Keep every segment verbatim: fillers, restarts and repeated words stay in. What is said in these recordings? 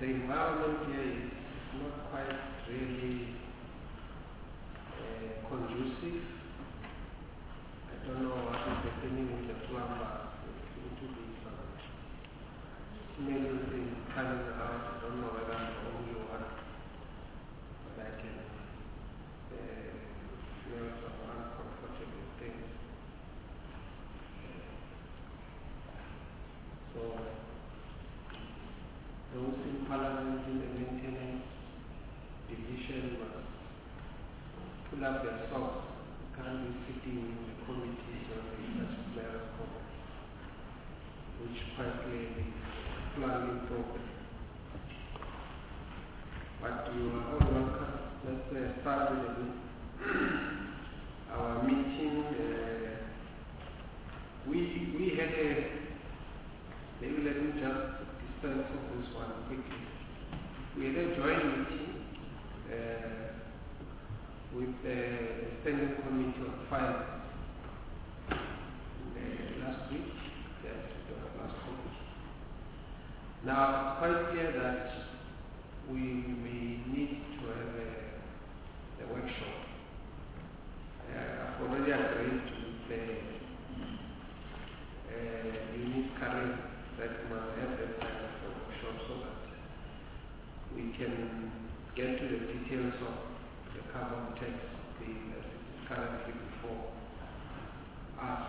environment here is not quite really uh, conducive. I don't know what is happening with the plumbers. It seems to be some smelling thing coming out. I don't know whether I'm the only one, but I can uh, smell some uncomfortable things. So those in Parliament in the maintenance division must pull up their socks. You can't be sitting in the committees or the such comment, which quite clearly is a planning problem. But you are all welcome. Let's uh, start with the, our meeting. Uh, we, we had a, maybe let me just dispense of this one quickly. We had a joint meeting uh, with the Standing Committee on Finance uh, last week. Yes, it was last week. Now, it's quite clear that we may need to have a, a workshop. Uh, I've already agreed to the uh, unit current that must have that kind of a workshop so that we can get to the details of the carbon tax being as it is currently before us.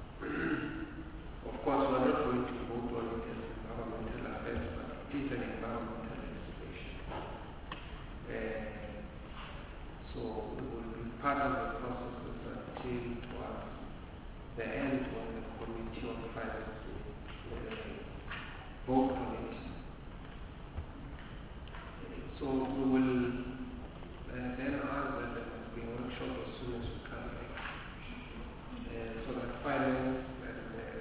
Of course, we are not going to vote on it as environmental affairs, but it is an environmental legislation. Uh, so we will be part of the processes until towards the end of the Committee on Finance, uh, vote on it. So we will uh, then ask that there must be a workshop as soon as we come back, uh, so that finance and uh,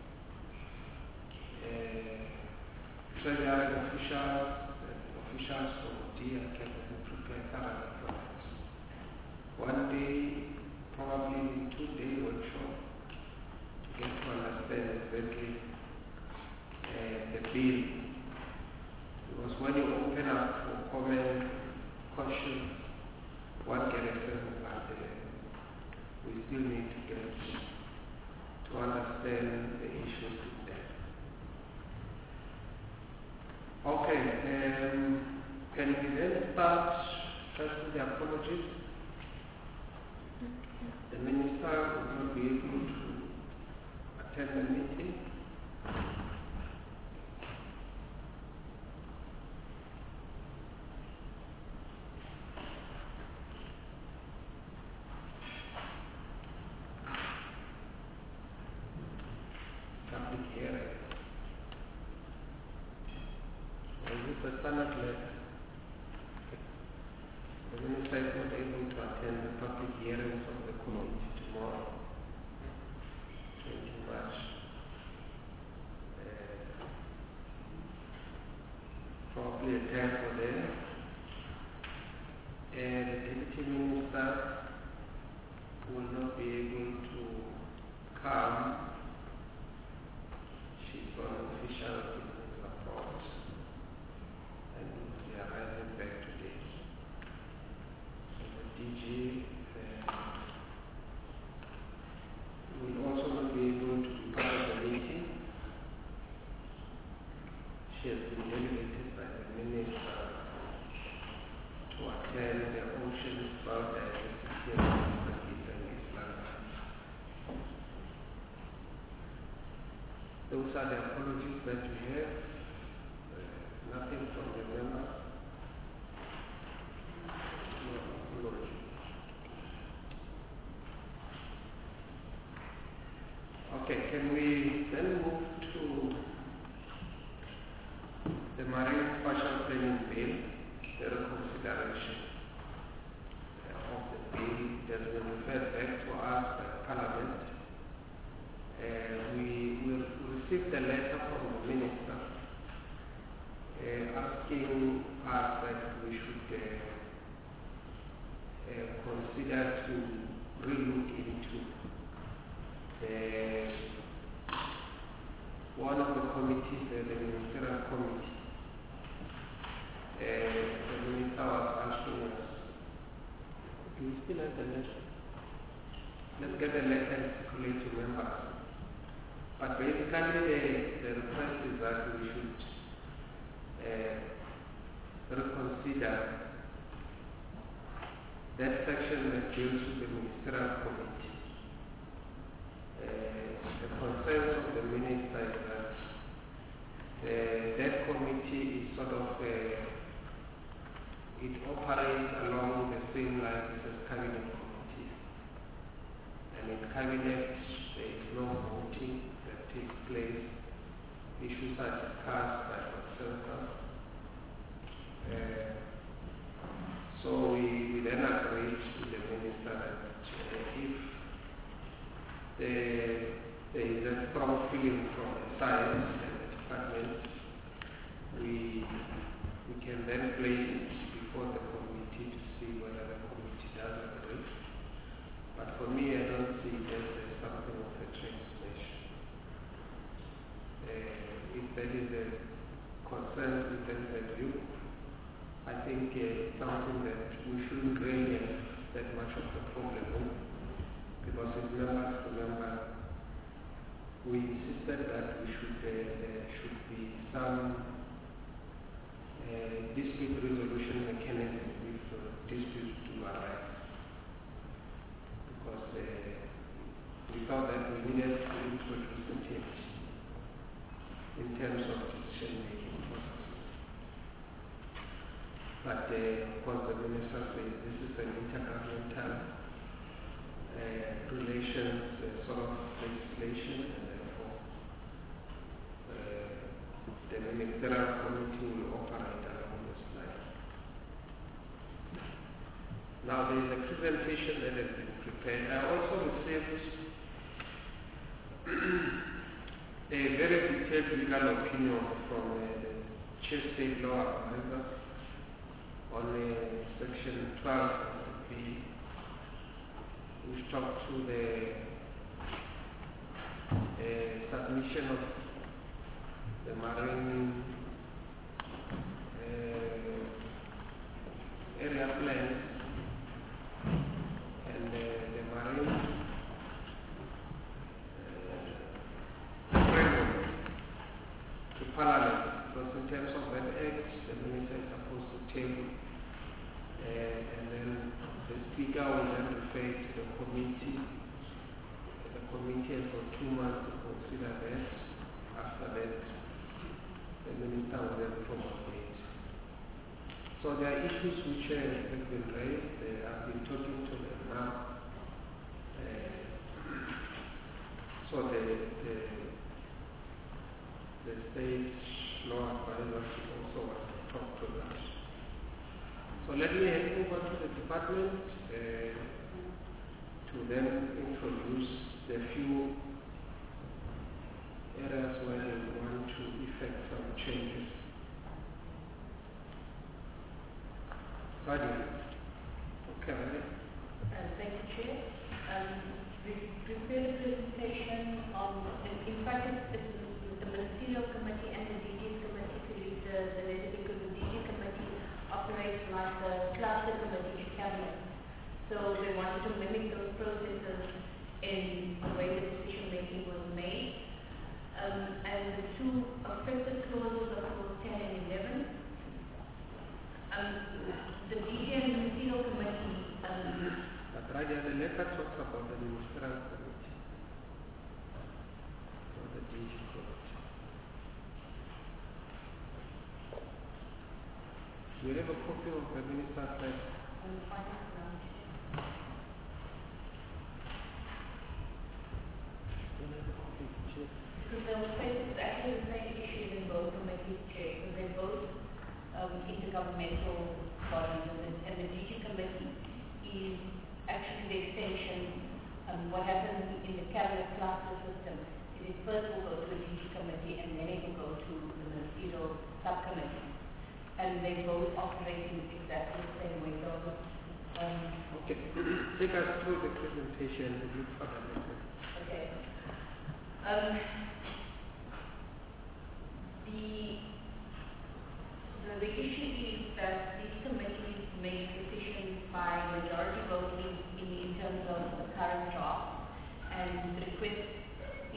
uh, treasury officials and officials from D I can prepare thoroughly for that. One day, probably in two-day workshop, to get to understand exactly uh, the bill. Because when you open up for comment, questions, one can examine that uh, we still need to get to understand the issues in depth. Okay, um, can we then start first with the apologies? The minister will not be able to attend the meeting. The standard letter. The minister is not able to attend the public hearings of the committee tomorrow, twentieth March. Uh, probably attend for them. And the deputy minister will not be able to come. She's on official business abroad. And we are arriving back today. So the D G uh, will also not be able to be part of the meeting. She has been delegated by the minister to attend the Ocean Biodiversity and East London. Those are the apologies that we have. Uh, nothing from the member. No apology. Okay, can we then move to the Marine Spatial Planning Bill, the reconsideration uh, of the bill that has been referred back to us by Parliament. Uh, we will receive the letter from the minister uh, asking us that we should uh, uh, consider to relook into the one of the committees, uh, the ministerial committee, the minister was asking us, do we still have the letter? Let's get the letter and circulate to members. But basically the, the request is that we should uh, reconsider that section that deals with the ministerial committee. Uh, the concerns of the minister is that uh, that committee is sort of, uh, it operates along the same lines as cabinet committee. And in cabinet, there is no voting that takes place. Issues are discussed by consensus. Uh, so we, we then agreed with the minister that uh, if there, there is a strong feeling from the side and the department, we, we can then place it before the committee to see whether the committee does agree. But for me, I don't see it as something of a transformation. Uh, if that is a concern in terms of view, I think uh, it's something that we shouldn't really have that much of a problem with, because as members to member, we insisted that we should, uh, there should be some uh, dispute resolution mechanism if uh, disputes do arise. Because uh, we thought that we needed to introduce a change in terms of decision-making processes. But uh, of course the minister says this is an intergovernmental uh, relations uh, sort of legislation, and therefore uh, the ministerial committee will operate along this line. Now there is a presentation that has been prepared. I also received a very detailed legal opinion from uh, the Chief State Law Advisor on uh, section twelve of the bill, which talks to the uh, submission of the marine uh, area plans and uh, the marine uh, framework to Parliament, because in terms of that act, the minister is supposed to table. Uh, and then the speaker will then refer to the committee. The committee has got two months to consider that. After that, the minister will then promulgate. So there are issues which uh, have been raised. Uh, I've been talking to them now. Uh, so the, the, the state law advisor should also want to talk to that. So let me hand over to the department uh, to then introduce the few areas where they want to effect some changes. Sadia. Okay. Uh, thank you, Chair. Um, we prepared a presentation on, in, in fact, it's, it's the Ministerial Committee and the D G's Committee to read the, the letter, because the D G Committee operates like the cluster committee in cabinet. So they wanted to mimic those processes in the way the decision making was made. Um, and the two affected clauses are clause ten and eleven. Um, the D G and the Ministerial Committee. Um, but Raja, the letter talks about the Ministerial Committee, not the D G Committee. Do you have a copy of the minister's letter? on the finance branch. Do you have a copy, Chair? Because they were faced with actually the same issues in both committees, Chair, because they're both um, intergovernmental bodies, and the, and the D G Committee is actually the extension. Um, what happens in the cabinet cluster system is it first will go to the D G Committee, and then it will go to the ministerial subcommittee. And they both operate in exactly the same way. So, um, okay, take us through the presentation and look further later. okay. Um, the, the the issue is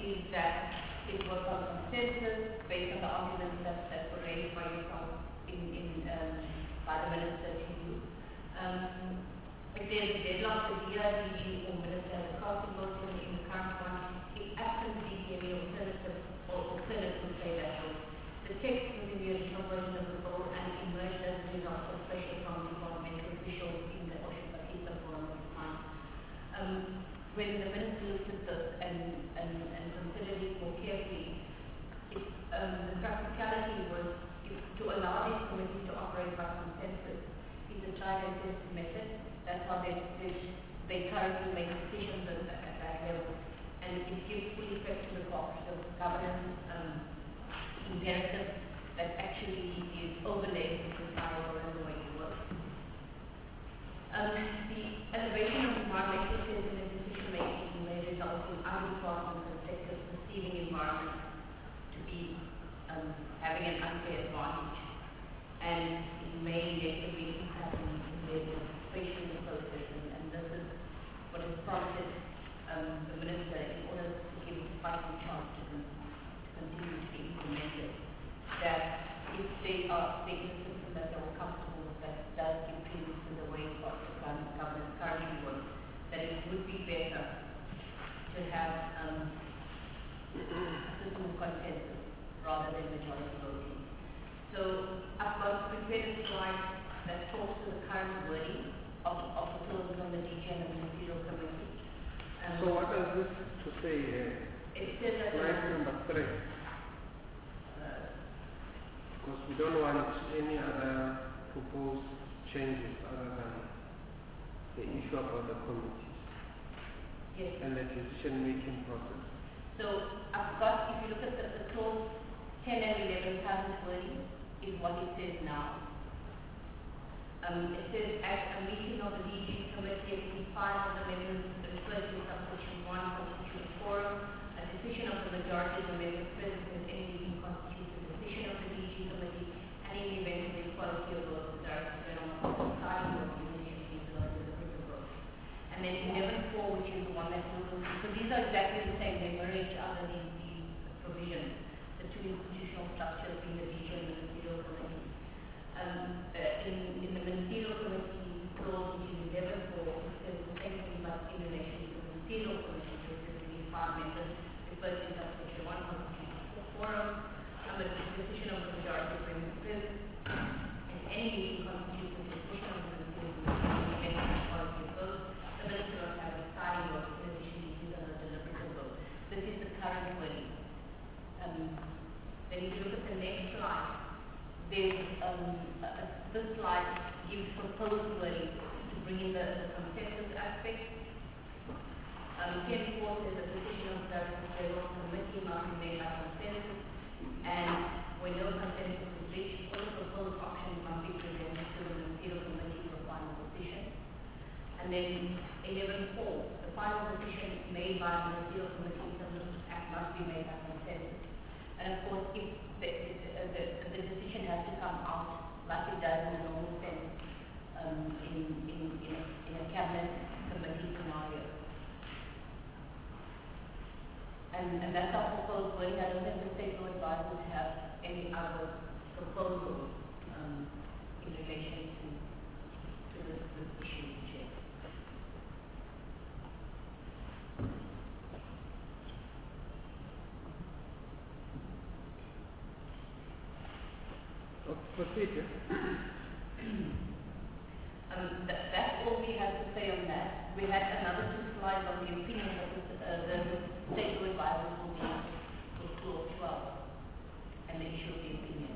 is that it was on consensus based on the arguments that, that were raised by you from in, in um, by the minister to you. Um, if there's a deadlock, the D R D G or minister has cast a vote in in the current one, if absent D D M A alternative or alternative will play that role. The text within the original version of the bill and emerged as a result of pressure from governmental officials in the Ocean Pakistan forum at the time. Um, when the minister looked at this and, and, and considered it more carefully, it, um, the practicality was if, to allow these committees to operate by consensus is a tried and tested method. That's how they, they, they currently make decisions at, at that level. And it gives full effect to the cooperative governance um, imperative that actually is overlaid with the style and the way it works. Um, the elevation of environmental skills in the decision making may result in other departments and sectors perceiving environment to be um, having an unfair advantage, and it may negatively impact in their participation in the process, and, and this is what has prompted um, the minister in order to give it fighting chance to, con to continue to be implemented, that if they are there is a system that they're all comfortable with that does give credence to the way of the governance currently works, that it would be better to have um, a system of consensus rather than majority voting. So I've got prepared a slide that talks to the current wording of, of the clauses on the D G and the Ministerial Committee. Um, so what does this to say here? It says that slide number three. Because we don't want any other proposed changes other than the issue about the committees yes. and the decision-making process. So I've got, if you look at the, the clause ten and eleven current wording is what it says now. Um, it says at a meeting of the D G committee, at least five of the members referred to subsection one constitute a quorum. A decision of the majority of the members present at any meeting constitutes a decision of the D G committee, and in the event of equality of votes, the director general of the deciding vote in the initiative is allowed to the vote. And then eleven four, which is the one that we will see. So these are exactly the same. They mirror each other, these, these provisions. The two institutional structures being the D G and the Ministerial Committee. Um, uh, in, in the Ministerial Committee clause, which is eleven four, it says the same thing, but in relation to the Ministerial Committee, so it says these five members referred to subsection one constitutes a quorum. Um, a decision of the majority of members present. And any meeting constitutes a decision of the Ministerial Committee in the event of equality of votes. The Minister must have a deciding vote in addition to his other deliberative vote. This is the current wording. Um, then if you look at the next slide, there's um, uh, this slide gives proposed wording to bring in the, the consensus aspect. Um, ten four says the decision of the General Committee must be made by consensus, and when no consensus is reached, all the proposed options must be presented to the Ministerial Committee for final decision. And then eleven four, the final decision made by the Ministerial Committee in terms of the act must be made by consensus. And of course, if the, the, the, the decision has to come out like it does in the normal sense um, in, in, in, a, in a cabinet committee scenario. And, and that's our proposed wording. I don't think the state law advisors have any other proposal um, in relation to, to this, this issue, Chair. Procedure. um, that, that's all we have to say on that. We had another two slides on the opinion of the, uh, the state law advisors will be for clause twelve and the issue of the opinion.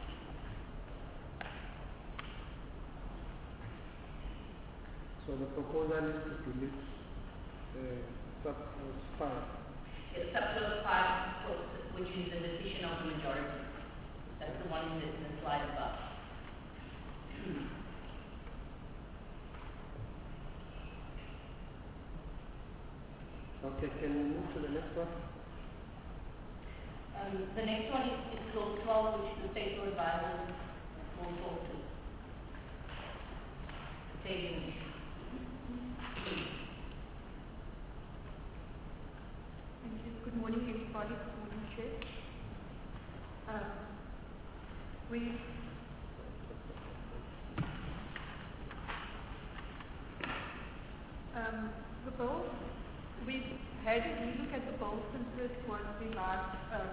So the proposal is to delete uh, subclause five. It's subclause five, which is the decision of the majority. That's the one in the, in the slide above. Okay, can we move to the next one? Um, the next one is, is clause twelve, which the state law advisors will talk to. Stadium issue. Thank you. Good morning, everybody. Good morning, Chair. Um, we um, the bill, we've had a relook at the bill since it was revised um,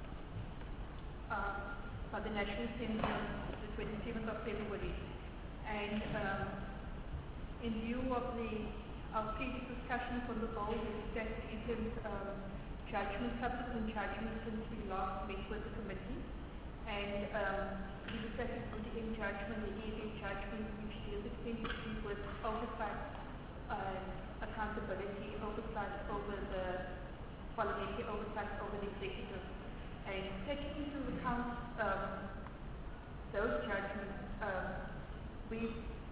uh, by the National Assembly on the twenty-seventh of February. And um, in view of the our previous discussions on the bill, we looked at the interim um, judgment, subsequent judgment since we last met with the committee. And um, we looked at the interim judgment, the E A judgment, which deals extensively with oversight and accountability, oversight over the parliamentary oversight over the executive. And taking into account um, those judgments, um, we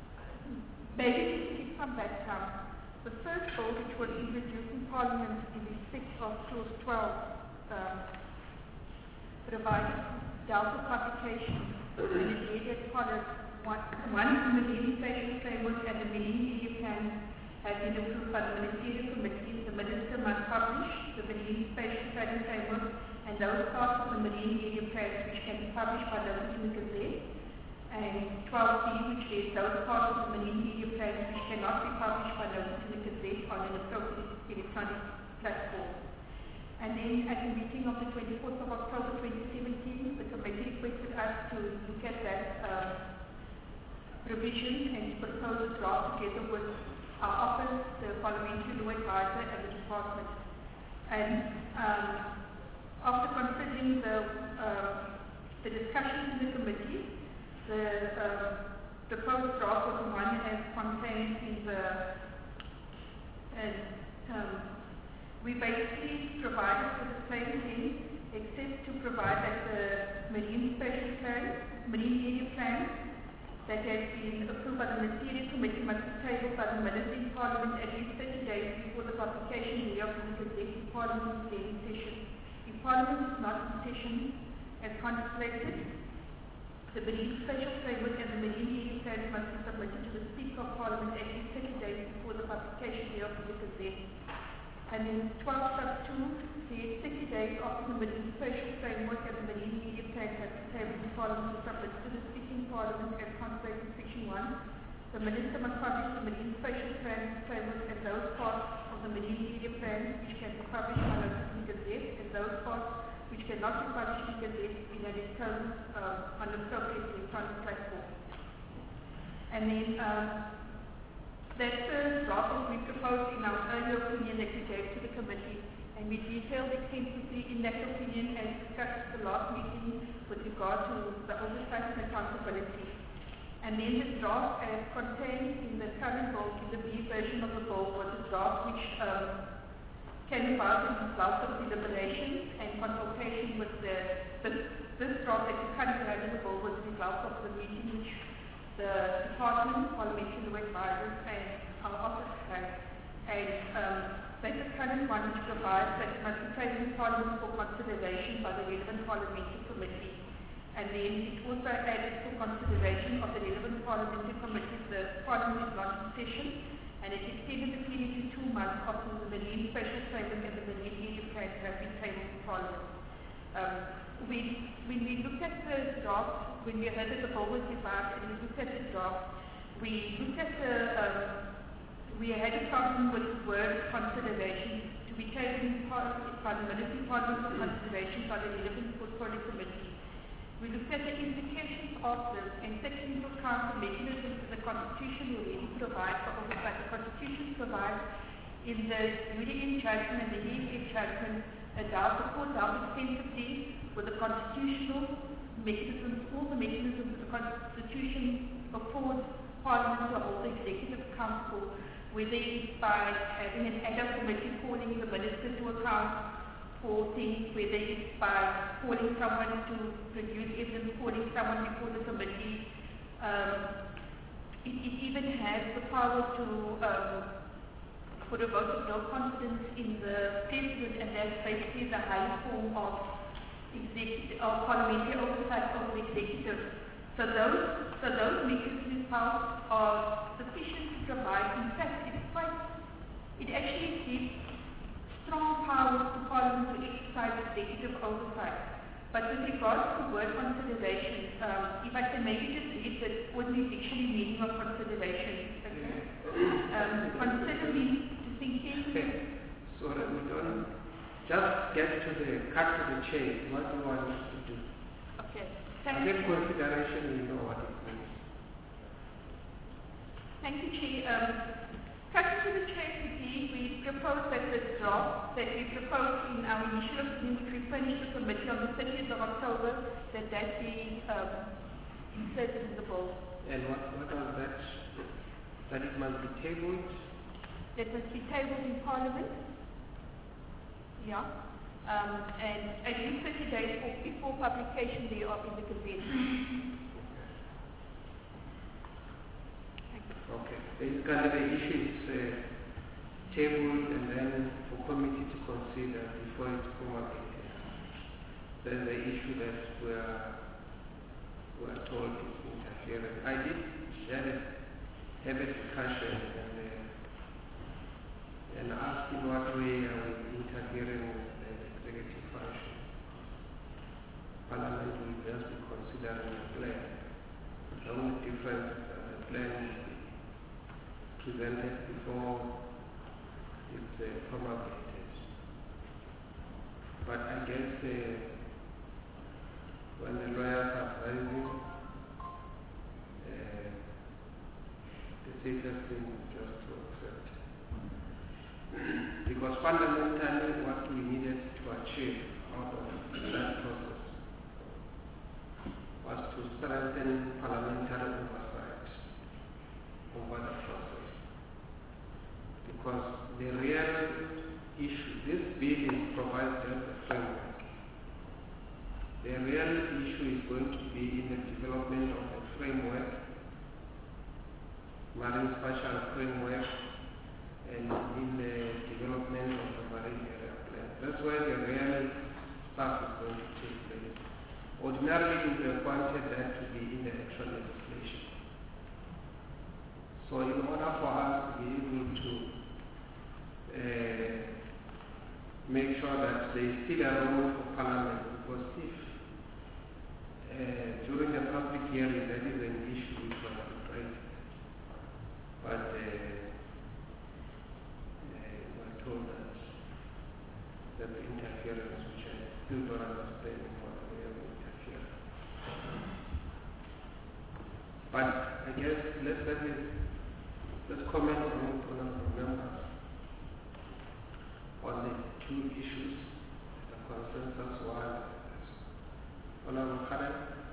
maybe to give some background. The first bill, which was introduced in Parliament in respect of Clause twelve, um, provided dealt with publication and it read as follows. One, one is the Millennium Spatial Framework and the Millennium Media Plan has been approved by the Ministerial Committee. The Minister must publish the Millennium Spatial Planning Framework and those parts of the Millennium Media Plan which can be published by notice in the Gazette. And twelve B, which is those parts of the Millennium Media Plan which cannot be published by notice in the Gazette on an appropriate electronic platform. And then at the meeting of the twenty-fourth of October twenty seventeen, the committee requested us to look at that uh, provision and to propose a draft together with our office, the parliamentary law advisor and the department. And um, after considering the, uh, the discussions in the committee, the uh, proposed draft was the one as contained in the, and um, we basically provided for the same thing, except to provide that the Marine Spatial Plan, Marine Media Plan, that has been approved by the Ministerial Committee must be tabled by the Minister in Parliament at least thirty days before the publication thereof in the Gazette in Parliament's daily session. If Parliament is not in session as contemplated, the Marine Spatial Framework and the Marine Media Plan must be submitted to the Speaker of Parliament at least thirty days before the publication thereof in the Gazette. And then twelve sub two says thirty days after the Marine Spatial Framework and the Marine Media Plan have been tabled in Parliament to submit to the Speaking Parliament as contemplated in Section one, the Minister must publish the Marine Spatial Plan Framework and those parts of the Marine Media Plan which can be published by notice in the Gazette and those parts which cannot be published in the Gazette in an electronic, uh, on an appropriate electronic platform. And then um, that first draft we proposed in our earlier opinion that we gave to the committee, and we detailed extensively in that opinion as discussed at the last meeting with regard to the oversight and accountability. And then the draft as contained in the current bill, in the B version of the bill, was a draft which um, came about as a result of deliberations and consultation with the, the this draft that we currently have in the bill was a result of the meeting which the department, parliamentary law advisors, and our office had. And um, that's the current one which provides that it must be taken in Parliament for consideration by the relevant parliamentary committee. And then it also added for consideration of the relevant parliamentary committees. The Parliament is not in session, and it extended the period to two months after the Marine Spatial Framework and the Marine Media Plan have been tabled in Parliament. Um, we, when we looked at the draft, when we heard that the bill was revised and we looked at the draft, we looked at the, um, we had a problem with the word consideration to be taken part by the Ministry Parliament for consideration by the relevant portfolio committee. We looked at the implications of this and taking into account the mechanisms that the Constitution already provides for oversight. The Constitution provides in the U D N judgment and the E F F judgment a doubt, the court dealt extensively with the constitutional mechanisms, all the mechanisms that the Constitution affords Parliament to hold the executive accountable, whether it's by having an ad hoc committee calling the minister to account for things, whether it's by calling someone to produce evidence, calling someone before the committee. Um, it, it even has the power to um, put a vote of no confidence in the president, and that's basically the highest form of executive, of parliamentary oversight over the executive. So those, so those mechanisms are sufficient to provide. In fact, it's quite, it actually gives strong powers to Parliament to exercise executive oversight. But with regards to word consideration, um, if I can maybe just read the ordinary dictionary meaning of consideration. Okay? Um, consider means to think carefully. So that we don't just get to the cut to the chase. What do you want us to do? Okay. I think consideration, you know what it means. Thank you, Chair. Um, cutting to the chase would be, we propose that this draft that we proposed in our initial opinion, which we furnished the committee on the thirtieth of October, that that be um, inserted in the bill. And what, what was that? That it must be tabled? That must be tabled in Parliament. Yeah. Um, and at least thirty days before publication thereof in the Gazette. Okay. Basically, the issue is uh, tabled and then for committee to consider before it's promulgated. Then the issue that we are, we are told is interference. I did share it, have a discussion and, uh, and ask in what way are we interfering with the executive function. Parliament will just be considering a plan. The only difference is that the plan will be presented before it's uh, promulgated. But I guess uh, when the lawyers are rising, uh, the safest thing is just to accept. Because fundamentally what we needed to achieve out of that process was to strengthen parliamentary oversight over the process. Because the real issue, this bill provides just a framework. The real issue is going to be in the development of the framework, marine spatial framework, and in the development of the marine area plan. That's where the real stuff is going to take place. Ordinarily, we have wanted that to be in the actual legislation. So in order for us to be able to uh, make sure that there is still a role for Parliament, because if uh, during the public hearing that is an issue which was raised, but uh, uh, we are told that that the interference, which I still don't understand what the way of interference. But I guess let's let me let's comment on it on our members on the two issues, the consensus one. Honorable Karen.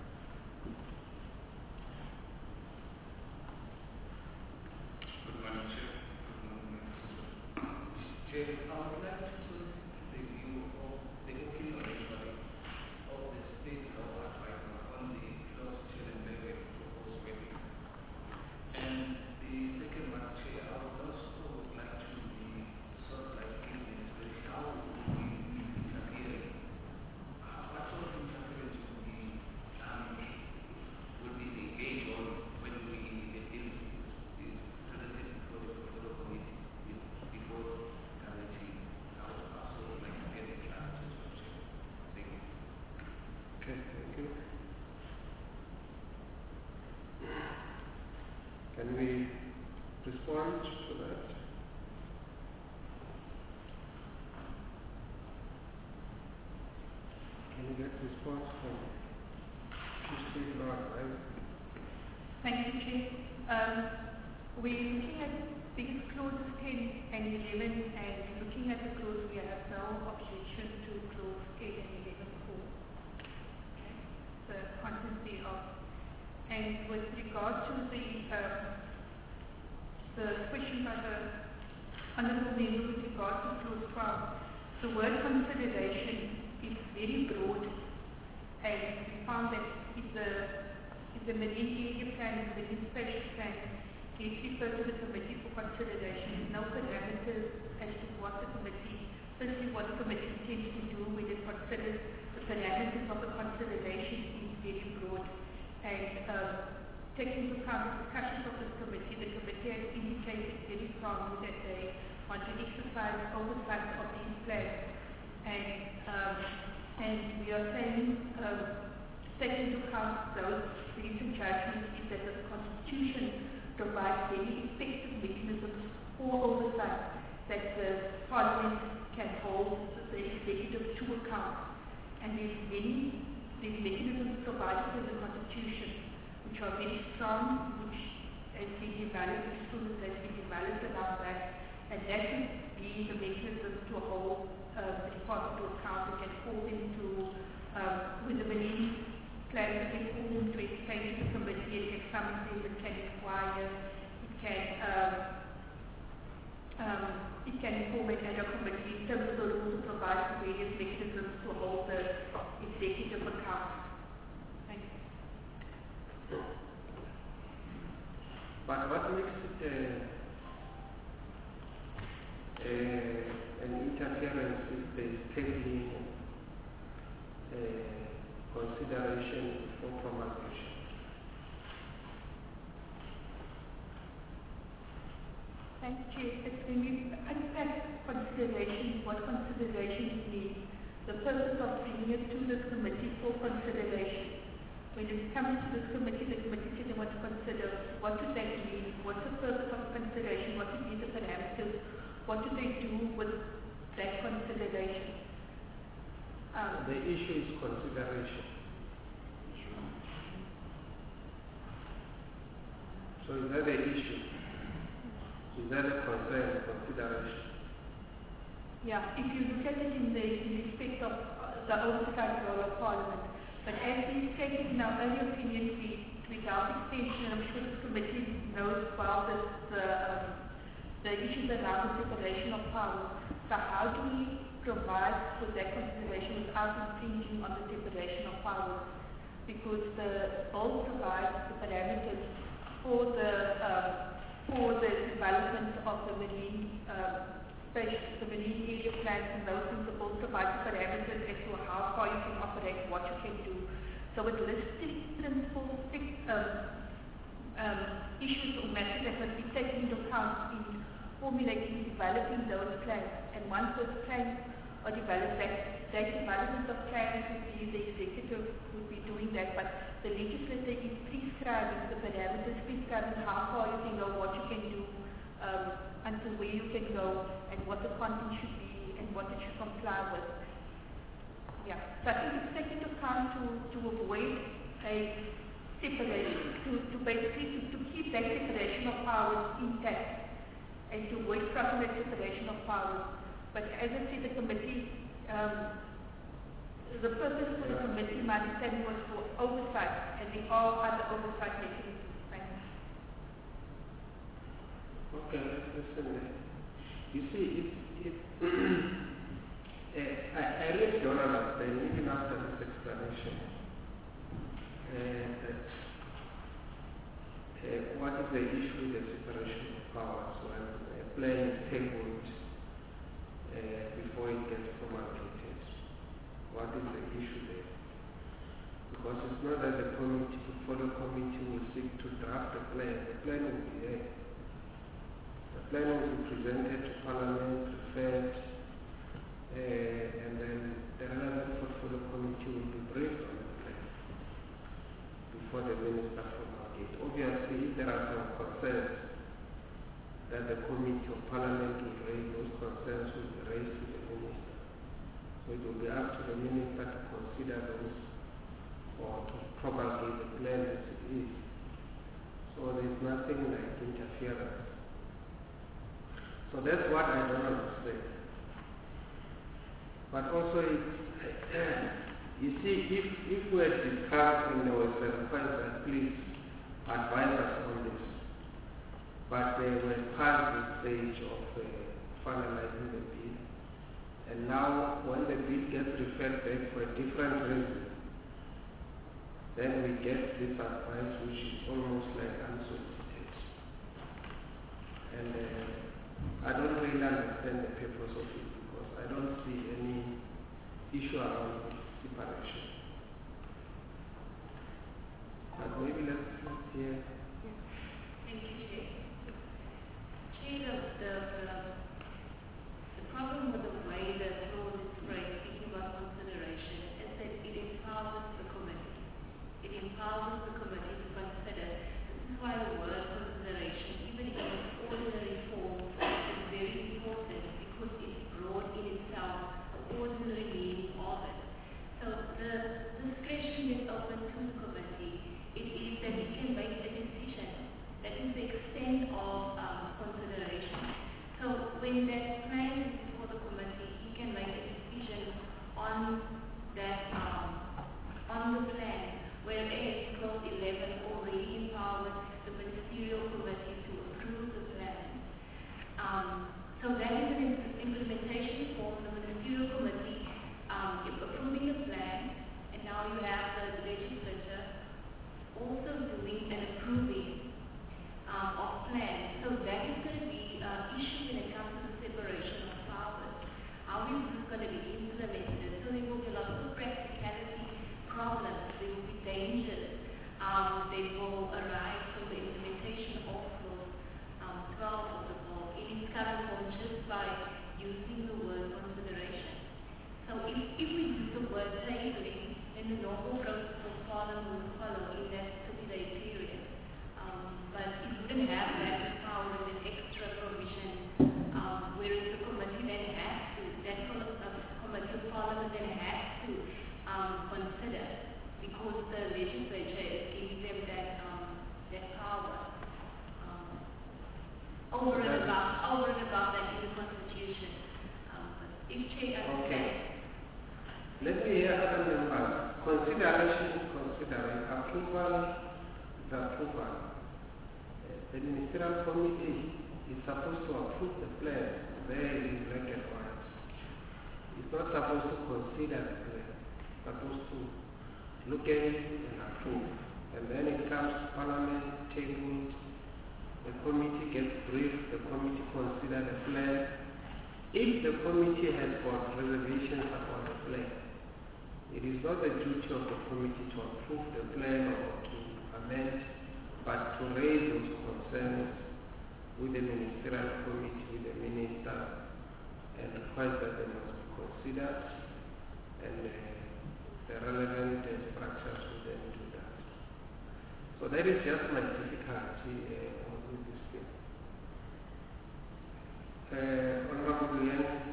Good morning, Chair. Good morning, Chair, I would like to put the view of the opinion actually of the state law advisor on the clause ten and eleven proposed wording. And the second one, Chair, I would also like to be sort of like in this, how we interfere. What sort of interference would be um, would be engaged on when we the bill is presented before the control committee before guaranteeing? I would also like to get a clarity as well, Chair. Thank you. Okay, thank you. Can we respond to that? Can we get response from Chief State Law Advisor? Thank you, Chair. Um, we're looking at these clauses ten and eleven, and looking at the clause, we have no objection to clause eight and eleven four. Okay. The content thereof. And with regard to the um, the question by the honourable member with regard to clause twelve, the word consideration is very broad, and we found that if the if the marine area plan and the marine spatial plan is referred to the committee for consideration, no parameters as to what the committee, firstly what the committee intends to do when it considers the parameters of the consideration is very broad. And um, taking into account the discussions of this committee, the committee has indicated very strongly that they want to exercise oversight of these plans. And, um, and we are saying, um, taking into account those recent judgments is that the Constitution provides very effective mechanisms for oversight that the Parliament can hold the executive to account. And there's many these mechanisms provided in the Constitution which are very strong, which has been developed, instruments that have been developed around that, and that would be the mechanism to hold uh, the Department to account. It can call them to, um, with the marine plans, it can call them to explain to the committee, it can summon them, it can inquire, it can um, um, it can inform an ad hoc committee in terms of the rules to provide for various mechanisms to hold the executive account. Thank you. But what makes it uh, uh, an interference if there is taking uh, consideration for promulgation? Thanks, Chair. It's when we unpack consideration, what consideration means, the purpose of bringing it to this committee for consideration. When it comes to this committee, the committee says they want to consider what does that mean, what's the purpose of consideration, what would be the parameters, what do they do with that consideration. Um, the issue is consideration. So is that the issue? Is that a concern, consideration? Yeah, if you look at it in the in respect of uh, the oversight role of Parliament, but as we stated in our earlier opinion, we, without extension, I'm sure this committee knows well that the, um, the issues around the separation of powers. So how do we provide for that consideration without infringing on the separation of powers? Because the bill provides the parameters for the um, for the development of the marine um, space, the marine area plans, and those things. The bill provides the parameters as to how far you can operate, what you can do. So it lists strict principles, strict um, um, issues or matters that must be taken into account in formulating, developing those plans. And once those plans are developed, that, that development of plans would be the executive would be doing that, but the legislator is prescribing the parameters, prescribing how far you can go, what you can do, um, until where you can go, and what the content should be, and what it should comply with. Yeah, so I think it's taken into account to, to avoid a separation, to, to basically to, to keep that separation of powers intact, and to avoid crossing that separation of powers. But as I said, the committee, um, the purpose for the committee, my understanding, was for oversight, and there are other oversight mechanisms. Thank you. Okay, let's listen there. You see, it, it uh, I, I really don't understand, even after this explanation, uh, that uh, what is the issue with the separation of powers when a plan is tabled uh, before it gets promulgated? What is the issue there? Because it's not that the committee, the follow committee will seek to draft a plan. The plan will be there. The plan will be presented to Parliament, referred, uh, and then the relevant portfolio committee will be briefed on the plan before the minister promulgates. Obviously, if there are some concerns that the committee of Parliament will raise, those concerns will be raised to the minister. So it will be up to the minister to consider those or to promulgate the plan as it is. So there's nothing like interference. So that's what I don't understand. But also, it's, you see, if, if we had discussed and there was a request that please advise us on this, but they were past the stage of uh, finalizing the bill. And now, when the bill gets referred back for a different reason, then we get this advice which is almost like unsolicited. And uh, I don't really understand the purpose of it because I don't see any issue around separation. But maybe let's, let's hear. Thank you, Chair. Chair, the, the problem with the way the clause is phrased, speaking about consideration, is that it empowers the committee. It empowers the committee to consider. This is why the word consideration, even in its ordinary form, is very important because it's broad in itself, the ordinary meaning of it. So the discretion is open to the committee. It is that it can make a decision. That is the extent of um, consideration. So when that plan is before the committee, he can make a decision on that, um, on the plan, whereas clause eleven already empowers the ministerial committee to approve the plan. Um, so that is an im- implementation form. The ministerial committee um, is approving the plan, and now you have the legislature also doing and approving um, of plans. So that is going to be an uh, issue when it comes to the separation of powers. How is this going to be implemented? So there will be lots of practicality problems. There will be dangers. Um, they will arise from the implementation of clause um, twelve of the law in its current form just by using the word consideration. So if, if we use the word tabling, then the normal process of Parliament will follow in that thirty-day period. Um, but it wouldn't have that power as an extra provision, um, whereas the committee then has to, that com- uh, committee of Parliament then has to um, consider, because the legislature is giving them that um, that power um, over and above, over and above that in the Constitution. Um, but if Chair understands. Okay. Let me hear other members. Consideration is considering. Approval is approval. Uh, The ministerial committee is supposed to approve the plan. There in black and white. It's not supposed to consider the plan. It's supposed to look at it and approve. And then it comes to Parliament, tabled. The committee gets briefed. The committee considers the plan. If the committee has got reservations about the plan, it is not the duty of the committee to approve the plan or to amend, but to raise those concerns with the ministerial committee, with the minister, and request that they must be considered, and uh, the relevant uh, structures will then do that. So that is just my difficulty uh, with this thing. Uh, Honorable Leanne.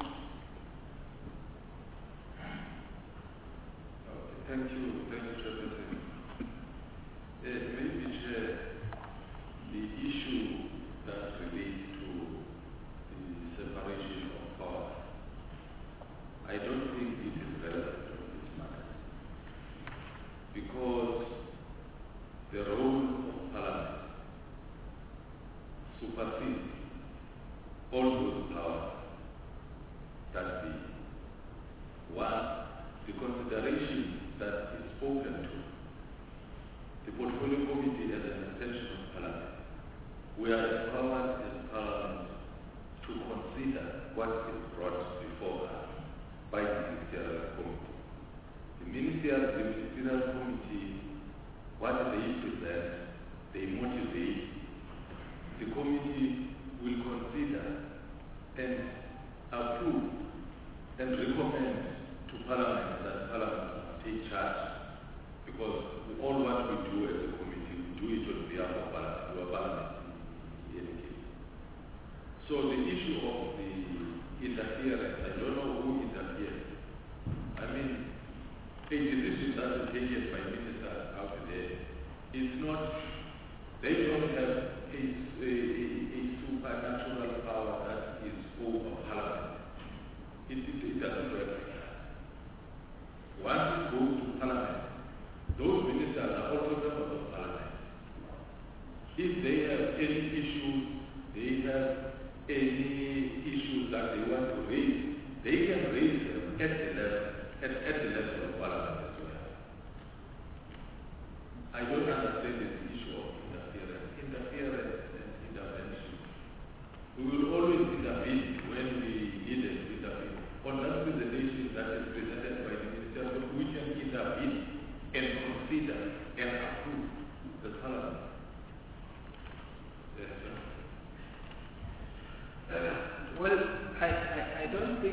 Thank you, thank you, Chairperson. Uh, maybe, Chair, the issue that relates to the separation of powers, I don't think it is relevant to this matter, because the role of Parliament supersedes all those powers that the one, the consideration that is spoken to. The Portfolio Committee as an extension of Parliament. We are empowered as Parliament to consider what is brought before us by the Ministerial Committee. The Ministerial, the Ministerial Committee, what they present, they motivate. The committee will consider and approve and recommend to Parliament that Parliament must take charge, because all what we do as a committee, we do it on behalf of Parliament, our Parliament in any case. So the issue of the interference, I don't know who interferes. I mean, a decision that is taken by ministers out there is not, they don't have a, a, a supernatural power that is over Parliament. It, it, it doesn't work like that. Once it goes to Parliament, those ministers are also members of Parliament. If they have any issues, they have any issues that they want to raise, they can raise them at the level, at, at the level of Parliament as well. I don't understand this issue of interference, interference and intervention. We will always intervene when we need to intervene. On that presentation that is presented by the Minister, we can intervene and consider and approve the Parliament. Yes, sir. Uh, well, I, I, I don't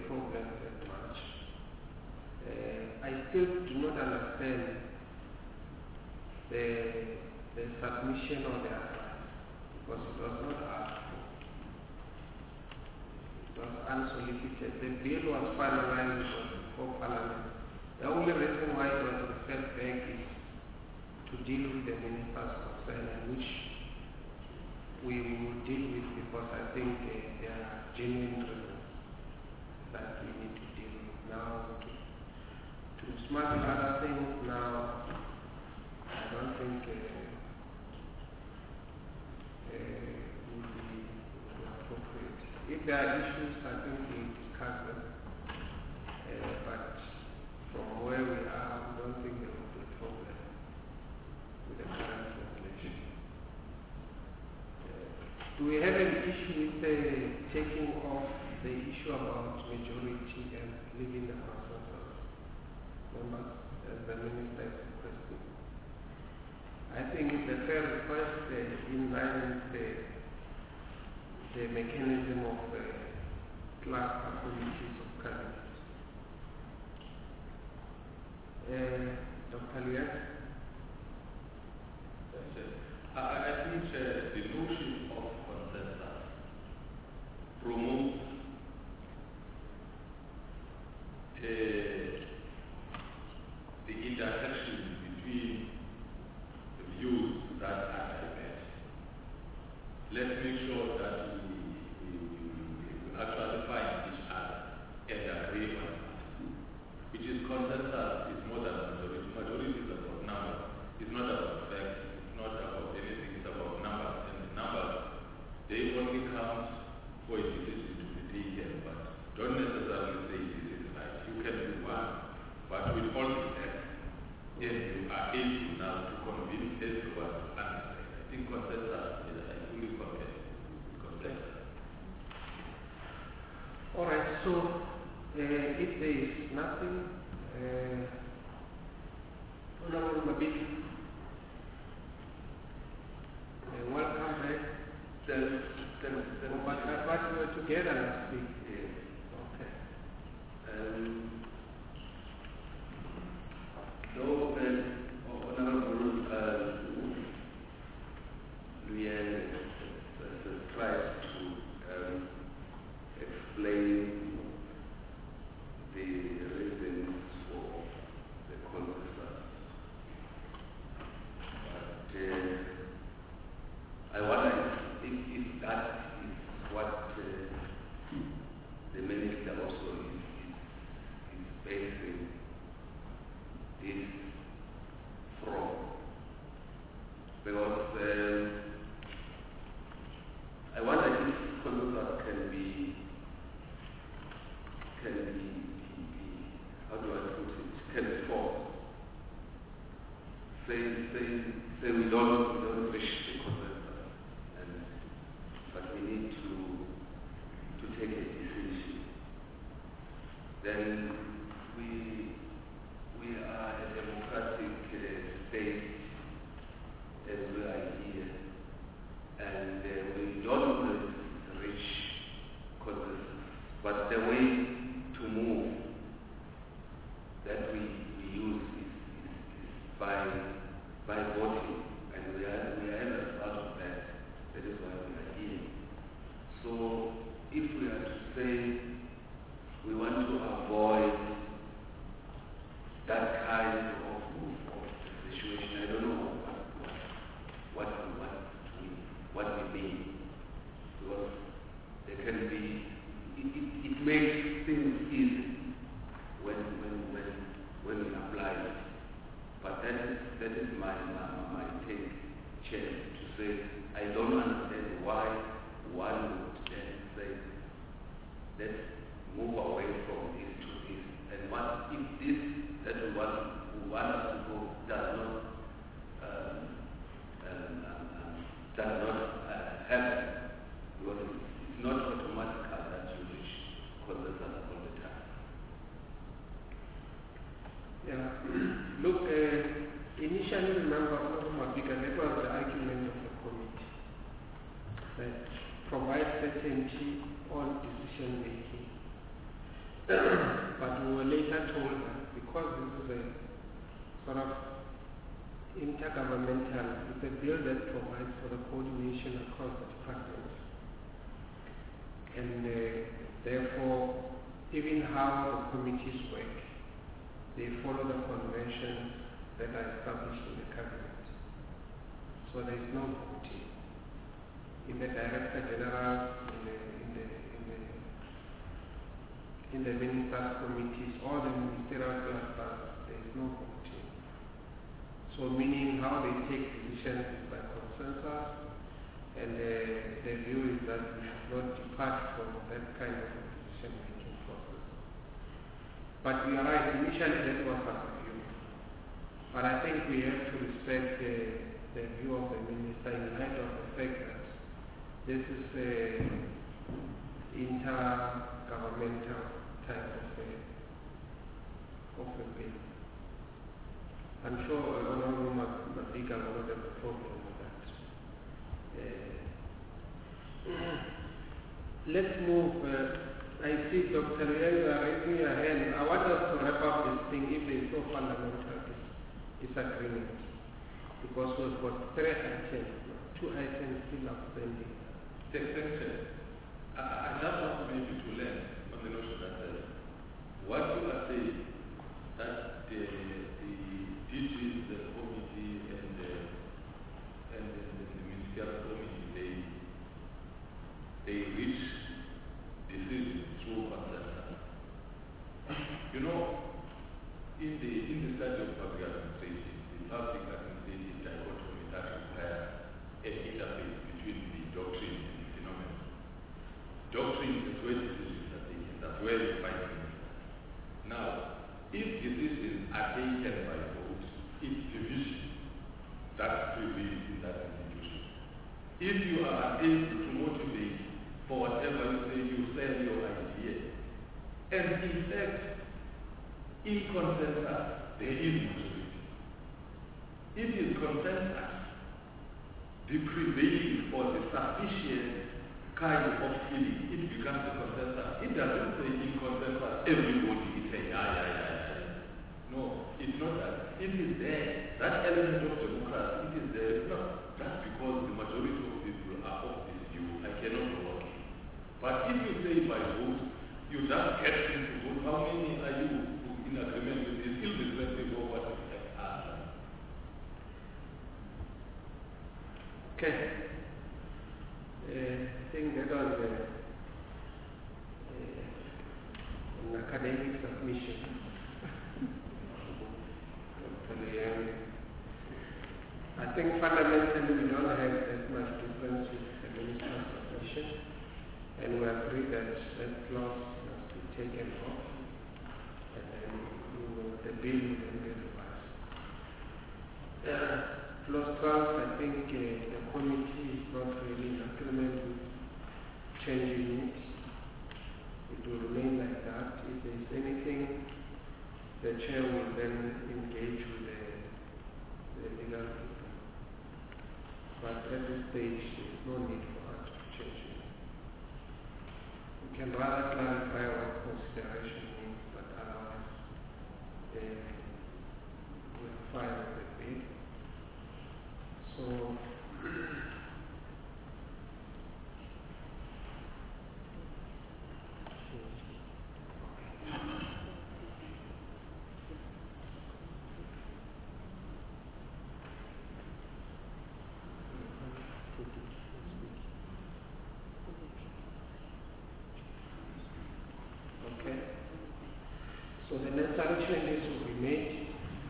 problem that much. Uh, I still do not understand the, the submission of the advice because it was not asked for. It was unsolicited. The bill was finalized before Parliament. The only reason why it was referred back is to deal with the minister's concern, and which we will deal with because I think uh, there are genuine reasons that we need to deal with now. To, to smuggle other things now, I don't think uh, uh, would be appropriate. If there are issues, I think we'll discuss them. Uh, but from where we are, we don't think there will be a problem with the current formulation. Uh, do we have an issue with the taking off the issue about majority and leaving the consensus members as the minister is requesting? I think it's a fair request uh, in line with the, the mechanism of uh, class committees of cabinet. Uh, Doctor Liat? I, I think uh, the notion of consensus promotes uh, the intersection between the views that are diverse. Let's make sure that we, we, we, we actually find each other and agree on it. Which is consensus is more than majority. Majority is about number. It's not about facts. It's not about anything. It's about numbers. And the numbers, they only count for a decision to be taken, but don't necessarily say this is right. You can do one, but with all the facts, yes, you are able now to convince everyone to understand. I think consensus is I fully concur with consensus. All right, so uh, if there is nothing, uh, Honorable Mabiki, uh, welcome back. Then, then, then, Oh, but, uh, but we were together last week. yes. Okay. Um, though, uh, Honorable uh, Luyen has tried to um, explain the reasons for the consensus, but uh, I wonder if, if that is what uh, the minister also is, is, is basing this from. Because um, I wonder if consensus can be, can be, be, be how do I put it, can be forced. Say, say, say we don't, we don't reach the consensus, and, but we need to, to take a decision. Then we, we are a democratic uh, state as we are here, and uh, we don't always reach consensus. But the way to move that we, we use is, is, is by by voting, and we are we are as part of that. That is why we are here. So if we are to say we want to avoid that kind of, of situation, I don't know what what what we what we mean, because there can be it, it, it makes things easy when when when when we apply it. But that is that is my my, my take, Chair, to say I don't understand why one would then say let's move away from this to this, and what if this that we want we want us to go does not um, um, um, um, does not uh, happen, because it's, it's not automatic that you reach consensus all the time. Yeah. Look, uh, initially, remember, Mabika, that was the argument of the committee that provide certainty on decision making. But we were later told that because this is a sort of intergovernmental, it's a bill that provides for the coordination across the departments. And uh, therefore, even how the committees work, they follow the conventions that are established in the cabinet. So there is no voting. In the Director General, in the, in the, in the, in the Ministers' committees, all the ministerial clusters, there is no voting. So meaning how they take decisions is by consensus, and uh, the view is that we should not depart from that kind of decision-making process. But we are right, initially that was our view. But I think we have to respect uh, the view of the Minister in light of the fact that this is an intergovernmental type of a, of a bill. I'm sure Honorable Madiga will not have a problem with that. Uh, let's move. Uh, I see Doctor Lienga raising her hand. I want us to wrap up this thing if there is no fundamental disagreement. Because we've got three items, two items still outstanding. Thanks, Chair. I, I just want maybe to learn on the notion that uh, what you are saying, that the, the D Gs, the committee, and the, and the, the, the ministerial committee, they, they reach decisions through consensus. You know, in the, in the study of public administration, the public administration dichotomy that requires an interface between the doctrine and the phenomenon. Doctrine is where decisions are taken, that's where you find things. Now, if decisions are taken by vote, it's division that prevails in that institution. If you are unable to motivate for whatever you say, you sell your idea. And in fact, in consensus, there is majority. It is consensus, the prevailing or the sufficient kind of feeling, it becomes a consensus. It doesn't say in consensus, everybody is saying, yeah, yeah, yeah, yeah. No, it's not that. It is there. That element of democracy, it is there. It's not just because the majority of people are of this view, I cannot go on. But if you say by vote, you just get them to vote. How many are you in agreement with this, irrespective of what we have asked? Okay. Uh, I think that was uh, uh, an academic submission. I think fundamentally we don't have as much difference with the minister's submission, and we agree that that clause must be taken off, and then we will, the bill will then be revised. Uh, clause twelve, I think uh, the committee is not really in agreement with changing it. It will remain like that. If there is anything, the chair will then engage with the, the legal people. But at this stage, there is no need for us to change it. We can rather clarify what consideration means, but otherwise, uh, we're fine with the bill. So, okay. So the necessary changes will be made.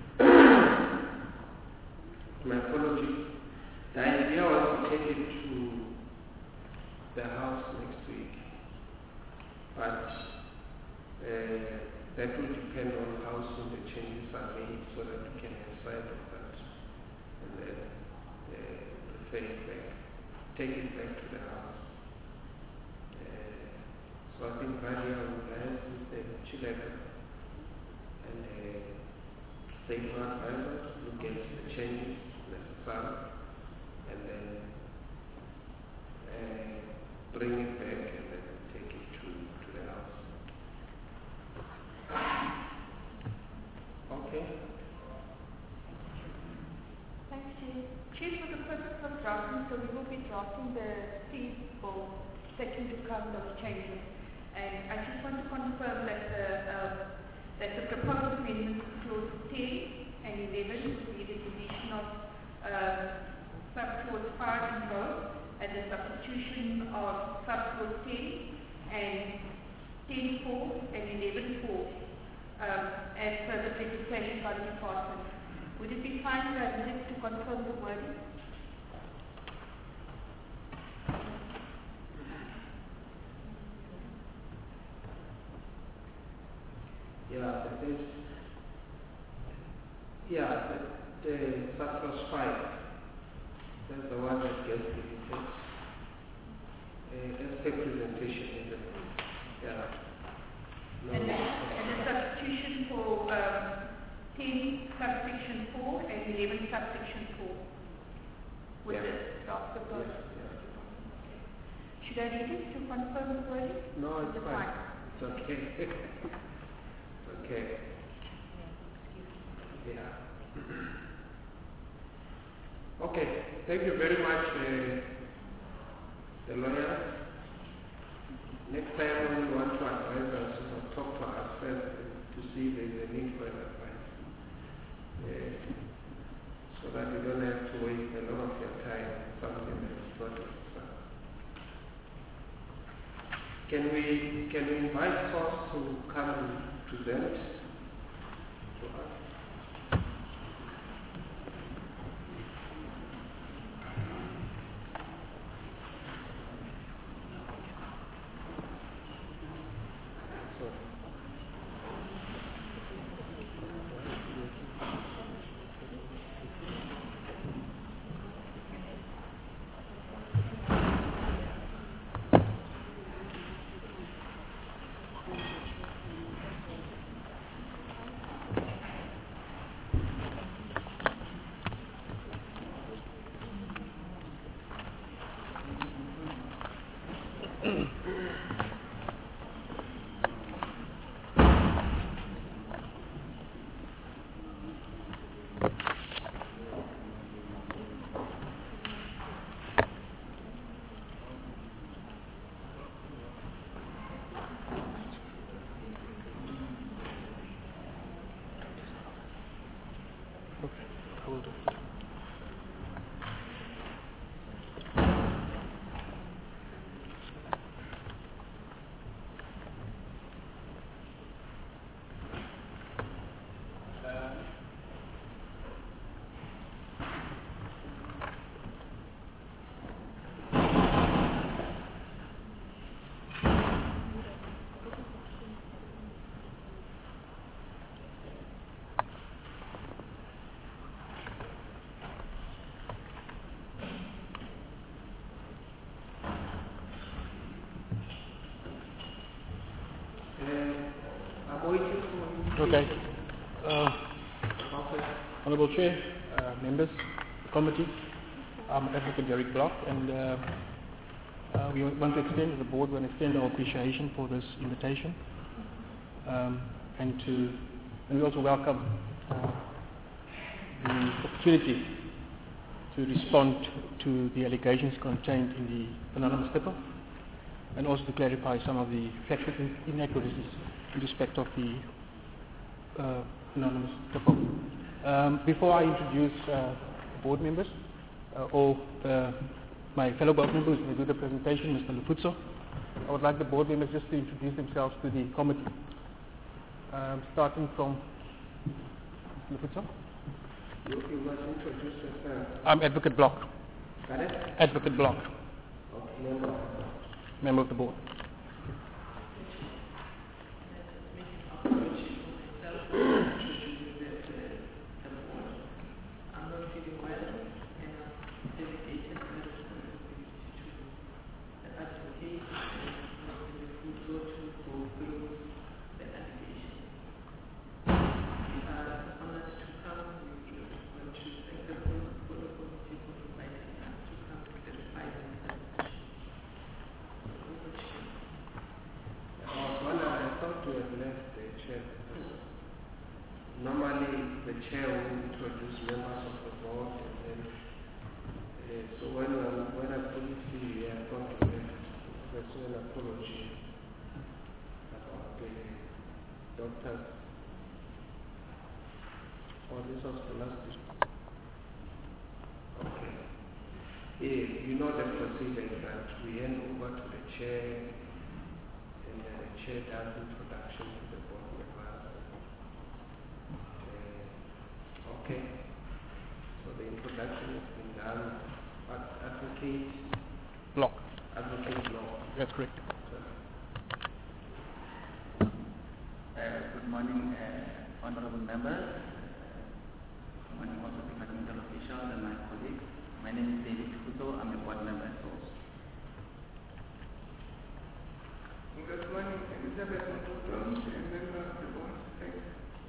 My apologies. The idea was to take it to the House next week, but uh, that will depend on how soon the changes are made so that we can decide on that and then uh, refer it back, take it back to the House. Uh, so I think Valia will liaise with the Chilega and uh, state advisors, look at the changes necessary, and then uh, bring it back and then take it to, to the House. drafting the state bill taking into account those changes. And I just want to confirm that the, um, that the proposed amendments to clause ten and eleven would be the deletion of um, subclause five and both, and the substitution of subclause ten and ten four and eleven four um, as per the presentation by the department. Would it be fine for us to confirm the wording? Yeah, it is. Yeah, the, the surplus five, that's the one that gets deleted. Uh, that's the presentation, isn't it? Yeah. No, And the, and the substitution for um, ten subsection four and eleven subsection four. With Yeah. the draft yes, proposal. yeah. Should I read it to confirm the wording? No, it's The fine. fine. It's okay. Okay. Yeah. Okay. Thank you very much, uh, the lawyers. Next time when you want to advise us, you know, talk to us first to see if there is a need for an advice. Uh, so that you don't have to waste a lot of your time on something that is not necessary. Can we can we invite us to come and present to us? Okay. Uh, Honorable Chair, uh, members of the committee, I'm Advocate Derek Block, and uh, uh, we want to extend, the board want to extend our appreciation for this invitation, um, and to, and we also welcome uh, the opportunity to respond to the allegations contained in the anonymous tipper, and also to clarify some of the factual inaccuracies in respect of the uh, anonymous tipper. Um, before I introduce uh, board members, uh, or uh, my fellow board members who will do the presentation, Mister Lufutso, I would like the board members just to introduce themselves to the committee. Um, starting from Mister Lufutso. You, you must introduce yourself. I'm Advocate Block. Got it? Advocate Block, Okay, member of the board. member of the board. Normally, the chair will introduce members of the board, and then uh, Yeah, so when um, when I put it here, I thought to express an apology about the doctors. Oh, this was the last week. Okay. Yeah, you know the procedure is that we hand over to the chair, and then the chair does introduction to the board members. Uh, okay. So the introduction has been done. But advocate Block. Advocate Block. That's correct. Uh, good morning, uh, honorable members. Good morning also departmental officials and my colleagues. My name is David Kuto. I'm a board member at SOS. Good morning, Elizabeth Kuto, a member of the board. Thanks.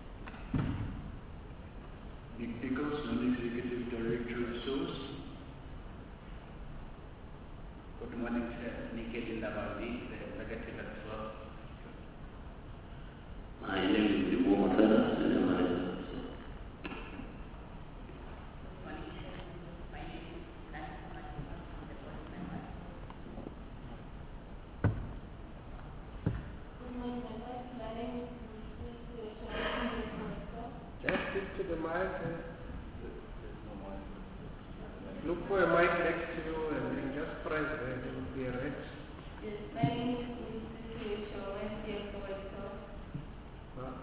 Nick Nichols, non-executive director of SOS. Good morning, Chair. Nikki Lindabali, the executive at SOS. My name is Ibu Masara, senior manager. Just speak to the mic and look for a mic next to you and then just press there. There will be a red. Yes, my name is Mister Huh?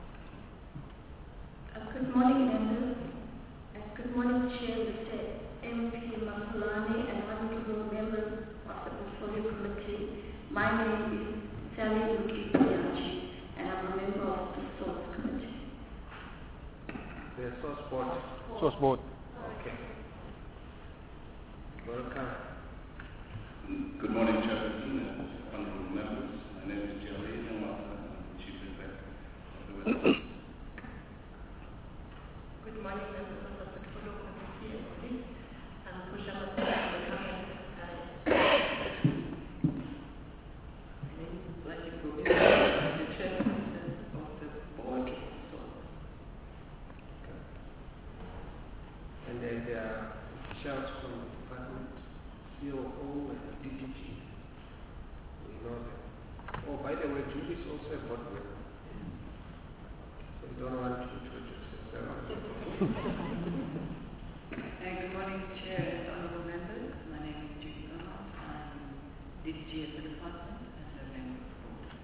Uh, Good morning, members. And good morning, Chair, Mister M P Makulani, and honorable members of the Portfolio Committee. My name is Sally Luki Piachi, and I'm a member of the SOS Committee. The source board. Source board. Okay. Welcome. Good morning, Chairperson and honorable members. My name is Jerry Nwaka. I'm the Chief Executive of the West. Good morning, members of the Portfolio Committee and colleagues. I'm Kusha Masara, the Cabinet Secretary. My name is Blackie Gobi, the chairperson of the board. So, And then there are officials from the department, C O O and D D G. We know them. Oh, by the way, Julie is also a board member. So you don't want to introduce yourself. Uh, good morning, Chair and honorable members. My name is Judy Gomez. I'm D D G at the department and a member of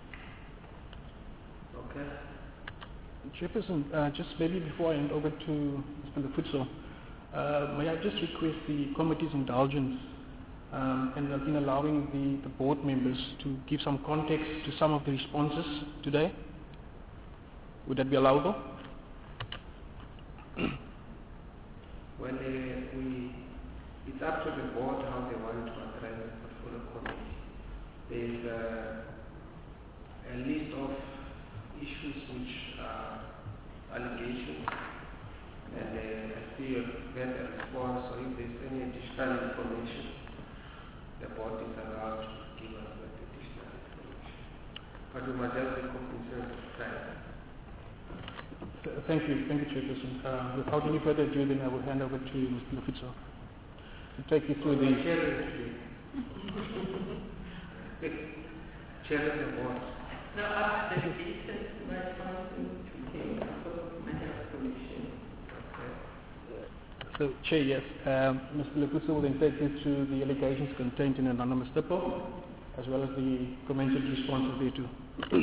the board. Okay. Chairperson, uh, just maybe before I hand over to Mister Lefutso, uh, may I just request the committee's indulgence um, and in allowing the, the board members to give some context to some of the responses today? Would that be allowable? Well, uh, we, it's up to the board how they want to address the portfolio committee. There's uh, a list of issues which are allegations, and uh, I see you've got a response, so if there's any additional information, the board is allowed to give us that additional information. But we must just be cognizant of time. Th- Thank you, thank you, Chairperson. Uh, without any further ado, then I will hand over to Mister Lefutso to take you through the. Chair Chair of the board. now after the delegations, my response came from my health commission. So, Chair, yes, um, Mister Lefutso will then take you through the allegations contained in anonymous tipple, as well as the commented responses thereto.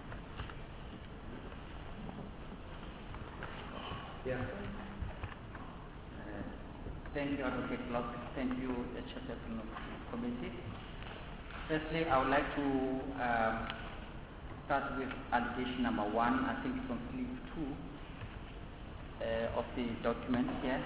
Yeah. Uh, thank you, Advocate Block. Thank you, the Chairperson of the committee. Firstly, I would like to um, start with allegation number one. I think it's on sleeve two uh, of the document here.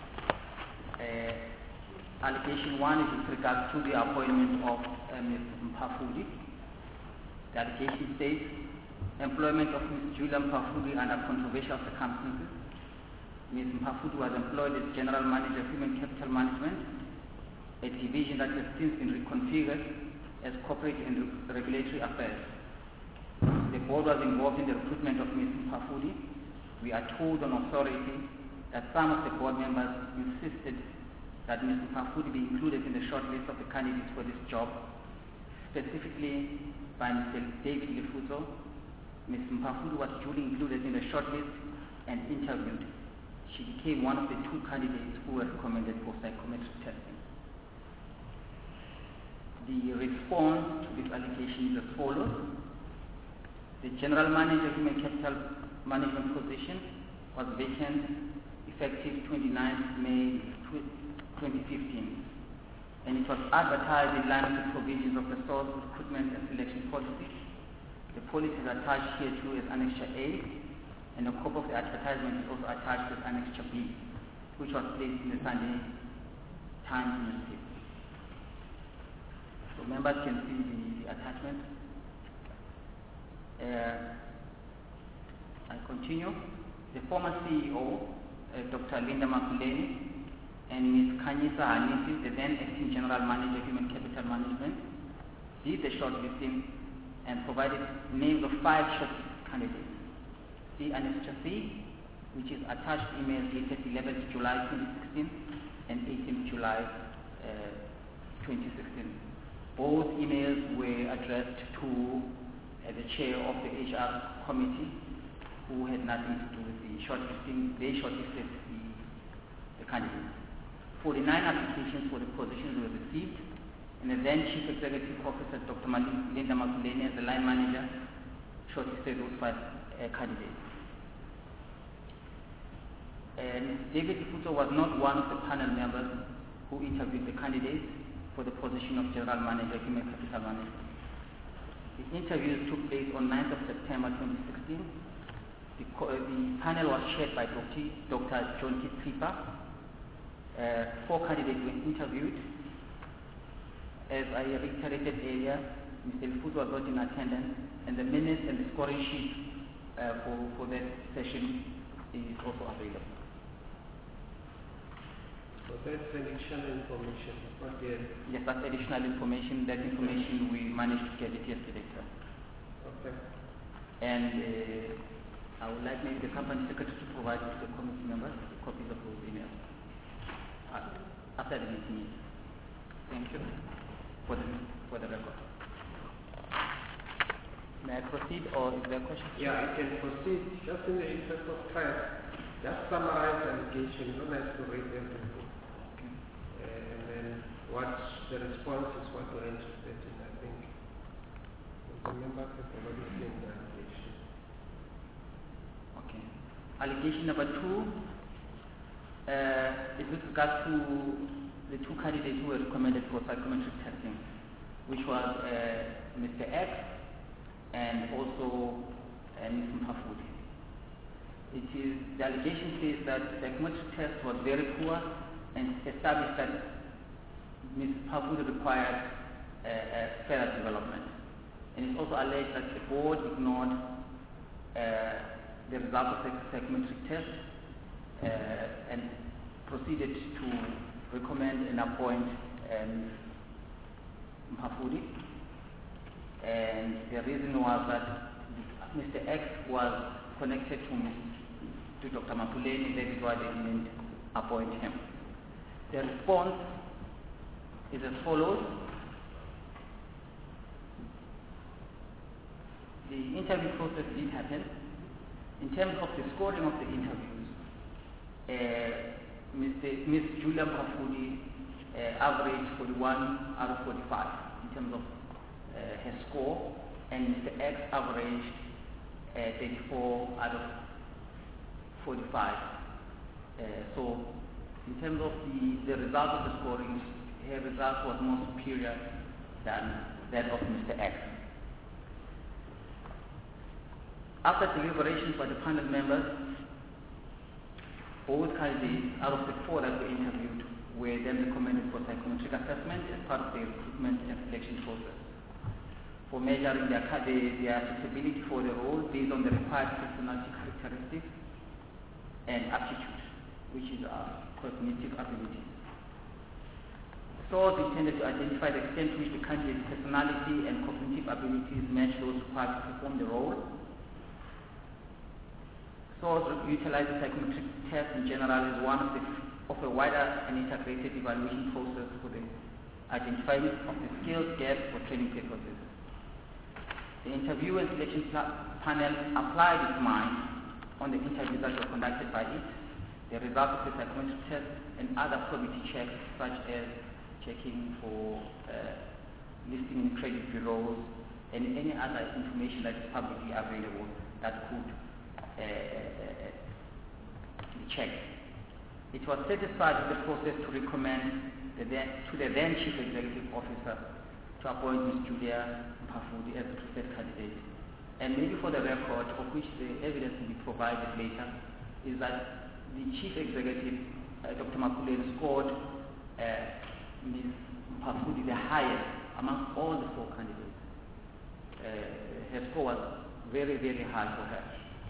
Uh, allegation one is with regards to the appointment of uh, Miz Mpafudi. The allegation states employment of Miz Julia Mpafudi under controversial circumstances. Miz Mpafudi was employed as General Manager of Human Capital Management, a division that has since been reconfigured as Corporate and Re- Regulatory Affairs. The board was involved in the recruitment of Miz Mpafudi. We are told on authority that some of the board members insisted that Miz Mpafudi be included in the short list of the candidates for this job, specifically by Mister David Lefuzo. Miz Mpafudi was duly included in the short list and interviewed. She became one of the two candidates who were recommended for psychometric testing. The response to this allegation is as follows. The General Manager Human Capital Management position was vacant effective twenty-ninth May twenty fifteen, and it was advertised in line with the provisions of the S O S recruitment and selection policy. The policy is attached here to as Annexure A, and a copy of the advertisement is also attached as Annexure B, which was placed in the Sunday Times newspaper. So members can see the, the attachment. Uh, I continue. The former C E O, uh, Doctor Linda Makuleni, and Miz Khanyisa Hanisi, the then acting General Manager Human Capital Management, did the shortlisting and provided names of five shortlisted candidates. See Annexure C, which is attached email dated eleventh July twenty sixteen and eighteenth July uh, twenty sixteen. Both emails were addressed to uh, the chair of the H R committee, who had nothing to do with the shortlisting. They shortlisted the, the candidates. forty-nine applications for the positions were received, and the then Chief Executive Officer, Doctor Linda Makuleni, as the line manager, shortlisted those five uh, candidates. And David Lefuzo was not one of the panel members who interviewed the candidates for the position of General Manager, Human Capital Management. The interviews took place on ninth of September twenty sixteen. The, co- uh, the panel was chaired by Doctor John T. Tripa. Uh, four candidates were interviewed. As I reiterated earlier, Mister Lefuzo was not in attendance, and the minutes and the scoring sheet uh, for, for that session is also available. So that's additional information, not yet. Yes, that's additional information. That information we managed to get it yesterday, sir. Okay. And uh, I would like maybe the company secretary to provide to the committee members copies of those emails uh, after the meeting. Thank you for the, for the record. May I proceed, or is there a question? Yeah, I can proceed. Just in the interest of time, just summarize the allegation. You don't have to read everything. Okay. Uh, and then what the response is what we're interested in, I think. The members have already seen the allegation. Okay. Allegation number two uh, is with regard to the two candidates who were recommended for psychometric testing, which was uh, Mister X and also uh, Miz Mpafudi. It is, the allegation says that the psychometric test was very poor and established that Miz Mpafudi required uh, uh, further development. And it's also alleged that the board ignored uh, the result of the psychometric test uh, and proceeded to recommend and appoint um, Mpafudi. And the reason was that Mister X was connected to, to Doctor Makuleni, that is why they didn't appoint him. The response is as follows. The interview process did happen. In terms of the scoring of the interviews, uh, Mister Miz Julia Mpafudi uh, averaged forty-one out of forty-five in terms of uh, her score, and Mister X averaged uh, thirty-four out of forty-five. Uh, so, in terms of the, the result of the scoring, her result was more superior than that of Mister X. After deliberations by the panel members, both candidates out of the four that were interviewed were then recommended for psychometric assessment as part of the recruitment and selection process for measuring their, their suitability for the role based on the required personality characteristics and aptitude, which is uh, cognitive abilities. So it's intended to identify the extent to which the candidate's personality and cognitive abilities match those required to perform the role. S O S utilizes psychometric tests in general as one of the of a wider and integrated evaluation process for the identifying of the skills gaps for training purposes. The interview and selection panel applied its mind on the interviews that were conducted by it, the results of the psychometric test, and other probity checks such as checking for uh, listing in credit bureaus and any other information that is publicly available that could uh, be checked. It was satisfied with the process to recommend the then, to the then Chief Executive Officer to appoint Miz Julia Mphaphuli as the preferred candidate. And maybe for the record, of which the evidence will be provided later, is that the Chief Executive, uh, Doctor Makuleni, scored uh, Miz Mphaphuli the highest among all the four candidates. Uh, her score was very, very high for her.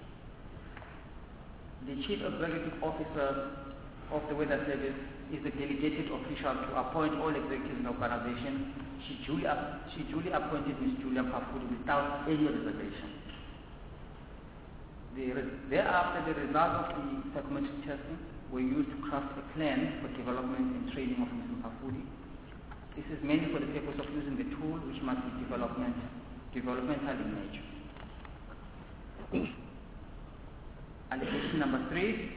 The Chief Executive Officer of the Weather Service is the delegated official to appoint all executives in the organization. She duly, she duly appointed Miz Julia Mphaphuli without any reservation. The, thereafter, the results of the psychometric testing were used to craft a plan for development and training of Miz Mphaphuli. This is mainly for the purpose of using the tool, which must be development, developmental in nature. Allegation number three.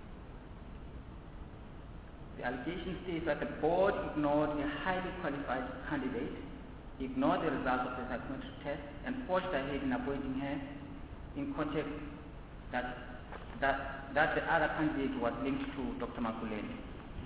The allegation states that the board ignored a highly qualified candidate, ignored the results of the psychometric test, and forged ahead in appointing her in context that, that, that the other candidate was linked to Doctor Makuleni.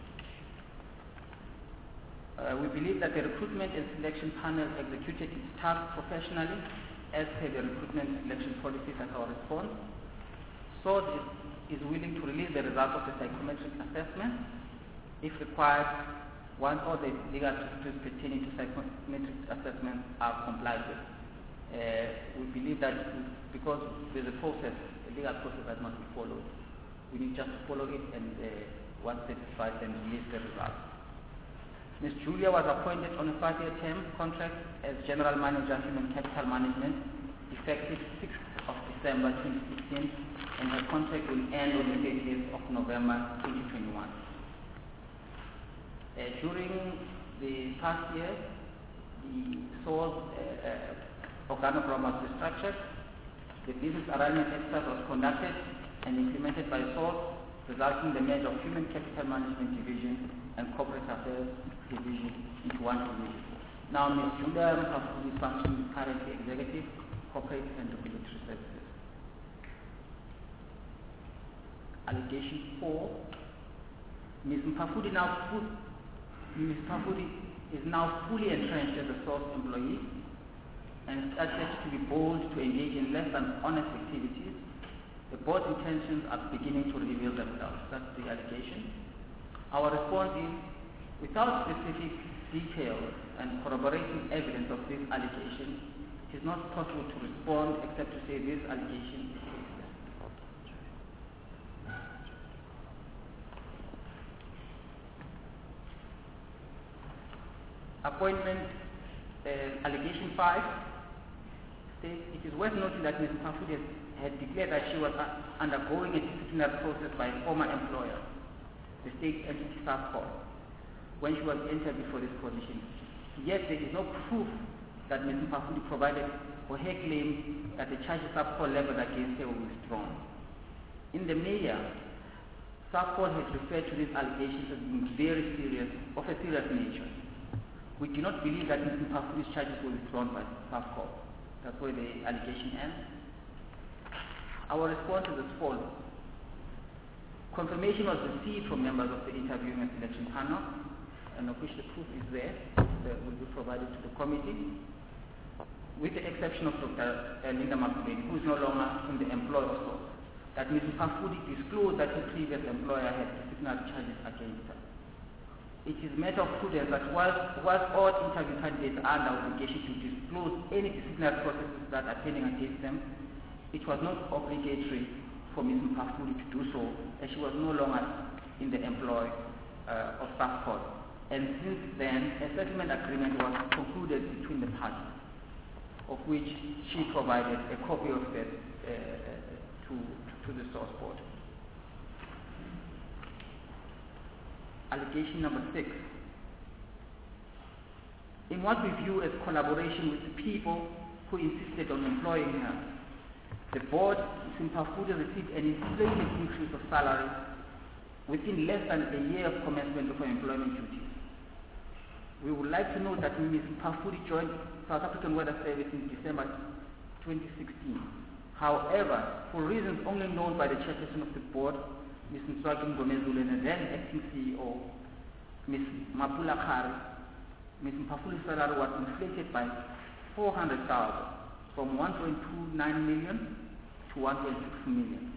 Uh, we believe that the recruitment and selection panel executed its task professionally as per the recruitment and selection policies at our response. SORS is, is willing to release the results of the psychometric assessment if required, once all the legal procedures pertaining to psychometric assessment are complied with. Uh, we believe that because there's a process, a legal process that must be followed, we need just to follow it and uh, once satisfied, then release the results. Miz Julia was appointed on a five-year term contract as General Manager of Human Capital Management, effective sixth of December twenty sixteen, and her contract will end on the thirtieth of November twenty twenty-one. Uh, during the past year, the SORS uh, uh, organogram was restructured, the business alignment exercise was conducted and implemented by SORS, resulting in the merger of Human Capital Management Division and Corporate Affairs Division into one division. Now, Miz Julia Mphaphuli is functioning currently Executive, Corporate and Regulatory Services. Allegation four. Miz Mphaphuli now full, Miz Mphaphuli is now fully entrenched as a SORS employee and started to be bold to engage in less than honest activities. The board's intentions are beginning to reveal themselves. That's the allegation. Our response is, without specific details and corroborating evidence of this allegation, it is not possible to respond except to say this allegation is baseless. Appointment uh, allegation five states, it is worth noting that Miz Mphaphuli had declared that she was uh, undergoing a disciplinary process by a former employer, the state entity SAFCOL, when she was entered before this position. Yet there is no proof that Miz Mphaphuli provided for her claim that the charges SAFCOL leveled against her were withdrawn. In the mayor, SAFCOL has referred to these allegations as being very serious, of a serious nature. We do not believe that Miz Mphafuli's charges were withdrawn by SAFCOL. That's where the allegation ends. Our response is as follows. Confirmation was received from members of the interviewing and selection panel, and of which the proof is there, that will be provided to the committee, with the exception of Doctor Linda Makuleni, who is no longer in the employ of SORS, that Miz Mphaphuli disclosed that her previous employer had disciplinary charges against her. It is a matter of prudence that whilst, whilst all interview candidates are under obligation to disclose any disciplinary processes that are pending against them, it was not obligatory for Miz Mphaphuli to do so, as she was no longer in the employ uh, of SAFCOL. And since then, a settlement agreement was concluded between the parties, of which she provided a copy of that uh, to, to the SORS board. Allegation number six. In what we view as collaboration with the people who insisted on employing her, the board, Missus Mphafude, received an inflated increase of salary within less than a year of commencement of her employment duties. We would like to note that Missus Mphafude joined South African Weather Service in December twenty sixteen. However, for reasons only known by the chairperson of the board, Miz Mswaki Mngomezulu, and the then acting C E O, Miz Mapula Khari, Missus Mphafude's salary was inflated by four hundred thousand from one point two nine million to one point six million.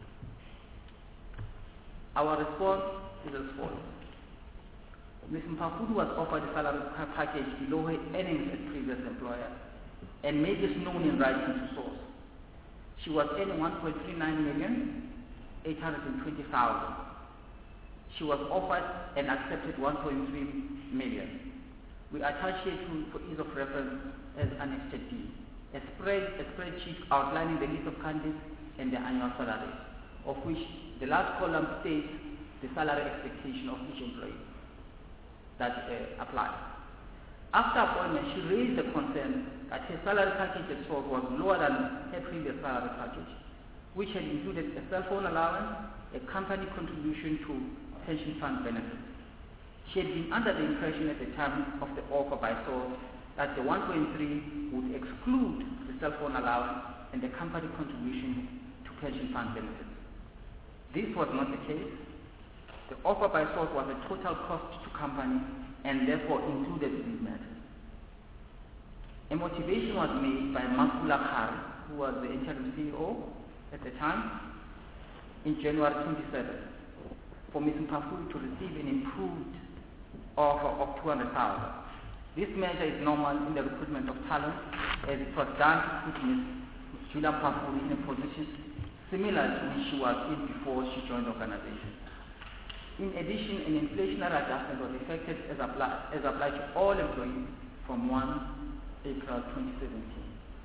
Our response is as follows. Missus Mphafude was offered a salary package below her earnings at previous employer and made this known in writing to source. She was earning one point three nine million eight hundred twenty thousand. She was offered and accepted one point three million. We attach here to, for ease of reference, as Annex D, a spread a spreadsheet outlining the list of candidates and their annual salaries, of which the last column states the salary expectation of each employee that uh, applies. After appointment, she raised the concern that her salary package at source was lower than her previous salary package, which had included a cell phone allowance, a company contribution to pension fund benefits. She had been under the impression at the time of the offer by source that the one point three would exclude the cell phone allowance and the company contribution to pension fund benefits. This was not the case. The offer by source was a total cost to company and therefore included these matters. A motivation was made by Mapula Khari, who was the interim C E O at the time, in January twenty-seventh, for Missus Mphafude to receive an improved offer of two hundred thousand. This measure is normal in the recruitment of talent, as it was done to put Miz Julia Mphafude in a position similar to which she was in before she joined the organization. In addition, an inflationary adjustment was effected as applied, as applied to all employees from first of April twenty seventeen.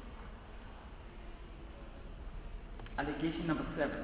Allegation number seven.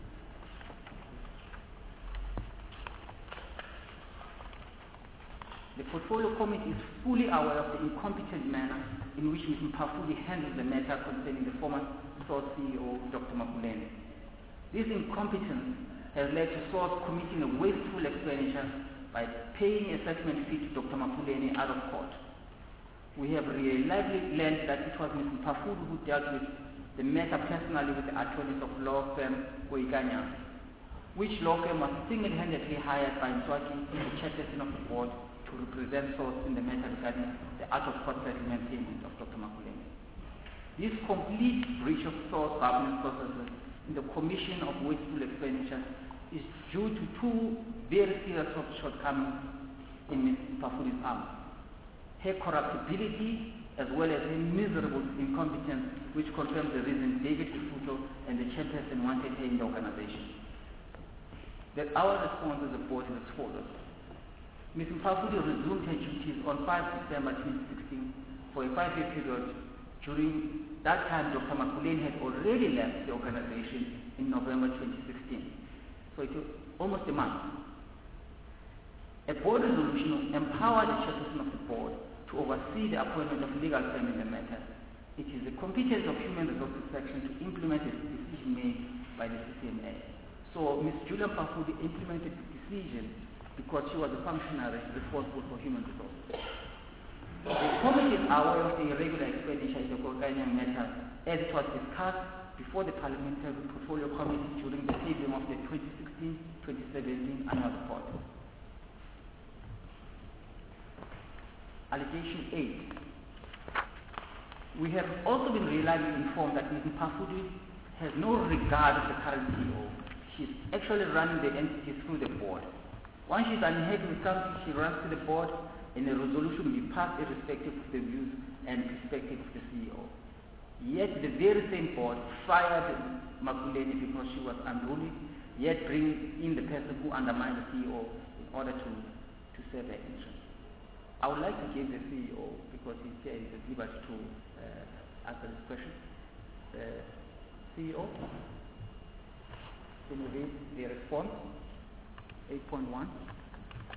The Portfolio Committee is fully aware of the incompetent manner in which Miz Mphafude handled the matter concerning the former SOURCE C E O, Doctor Mapuleni. This incompetence has led to SOURCE committing a wasteful expenditure by paying a settlement fee to Doctor Mapuleni out of court. We have reliably learned that it was Miz Mphafude who dealt with the matter personally with the attorneys of law firm Oikanya, which law firm was single-handedly hired by Mswaki, the chairperson of the board, to represent SOURCE in the matter regarding the out-of-court settlement payment of Doctor Mapuleni. This complete breach of SOURCE governance processes in the commission of wasteful expenditure is due to two very serious shortcomings in Miz Mphafude's arm: her corruptibility as well as her miserable incompetence, which confirms the reason David Kifutlo and the chairperson wanted her in the organization. That our response as a board is as follows. Miz Mphafude resumed her duties on the fifth of December twenty sixteen for a five-year period. During that time, Doctor Mapuleni had already left the organization in November twenty sixteen. So it was almost a month. A board resolution empowered the chairperson of the board to oversee the appointment of legal firm in the matter. It is the competence of Human Resources Section to implement a decision made by the C C M A. So Miz Julia Mphafude implemented the decision because she was a functionary responsible for human resources. The committee is aware of the irregular expenditure in the Oikanya matter, as it was discussed before the Parliamentary Portfolio Committee during the tabling of the twenty sixteen twenty seventeen annual report. Allegation eight. We have also been reliably informed that Miz Mphafude has no regard of the current C E O. She is actually running the entity through the board. Once she is unhappy with something, she runs to the board and a resolution will be passed irrespective of the views and perspective of the C E O. Yet the very same board fired Mapuleni because she was unruly, yet bring in the person who undermined the C E O in order to, to serve their interests. I would like to give the C E O, because he's here, he's at liberty to uh, answer this question. Uh, C E O, can you read the response? eight point one.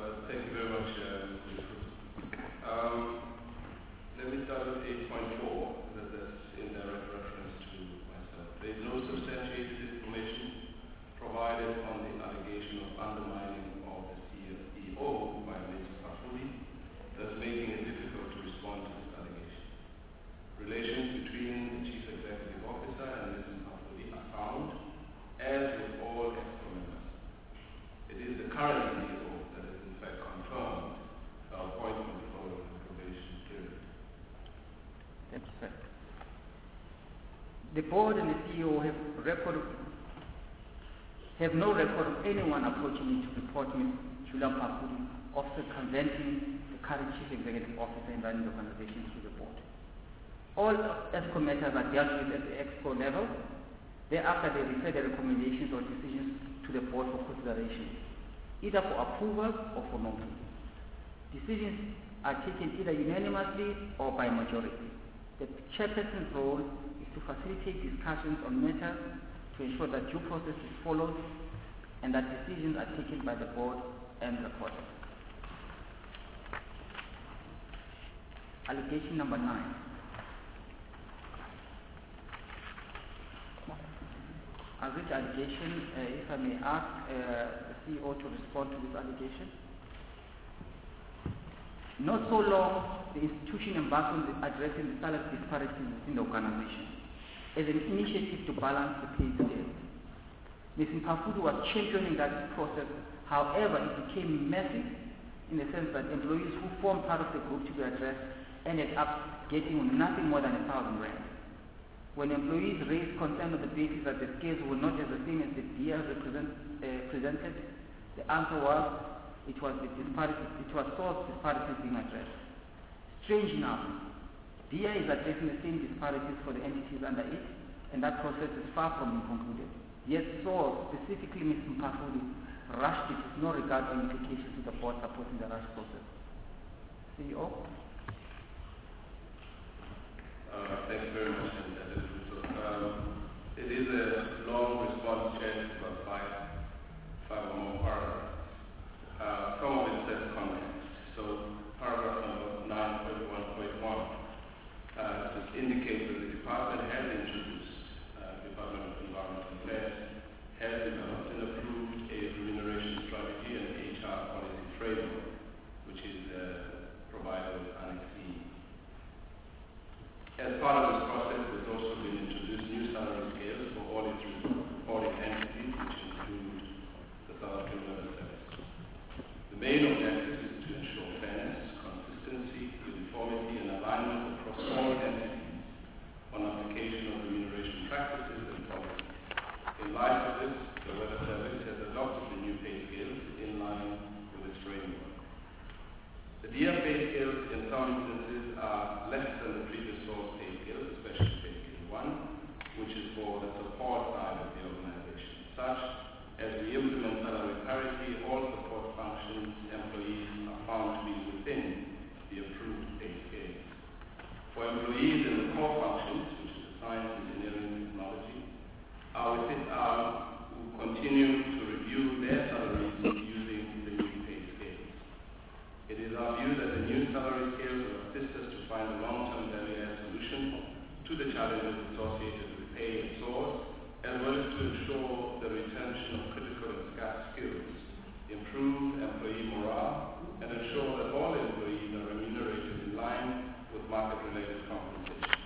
Uh, thank you very much, uh, um, let me start with eight point four, that that's in direct reference to myself. There is no substantiated information provided on the allegation of undermining of the C E O by Mister Pafuli, thus making it difficult to respond to this allegation. Relations between the Chief Executive Officer and Mister Pafuli are sound, as with all EXCO members. It is the current C E O that has in fact confirmed our appointment following the probation period. Thank you, sir. The board and the C E O have record have no record of anyone approaching me to report Miz Julian Pafuli of circumventing the current Chief Executive Officer and running the organization through the board. All EXCO matters are dealt with at the EXCO level. Thereafter, they refer the recommendations or decisions to the board for consideration, either for approval or for no approval. Decisions are taken either unanimously or by majority. The chairperson's role is to facilitate discussions on matters to ensure that due process is followed and that decisions are taken by the board and recorded. Allegation number nine. On this allegation, uh, if I may ask uh, the C E O to respond to this allegation. Not so long, the institution embarked on addressing the salary disparities within the organization as an initiative to balance the pay scale. Mister Pafuli was championing that process. However, it became messy in the sense that employees who formed part of the group to be addressed ended up getting nothing more than a thousand rand. When employees raised concern on the basis that the scales were not as the same as the D A represent, uh, presented, the answer was it was the disparities, it was source disparities being addressed. Strange enough, D A is addressing the same disparities for the entities under it, and that process is far from being concluded. Yet source, specifically Mister Pafuli, rushed it with no regard or implications to the board supporting the rush process. C E O? Uh, thank you very much, Senator Russo. Um, it is a long response, Chair, about five, five or more paragraphs. Uh, some of it says context. So, paragraph number nine point one point one uh, just indicates that the department has introduced, uh, Department of Environmental Affairs has developed and approved a remuneration strategy and H R policy framework, which is uh, provided with Annex E. As part of this process, there's also been introduced new salary scales for all its reporting entities, which include the South African Weather Service. The main objective is to ensure fairness, consistency, uniformity, and alignment across all entities on application of remuneration practices and policies. In light of this, the Weather Service has adopted the new pay scales in line with its framework. The D A pay scales in some instances are less than the previous source pay scales, especially pay scale one, which is for the support side of the organization. Such as we implement salary parity, all support functions, employees are found to be within the approved pay scales. For employees in the core functions, which is the science, engineering, and technology, our within our who continue to review their salaries using the new pay scales. It is our view that the new salary scales will assist us to find a long-term value-add solution to the challenges associated with pay and source, as well as to ensure the retention of critical and scarce skills, improve employee morale, and ensure that all employees are remunerated in line with market-related compensation.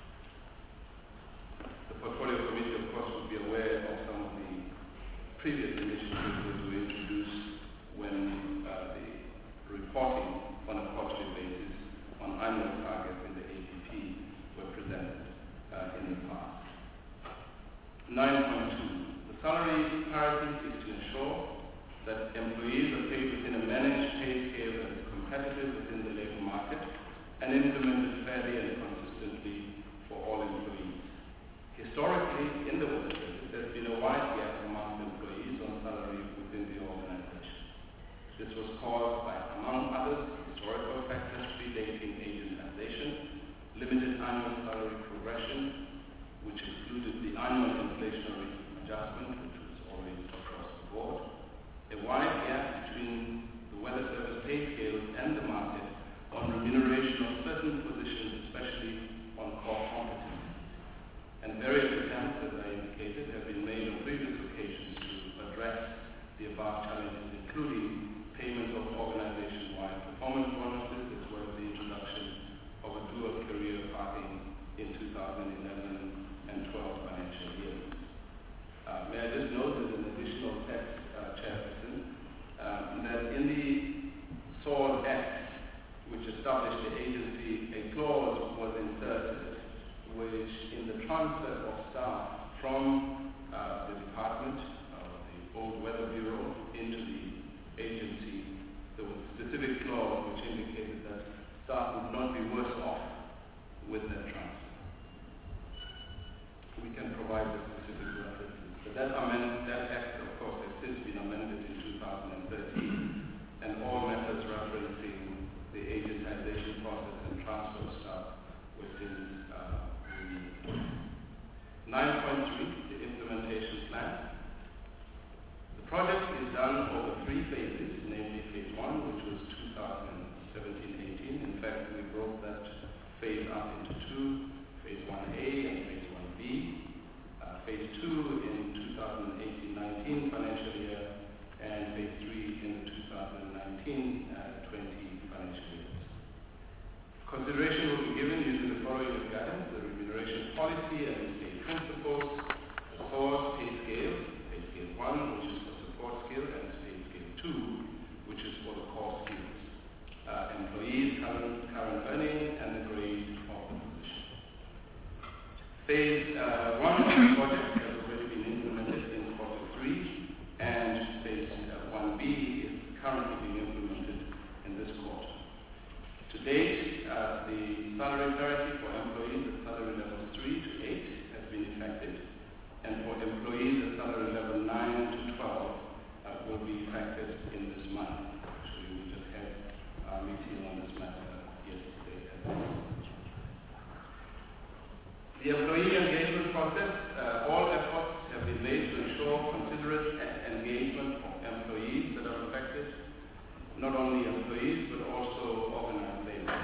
The Portfolio Committee, of course, would be aware of some of the previous initiatives that were introduced when uh, the reporting on a quarterly basis on annual targets in the A P P were presented uh, in the past. nine point two. The salary parity is to ensure that employees are paid within a managed pay scale that is competitive within the labor market and implemented fairly and consistently for all employees. Historically, in the Weather Service, there's been a wide gap among employees on salary within the organization. This was caused by, among others, historical factors predating agentization, limited annual salary progression, which included the annual inflationary adjustment, which was always across the board, a wide gap between the Weather Service may I just note as an additional text, uh, Chairperson, um, that in the S O A R Act, which established the agency, a clause was inserted which, in the transfer of staff from uh, the department, uh, the Old Weather Bureau, into the agency, there was a specific clause which indicated that staff would not be worse off with that transfer. We can provide the specific references. But that, amend, that act, of course, has since been amended in two thousand thirteen, and all matters referencing the agentization process and transfer of staff were since uh, removed. nine point three, the implementation plan. The project is done over three phases, namely phase one, which was two thousand seventeen eighteen. In fact, we broke that phase up into two, phase one A and phase one B. Uh, phase two in two thousand eighteen nineteen financial year, and phase three in the two thousand nineteen twenty financial years. Consideration will be given using the following guidance: the remuneration policy and state principles, the source pay scale, pay scale one, which is for support skill, and pay scale two, which is for the core skills. Uh, employees, current, current earning, and the grade of the position. Phase uh, one of the project has already been implemented in quarter three, and phase uh, one B is currently being implemented in this quarter. To date, uh, the salary parity for employees at salary levels three to eight has been effected, and for employees at salary level nine to twelve uh, will be effected in this month. Actually, we just had our meeting on this matter yesterday. The employee engagement process, uh, all efforts have been made to ensure considerate engagement of employees that are affected, not only employees but also organized labor.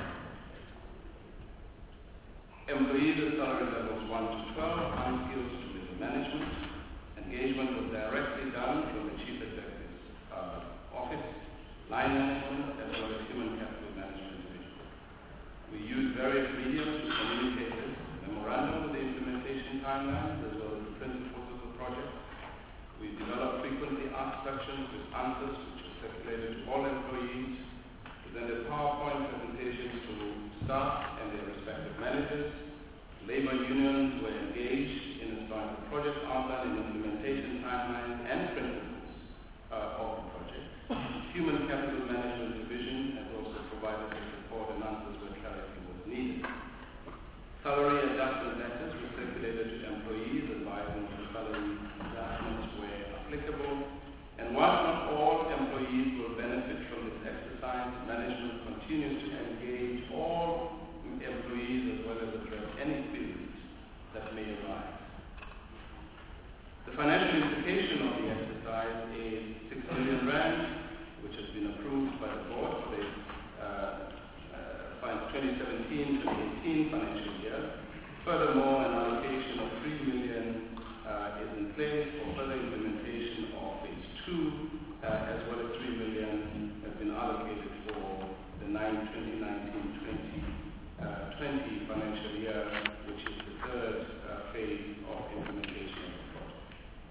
Employees at salary levels one to twelve, unskilled to middle management. Engagement was directly done from the Chief Executive's uh, office, line management, as well as human capital management division. We use various mediums to communicate this: memorandum with the implementation timelines, as well as the principles of the project. We developed frequently asked questions with answers which were circulated to all employees, presented PowerPoint presentations to staff and their respective managers. Labor unions were engaged in as part of the project outline and implementation timelines and principles uh, of the project. Human Capital Management Division has also provided the support and answers where clarity was needed. Salary adjustment letters were circulated to employees advising that salary adjustments were applicable. And while not all employees will benefit from this exercise, management continues to engage all employees as well as address any queries that may arise. The financial implication of the exercise is six million rand, which has been approved by the board for the uh, uh, twenty seventeen to eighteen financial year. Furthermore, an allocation of three million uh, is in place for further implementation of phase two, uh, as well as three million has been allocated for the twenty nineteen twenty uh, twenty financial year, which is the third uh, phase of implementation of the project.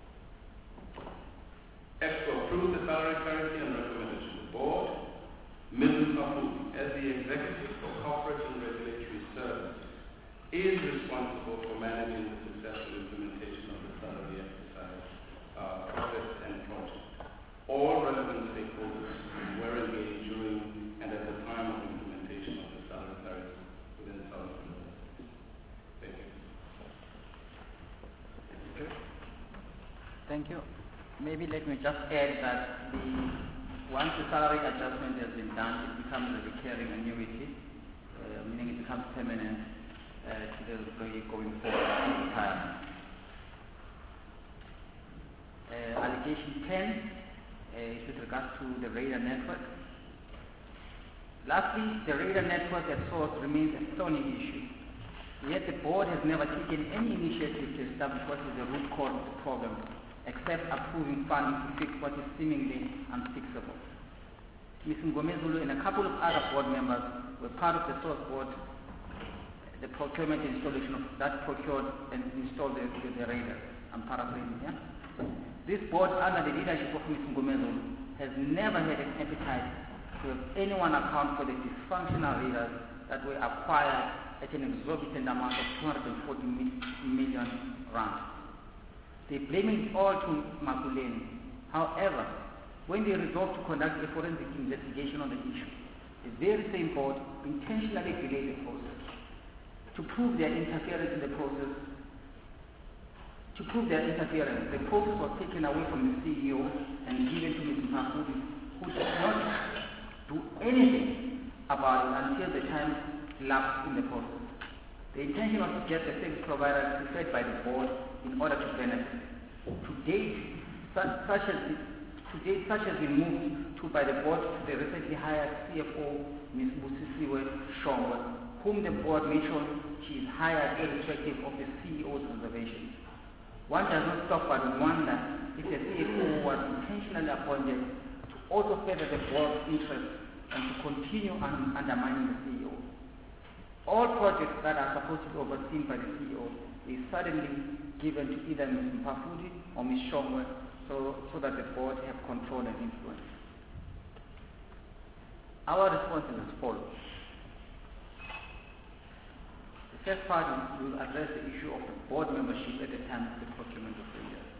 EXCO approved the salary parity and recommended to the board. Mister Papu, as the Executive for Corporate and Regulatory Services, is responsible for managing the successful implementation of the salary exercise uh, process and project. All relevant stakeholders were engaged during and at the time of implementation of the salary parity within South Africa. Thank you. Okay. Thank you. Maybe let me just add that the once the salary adjustment has been done, it becomes a recurring annuity, uh, meaning it becomes permanent uh, to the employee going forward every time. Uh, allegation ten uh, is with regards to the radar network. Lastly, the radar network at source remains a thorny issue. Yet the board has never taken any initiative to establish what is the root cause of the problem, except approving funding to fix what is seemingly unfixable. Miz Ngomezulu and a couple of other board members were part of the source board, the procurement installation of that procured and installed the, the radar. I'm paraphrasing here. This board, under the leadership of Miz Ngomezo, has never had an appetite to have anyone account for the dysfunctional readers that were acquired at an exorbitant amount of two hundred forty million rand. They blame it all to Makuleni. However, when they resolved to conduct a forensic investigation on the issue, the very same board intentionally delayed the process. To prove their interference in the process, to prove their interference, the process was taken away from the C E O and given to Miz Mpafuli, who did not do anything about it until the time lapsed in the process. The intention was to get the service provider preferred by the board in order to benefit. To date, such, such as to date, such has been moved to by the board to the recently hired C F O, Miz Busisiwe Shongwe, whom the board mentioned she is hired irrespective of the C E O's reservations. One does not stop but wonder if the C F O was intentionally appointed to also further the board's interest and to continue un undermining the C E O. All projects that are supposed to be overseen by the C E O is suddenly given to either Miz Mpafuli or Miz Shongwe so, so that the board have control and influence. Our response is as follows. The first part will address the issue of the board membership at the time of the procurement of the year.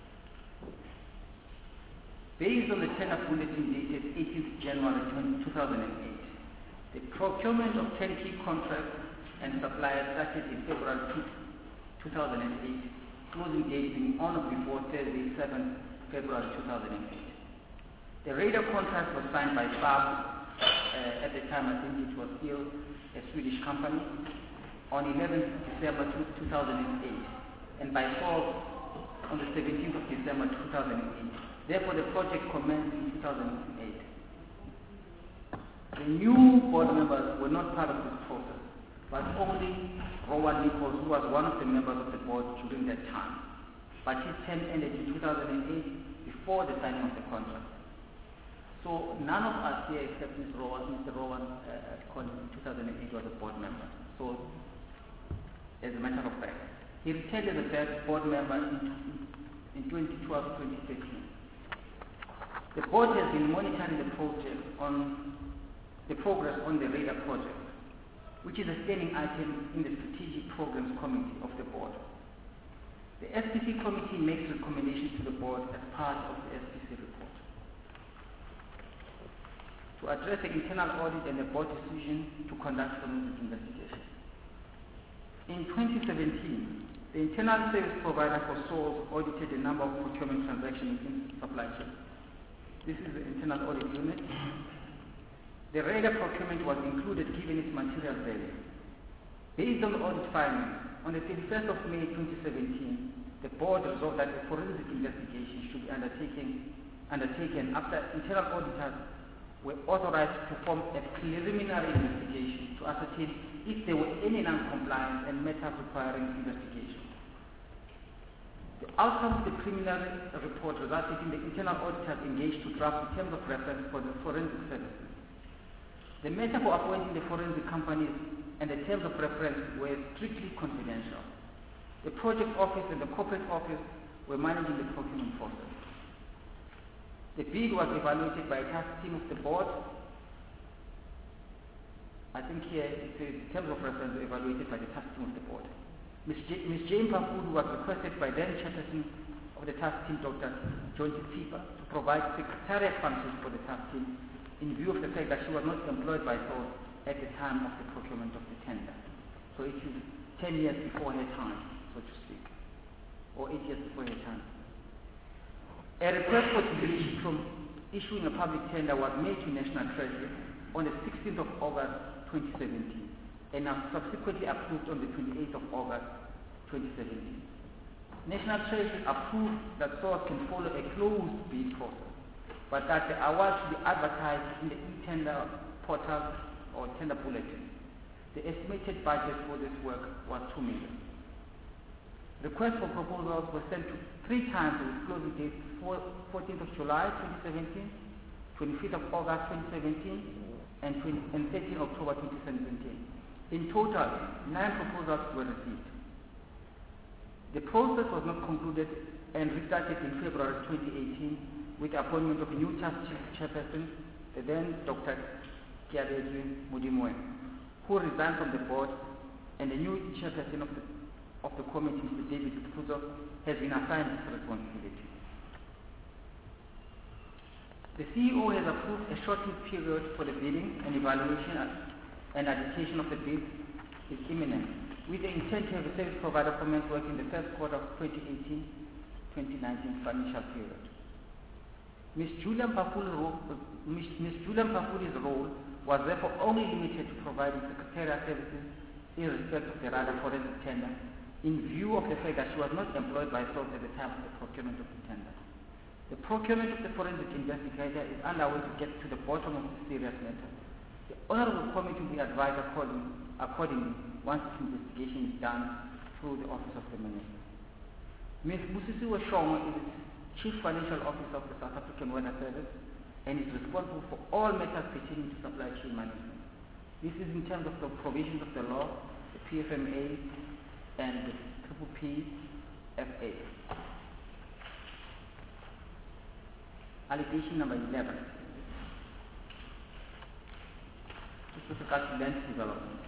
Based on the tender bulletin dated eighteenth January two thousand eight, the procurement of ten key contracts and suppliers started in February two thousand eight, closing date being on or before Thursday seventh February two thousand eight. The radar contract was signed by F A B, uh, at the time I think it was still a Swedish company, on eleventh December two thousand eight, and by Forbes on the seventeenth of December two thousand eight. Therefore, the project commenced in two thousand eight. The new board members were not part of this process, but only Rowan Nichols, who was one of the members of the board during that time. But his term ended in two thousand eight before the signing of the contract. So none of us here except Mister Rowan, Mister Rowan uh, in two thousand eight was a board member. So as a matter of fact, he returned as a third board member in, in twenty twelve to twenty thirteen. The board has been monitoring the project on the progress on the radar project, which is a standing item in the strategic programs committee of the board. The S P C committee makes recommendations to the board as part of the S P C report. To address the internal audit and the board decision to conduct forensic investigation. In twenty seventeen, the internal service provider for Souls audited a number of procurement transactions in supply chain. This is the internal audit unit. The radar procurement was included given its material value. Based on the audit findings, on the thirty-first of May twenty seventeen, the board resolved that a forensic investigation should be undertaken, undertaken after internal auditors were authorized to perform a preliminary investigation to ascertain if there were any non-compliance and matters requiring investigation. The outcome of the preliminary report resulted in the internal auditors engaged to draft the terms of reference for the forensic services. The matter for appointing the forensic companies and the terms of reference were strictly confidential. The project office and the corporate office were managing the procurement process. The bid was evaluated by a task team of the board. I think here it says terms of reference were evaluated by the task team of the board. Miz Jane Pafudu was requested by then chairperson of the task team, Doctor John Tipa, to provide secretariat functions for the task team in view of the fact that she was not employed by Souls at the time of the procurement of the tender. So it is ten years before her time, so to speak, or eight years before her time. A request for delegation from issuing a public tender was made to National Treasury on the sixteenth of August twenty seventeen and was subsequently approved on the twenty-eighth of August twenty seventeen. National Treasury approved that Souls can follow a closed bid process, but that the award should be advertised in the e-tender portal or tender bulletin. The estimated budget for this work was two million. Requests for proposals were sent to three times with closing dates fourteenth of July twenty seventeen, twenty-fifth of August twenty seventeen, and, and thirteenth of October twenty seventeen. In total, nine proposals were received. The process was not concluded and restarted in February twenty eighteen with the appointment of a new task chairperson, the then Doctor Kiabethu Mudimoe, who resigned from the board, and the new chairperson of the, of the committee, Mister David Kuzo, has been assigned this responsibility. The C E O has approved a shortened period for the bidding, and evaluation and adjudication of the bid is imminent, with the intent to have a service provider commence work in the first quarter of twenty eighteen twenty nineteen financial period. Miz Julian Pafuli's role, Miz Julian Pafuli's role was therefore only limited to providing secretarial services in respect of the RADA forensic tender, in view of the fact that she was not employed by SALT at the time of the procurement of the tender. The procurement of the forensic investigator is underway to get to the bottom of the serious matter. The Honorable Committee will be advised according, accordingly once this investigation is done through the Office of the Minister. Miz Busisiwe Shongwe is Chief Financial Officer of the South African Weather Service and is responsible for all matters pertaining to supply chain management. This is in terms of the provisions of the law, the P F M A, and the Triple P F A. Allegation number eleven. This is regard to land development.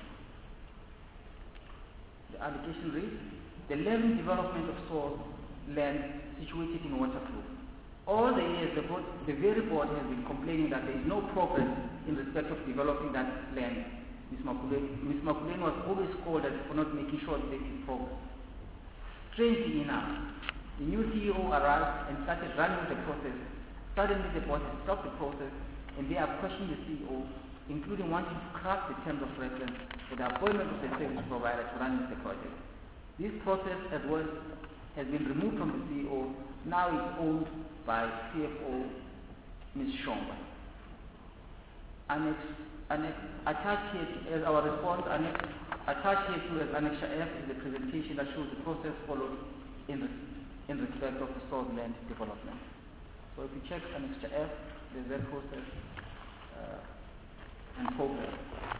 The allegation reads, the land development of soil land situated in Waterkloof. All the years, the, board, the very board has been complaining that there is no progress in respect of developing that land. Miz Makuleni was always scolded for not making sure that there is progress. Strangely enough, the new C E O arrived and started running the process. Suddenly the board has stopped the process and they are questioning the C E O, including wanting to craft the terms of reference for the appointment of the service provider to run the project. This process as well has been removed from the C E O. Now it's owned by C F O Miz Shongwe. Annex, annex, attached here to, as our response, annex, attached here to as Annex F is the presentation that shows the process followed in, in respect of the soil land development. So if you check Annex F, there's that process uh, and progress.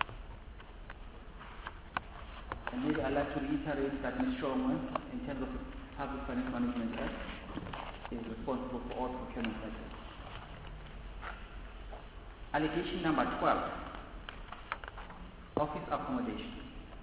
And maybe I'd like to reiterate that Miz Shongwe, in terms of the Public Finance Management Act, is responsible for all procurement matters. Allegation number twelve, office accommodation.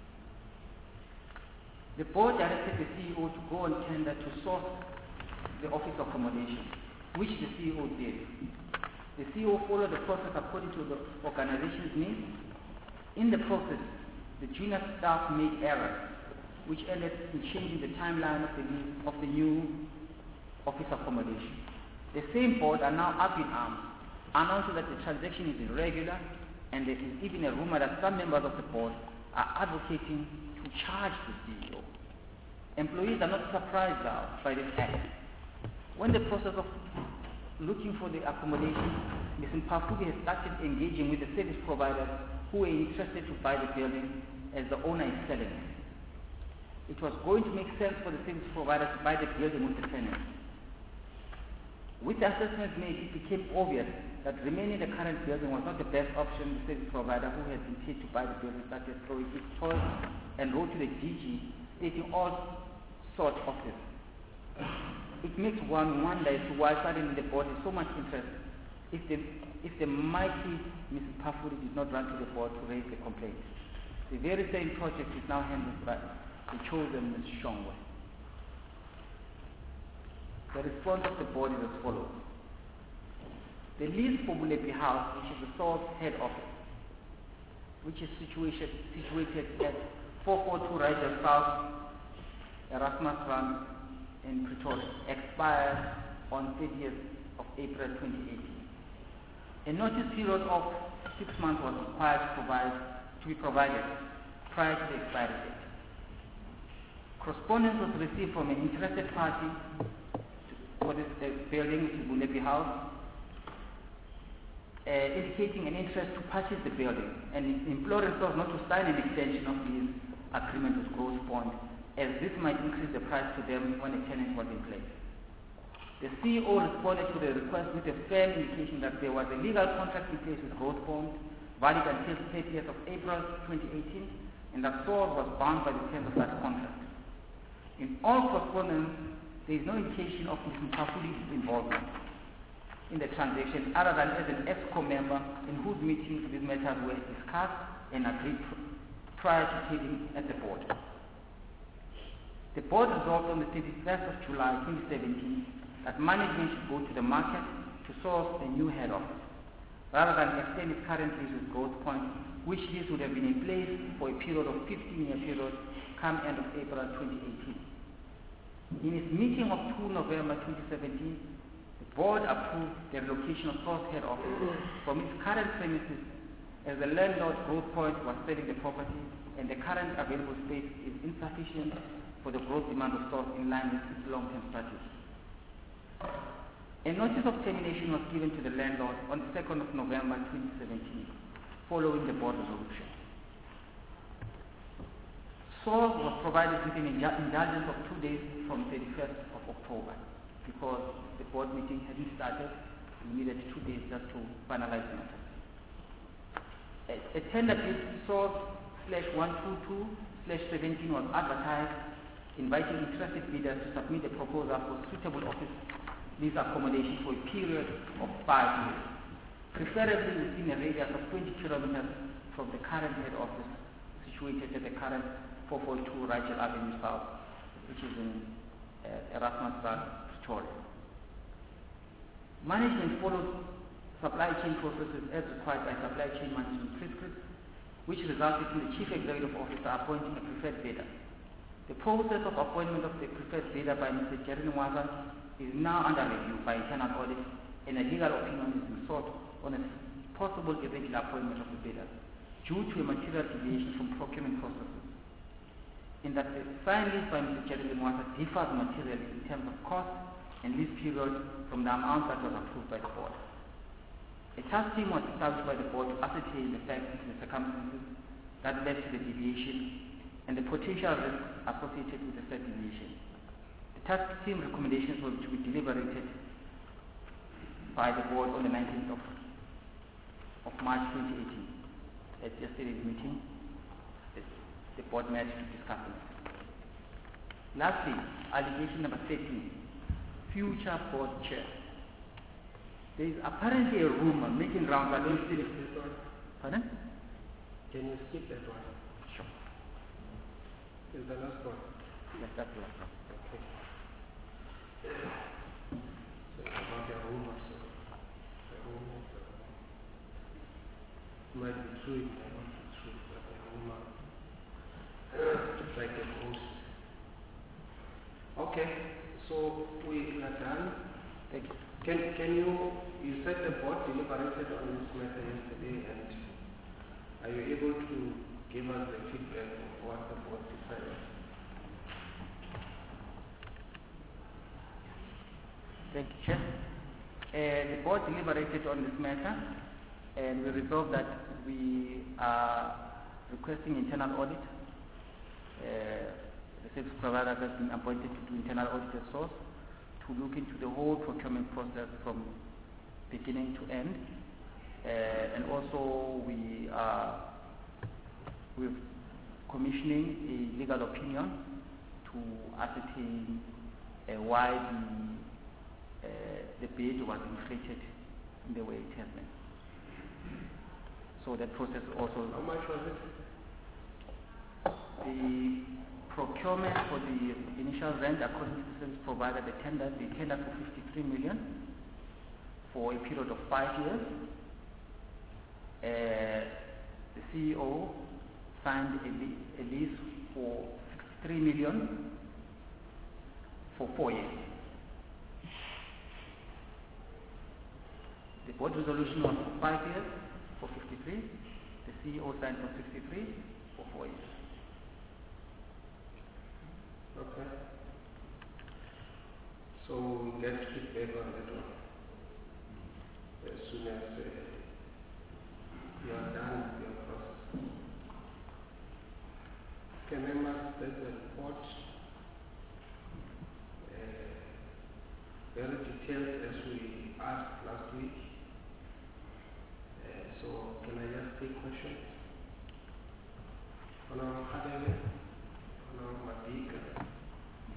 The board directed the C E O to go on tender to source the office accommodation, which the C E O did. The C E O followed the process according to the organization's needs. In the process, the junior staff made errors, which ended in changing the timeline of the new, of the new office accommodation. The same board are now up in arms, announcing that the transaction is irregular, and there is even a rumor that some members of the board are advocating to charge the C E O. Employees are not surprised now by this act. When the process of looking for the accommodation, Miz Mpafuli has started engaging with the service providers who were interested to buy the building as the owner is selling it. It was going to make sense for the service provider to buy the building with the tenants. With the assessments made, it became obvious that remaining the current building was not the best option. The service provider who had been paid to buy the building started throwing his toys and wrote to the D G stating all sorts of this. It makes one wonder as to why suddenly the board has so much interest if the, if the mighty Missus Pafuri did not run to the board to raise the complaint. The very same project is now handled by the chosen Miz Shongwe. The response of the board is as follows. The lease for Bulepi House, which is the SALT head office, which is situated, situated at four forty-two Ryder South, Erasmus Run in Pretoria, expires on thirtieth of April twenty eighteen. A notice period of six months was required to, provide, to be provided prior to the expiry date. Correspondence was received from an interested party for this uh, building, which is Bulepi House, uh, indicating an interest to purchase the building and imploring us not to sign an extension of this agreement with Grosse Pointe, as this might increase the price to them when a tenant was in place. The C E O responded to the request with a firm indication that there was a legal contract in place with Grosse Pointe, valid until thirtieth of April twenty eighteen, and that SALT was bound by the terms of that contract. In all correspondence, there is no indication of Mister Mpafuli's involvement in the transaction other than as an ESCO member in whose meetings these matters were discussed and agreed pr prior to taking at the board. The board resolved on the thirty-first of July twenty seventeen that management should go to the market to source a new head office, rather than extend its current lease with Growth Point, which lease would have been in place for a period of fifteen year period come end of April twenty eighteen. In its meeting of the second of November twenty seventeen, the board approved the relocation of Source head office from its current premises, as the landlord Growth Point was selling the property and the current available space is insufficient for the growth demand of Source in line with its long-term strategy. A notice of termination was given to the landlord on the second of November twenty seventeen, following the board resolution. Source was provided with an indulgence of two days from thirty-first of October, because the board meeting hadn't started. We needed two days just to finalize the matter. A, a tender bid Source slash one two two slash seventeen was advertised, inviting interested bidders to submit a proposal for suitable office lease accommodation for a period of five years, preferably within a radius of twenty kilometers from the current head office, situated at the current four forty-two Rachel Avenue South, which is in uh, Erasmusburg, Pretoria. Management followed supply chain processes as required by supply chain management prescripts, which resulted in the chief executive officer appointing a preferred bidder. The process of appointment of the preferred bidder by Mister Jerry Nwaza is now under review by internal audit, and a legal opinion is being sought on a possible irregular appointment of the bidder due to a material deviation from procurement processes, in that the signed lease by Mister Jerry Nwaza differs materially in terms of cost and lease period from the amount that was approved by the board. A task team was established by the board to ascertain the facts and the circumstances that led to the deviation and the potential risk associated with the said deviation. The task team recommendations were to be deliberated by the board on the nineteenth of, of March twenty eighteen. At yesterday's meeting, the, the board met to discuss it. Lastly, allegation number thirteen, future board chair. There is apparently a rumor making rounds that don't still exist. Pardon? Can you skip that one? Sure. Is the last one? Yes, that's the last one. Okay. So it's about a rumor, so the rumor might be true, it might not be true, but a rumor, just like a ghost. Okay, so we are done. Thank you. Can, can you, you said the board deliberated on this matter yesterday, and are you able to give us the feedback of what the board decided? Thank you, Chair. Uh, the board deliberated on this matter, and we resolved that we are requesting internal audit. Uh, the service provider has been appointed to do internal audit at Source, to look into the whole procurement process from beginning to end, uh, and also we are with commissioning a legal opinion to ascertain uh, why the, uh, the bid was inflated in the way it has been. So that process also. How much was it? The procurement for the initial rent, according to the service provider, the tender, they tendered for fifty-three million for a period of five years. Uh, the C E O signed a, le a lease for sixty-three million for four years. The board resolution was for five years for fifty-three. The C E O signed for sixty-three for four years. Okay. So we'll get feedback on that one as soon as uh, you are done with your process. Okay, members, there's a report, uh, very detailed as we asked last week. Uh, so can I just take questions? Honorable Khadele, Honorable Madika.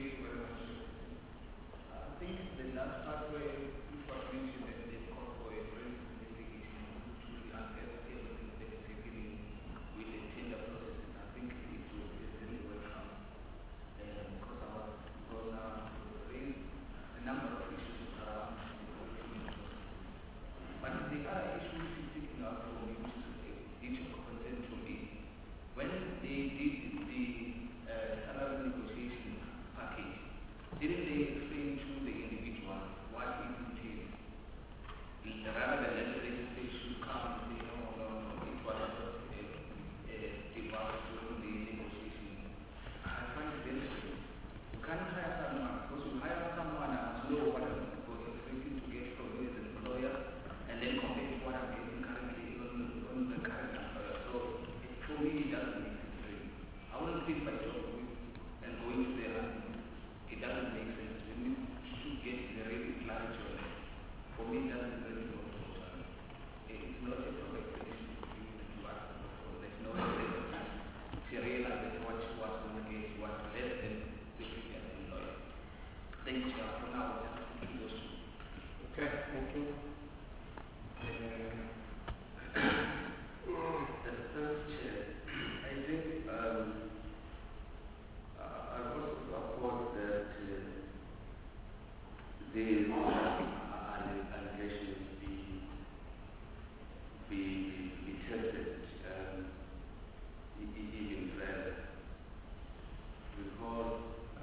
Thank you very much. I think the last part where it was mentioned that they called for a forensic investigation to the unfair sales that is happening with the tender processes. I think it will be really welcome. Um, because I was going to raise a number of issues around the procurement process. But the other issue sticking out for me, which is a issue of concern to me, when they did the uh, salary negotiation package, didn't they explain to the individual what it entails? Rather than let the legislature should come and say, no, no, no, it was not uh, uh, developed during the negotiation. I find it very strange. You can't hire someone, because you hire someone and know what I'm expecting to get from you as an employer, and then compare to what I'm getting currently on, on the current employer. So it, for me, it doesn't make sense really. I wouldn't quit my job with, and go into the army. It doesn't make sense. We need to get the real clarity on it. For me, it doesn't really work. It's not a proper explanation for you that you ask for. There's no evidence. She realized that what she was going to get was less than the previous employer. Thank you, Chair. For now, I'll just keep those two. Okay, thank you. As first chair, I think um, I I also support that uh, these uh, allegations be be be tested um, e- e- even further, because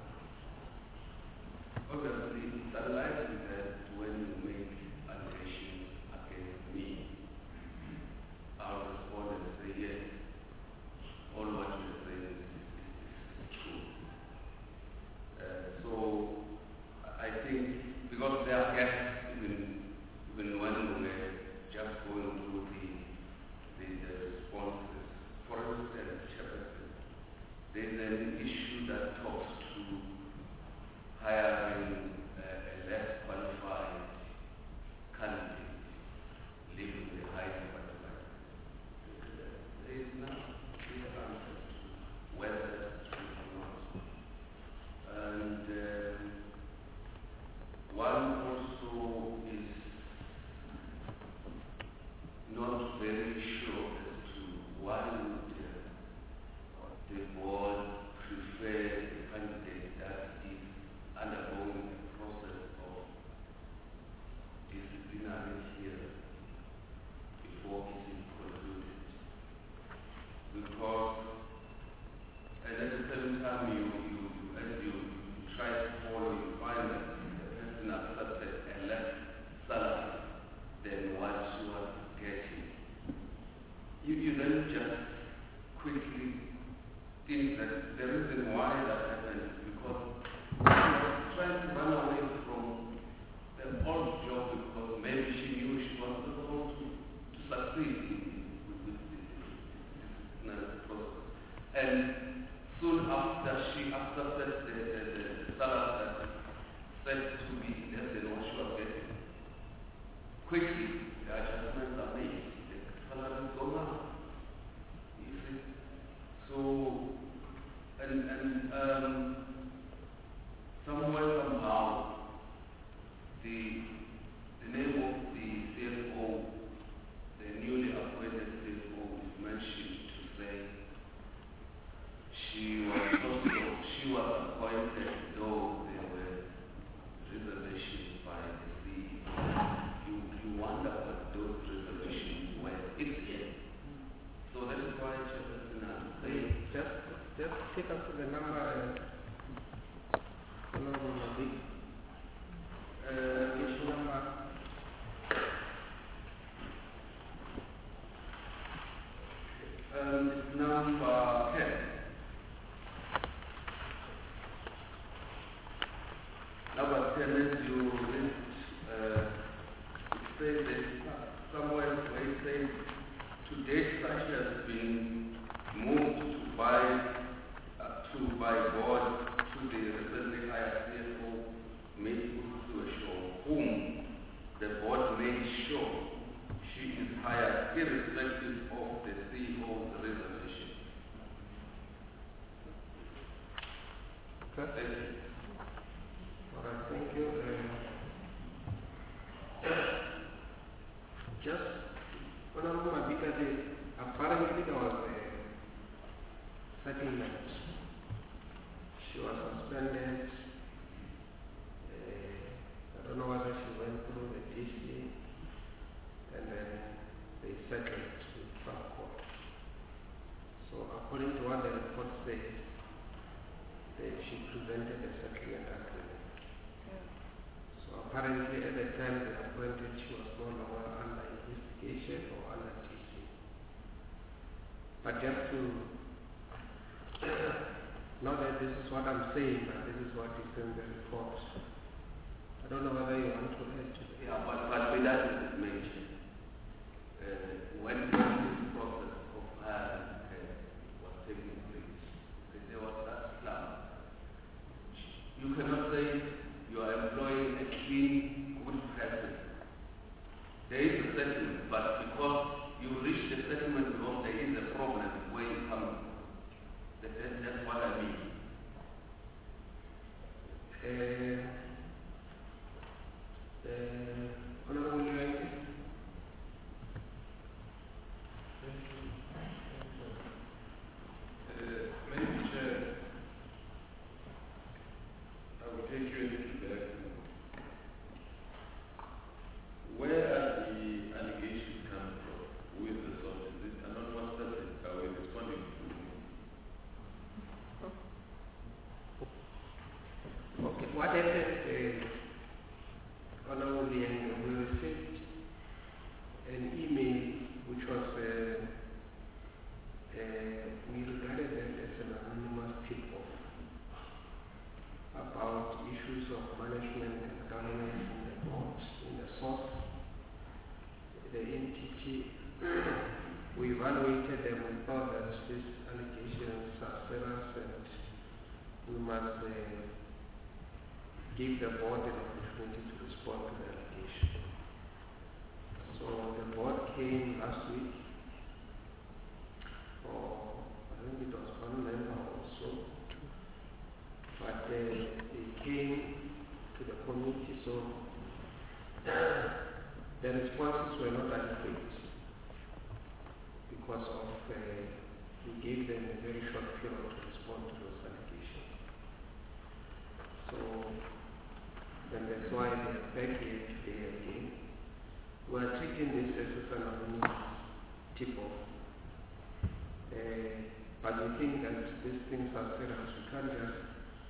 obviously it's unlikely that when you make allegations against me, I'll respond and say yes, all what you say is, is, is true. Uh, so I think because there are gaps even even when we were just going through the the, the responses. For instance, Chairperson, there's an issue that talks to hiring uh, a less qualified candidate, leaving the highly qualified. There is no clear answer to whether that's true or not. And um, one also is not very sure as to why would uh, the board prefer a candidate that is undergoing a process of disciplinary hearing before it is concluded. Because and at the same time you, you, you as you, you try to follow, you find that the person accepted a less salary than what she was getting. You, you then just quickly think that the reason why that happened is because she was trying to run away from the old job because maybe she knew she was not going to, to succeed in, with, with the disciplinary process. And soon after she accepted the, the, the salary that said to be less than what she was getting, quickly the adjustments are made. The salary goes up. You see? So, and, and um, somewhere, somehow, the, the name of the C F O, the newly appointed C F O, is mentioned to say she was also, she was appointed, though there were reservations by the C E O. You, you wonder what those reservations were. It's here. So that is why Chairperson I'm saying, Just, just take us to the number, uh, Honorable Malik. Uh, issue number. Um, it's number ten. Number ten, as you read, uh, it says that somewhere where it says, to date, such has been moved to by uh, to by board to the recently hired C F O, Ms. Usuesho, whom the board made sure she is hired irrespective of the C E O's reservation. Okay. Thank you. right, thank you. Uh, just, Honorable Mabika, apparently there was a settlement. She was suspended. Uh, I don't know whether she went through the D C and then they settled with Trump court. So according to what the report says, that she presented a settlement agreement. Yeah. So apparently at the time they appointed, she was no longer under investigation or under D C. But just to not that this is what I'm saying, but this is what is in the report. I don't know whether you want to add to that. Yeah, but, but with that is mentioned. Uh, when, when this process of hiring uh, was taking place, there was that plan. You cannot say you are employing a clean, good person. There is a settlement, but because you reach the settlement because there is a problem where you come from. That, that, that's what I mean. Uh, uh, Honorable Yuangi. Uh, Madam Chair, I will take you a little back. Where are the allegations coming from? Who is the source? Is it anonymous person? Are we responding to? Okay, what happened, uh, Honorable Yuangi, we received an email which was, uh, uh, we regarded that as an anonymous tip-off about issues of management and governance in the board, in the source, the entity. We evaluated them, we thought that these allegations are serious and we must uh, give the board an opportunity to respond to the allegation. So the board came last week, or I think it was one member also, but uh, they came to the committee, so the responses were not adequate because of uh, we gave them a very short period to respond to those allegations. So then that's why they are back here today again. We are treating this as an anonymous tip-off. Uh, but we think that these things are serious. We can't just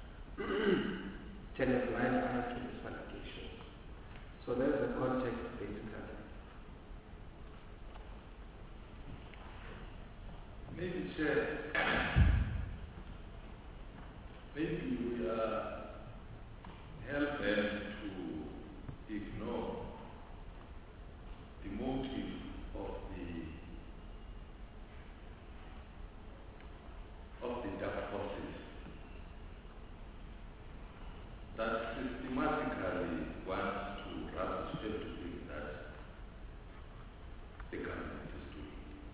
turn a blind eye to these allegations. So that's the context basically. Maybe, Chair, maybe we are hell-bent to ignore the motive of the of the dark forces that systematically wants to rush everything that the government is doing.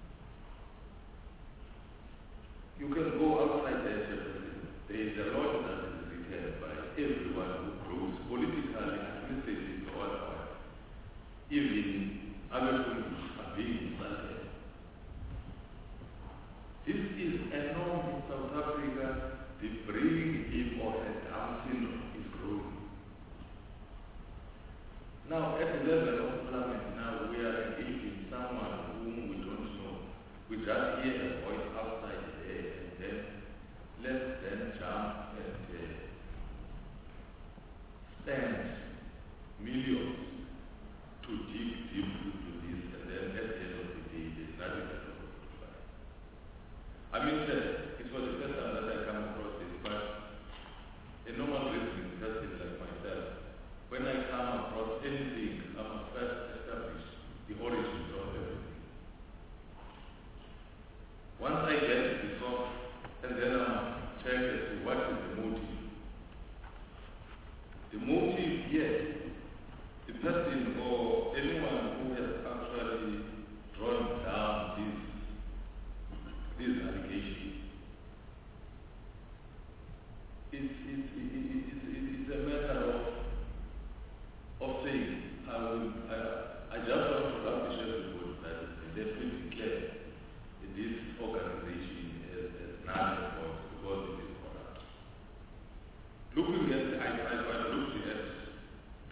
You can go outside there, there is a lot that is written by everyone who grows politically, administratively, or otherwise. Even other things are being insulted. This is a norm in South Africa. The brain in or a Down syndrome is growing. Now, at the level of parliament, now we are engaging someone whom we don't know. We just hear a voice outside there, and then let's then jump and uh, spend millions to dig deep into this, and then at the end of the day, there's nothing to do. I mean, uh, it was the first time that I come across this, but a normal listening person like myself, when I come across anything, I must first establish the origins of everything. Once I get the source, and then I must check as to what is the motive. The motive, yes, the person or anyone who has actually drawn down this, this allegation, it's, it's, it's, it's, it's a matter of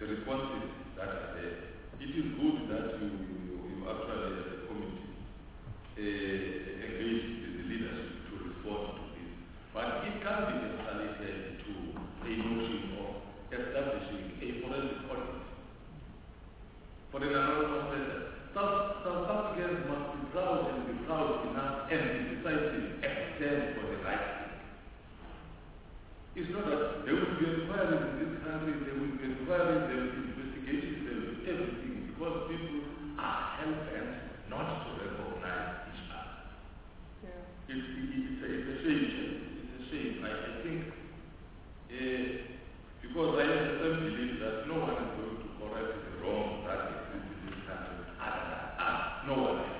the responses that are there. It is good that you, you, you actually, as a committee, uh, engage with the leadership to respond to this. But it can be escalated to a notion of establishing a forensic audit for an anonymous letter. South, South Africans must be proud and be proud enough and be decisive and stand for the right thing. It's not that there will be inquiries in this country, there will be inquiries, there will be investigations, there will be everything, because people are hell-bent not to recognize each other. Yeah. It's, it, it's, a, it's a shame. It's a shame. I, I think, uh, because I have the same belief that no one is going to correct the wrong that exists in this country other than us. No one is.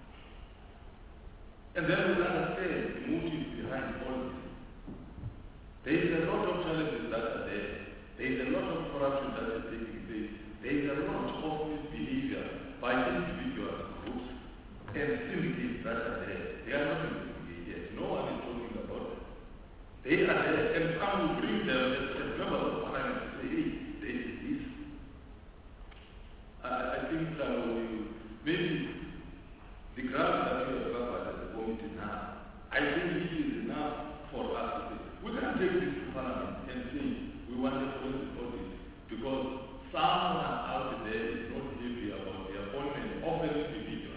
And then we understand the motive behind all this. There is a lot of challenges that are there. There is a lot of corruption that is taking place. There is a lot of misbehavior by individuals, groups, and syndicates that are there. They are not investigated. No one is talking about them. They are there, and some will bring them as, as members of parliament to say, hey, there is this. I, I think uh, we, maybe the ground that we have covered as a committee now, I think it is enough for us to say, we can take this to Parliament and say we want a forensic audit because someone out there is not happy about the appointment of an individual.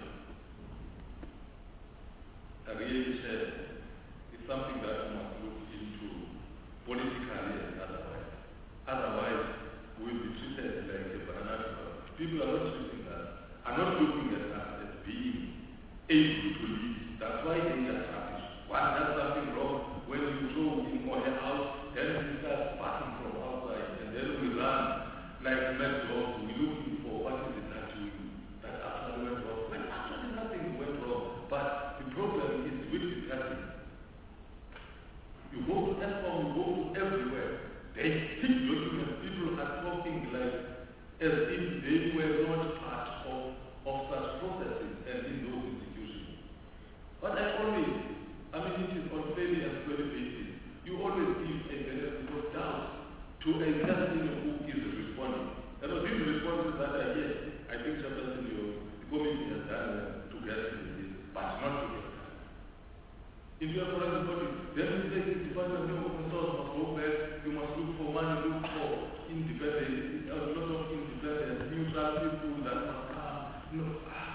I really said it's something that we must look into politically and otherwise. Otherwise, we'll be treated like a banana. People are not treating us, are not looking at us as being able to lead. That's why they are established. One does something wrong. When you throw in or a house, then we start passing from outside, and then we run like mad dogs. We're looking for what is it that we that actually went wrong. When actually nothing went wrong, but the problem is with the traffic. You go to ESCOM, you go to everywhere. They stick documents. People are talking like as if they were not part of, of such processes and in those institutions. But I always I mean, it is on fairly and squarely basis. You always give a benefit of doubt to a person who is responding. And so these responses that I get, I think Chairperson, the committee has done well to get this, but not to get that. If you are foreign body, then you say the department of open source must go back, you must look for money, look for independence, a lot of independence, neutral people that must come. No.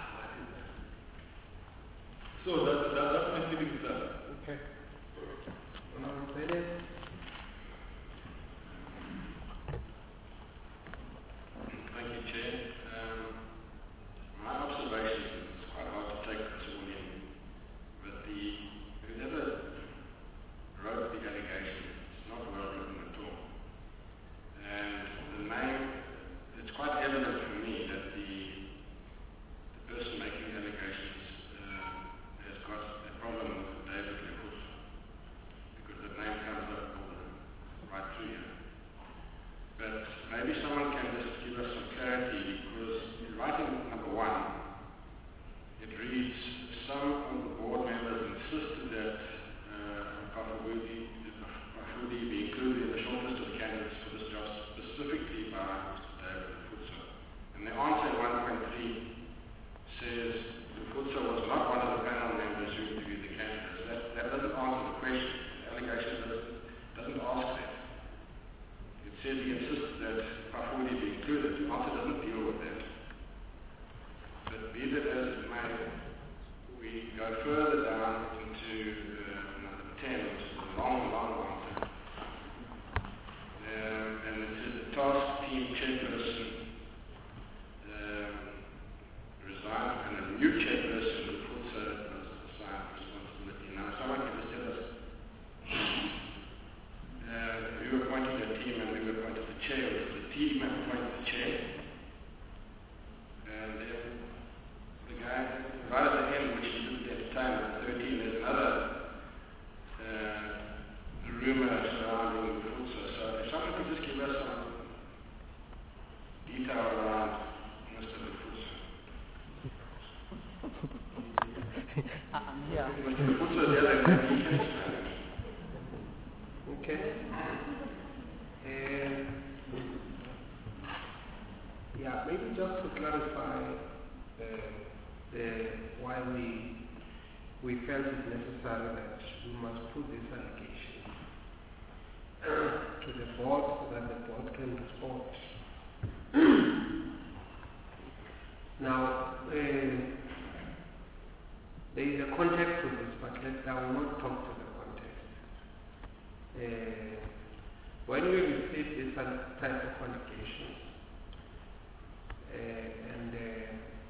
So that, that, that's my feeling with that. Okay. Honorable Bennett. Thank you, Chair. Um, my observation is quite hard to take this all in, but the whoever wrote the allegation is not well written at all. And the name, it's quite evident for me that the, the person making the allegations has got a problem with David Lefut, because the name comes up all the, right through here. But maybe someone can just give us some clarity, because in writing number one, it reads, some of the board members insisted that uh, Pafudi be included in the shortlist of candidates for this job specifically by Mister David Lefut. And the answer in one point three says Lefut was not one of the panel members who interviewed the candidates. That, that doesn't answer the question. The allegation doesn't, doesn't ask that. It says he insisted that Pafudi be included. The answer doesn't deal with that. But be that as it may, we go further down into uh, number ten, which is a long, long answer. Um, and it says the task team chairperson um, resigned and a new chairperson who puts her assigned responsibility. Now, someone can just tell us uh, who appointed the team and who appointed the chair. The team appointed the chair. And then the guy, right at the end, which he didn't get time at thirteen, there's another uh, rumor surrounding the Futsa. So if someone could just give us some detail around Mister Futsa. Yeah. Mister Futsa, the other guy, he can explain. Okay. And maybe just to clarify uh, the, why we we felt it necessary that we must put this allegation to the board so that the board can respond. Now, uh, there is a context to this, but let, I will not talk to the context. Uh, when we receive this type of allegations, uh, and uh,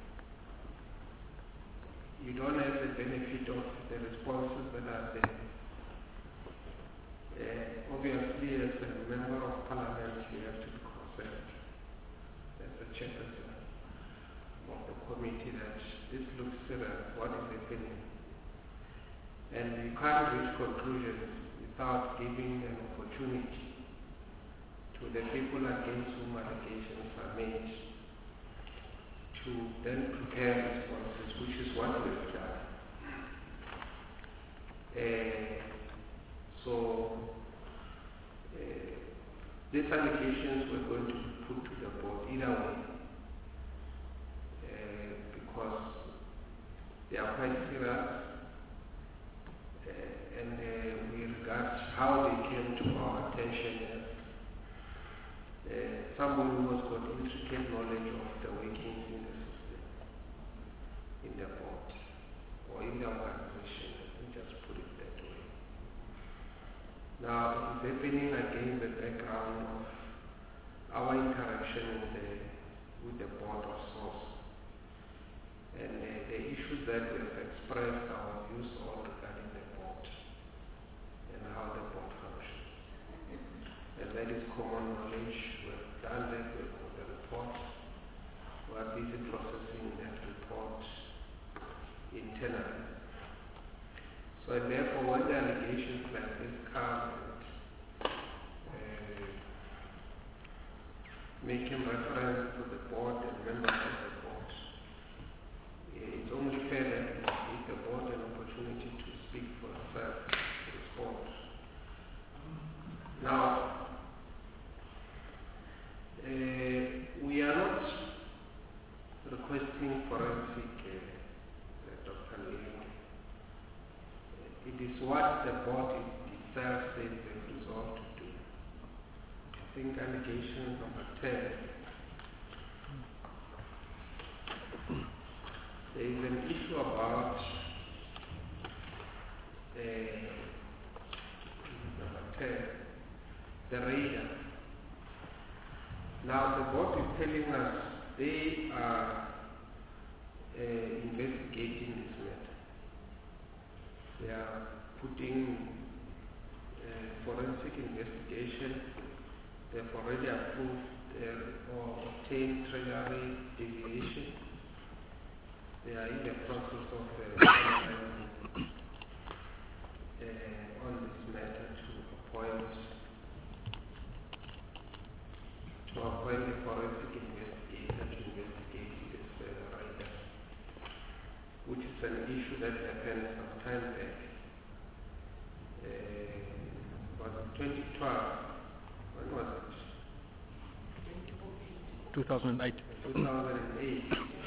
you don't have the benefit of the responses that are there, uh, obviously as a member of parliament you have to be concerned as a chairperson of the committee that this looks serious, what is happening? And you can't reach conclusions without giving an opportunity to the people against whom allegations are made to then prepare responses, which is what we've done. Uh, so, uh, these allegations we're going to put to the board either way, uh, because they are quite serious, uh, and uh, we regard how they came to our attention as uh, someone who has got intricate knowledge of the workings in the system, in the board, or in the organization. Let me just put it that way. Now, it's happening against the background of our interaction with the, with the board of source. And uh, the issues that we have expressed our views on regarding the board and how the board functions. And that is common knowledge. We have done that, we have got the report. We are busy processing that report internally. So and therefore when the allegations like this come and uh, making reference to the board and members of the board, it's only fair that we give the board an opportunity to speak for itself, to respond. Now, uh, we are not requesting forensic, uh, uh, Doctor Lee. It is what the board itself says they've resolved to do. I think allegation number ten. There is an issue about uh, number ten, the radar. Now the board is telling us they are uh, investigating this matter. They are putting uh, forensic investigation. They've already approved uh, or obtained treasury deviation. They are in the process of uh, uh, on this matter to appoint to appoint a forensic investigator to investigate this uh, rider, which is an issue that happened some time back. Uh, was it twenty twelve? When was it? two thousand eight. two thousand eight.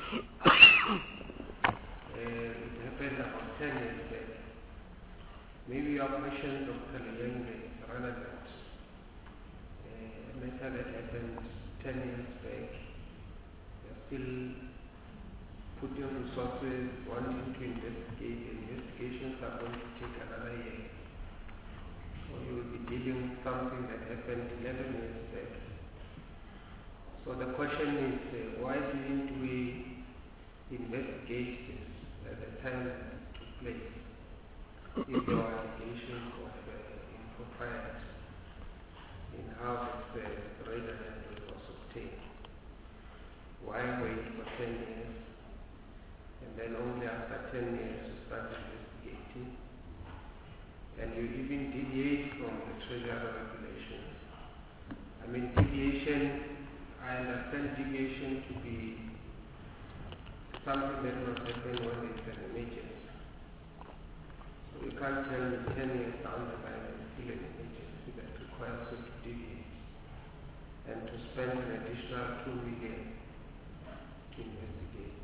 Uh, it happened about ten years back. Maybe your question, Doctor Liang, is relevant. Uh, a matter that happened ten years back. We are still putting resources, wanting to investigate. Investigations are going to take another year. So you will be dealing with something that happened eleven years back. So the question is, uh, why didn't we investigate this at the time that it took place? If there were allegations of uh, impropriety in how this uh, radar network was obtained. Why wait for ten years and then only after ten years you start investigating? And you even deviate from the treasury regulations. I mean, deviation, I understand deviation to be something that must happen when there is an emergency. So you can't tell me ten years down the line there is still an emergency that requires you to deviate and to spend an additional two million investigate.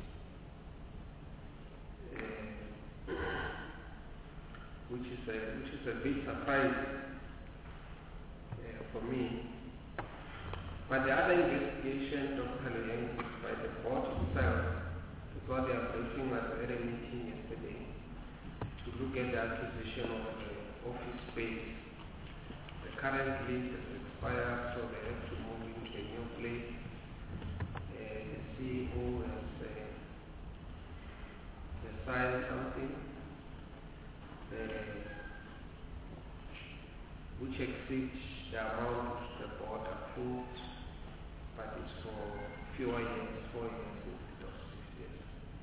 Uh, which is a, which is a bit surprising uh, for me. But the other investigation, Doctor Loyang, is by the board itself, because they are briefing us at a meeting yesterday to look at the acquisition of the office space. The current lease has expired, so they have to move into a new place. Uh, the C E O has, uh, has signed something uh, which exceeds the amount the board approved, but it's for fewer years, four years instead of six years.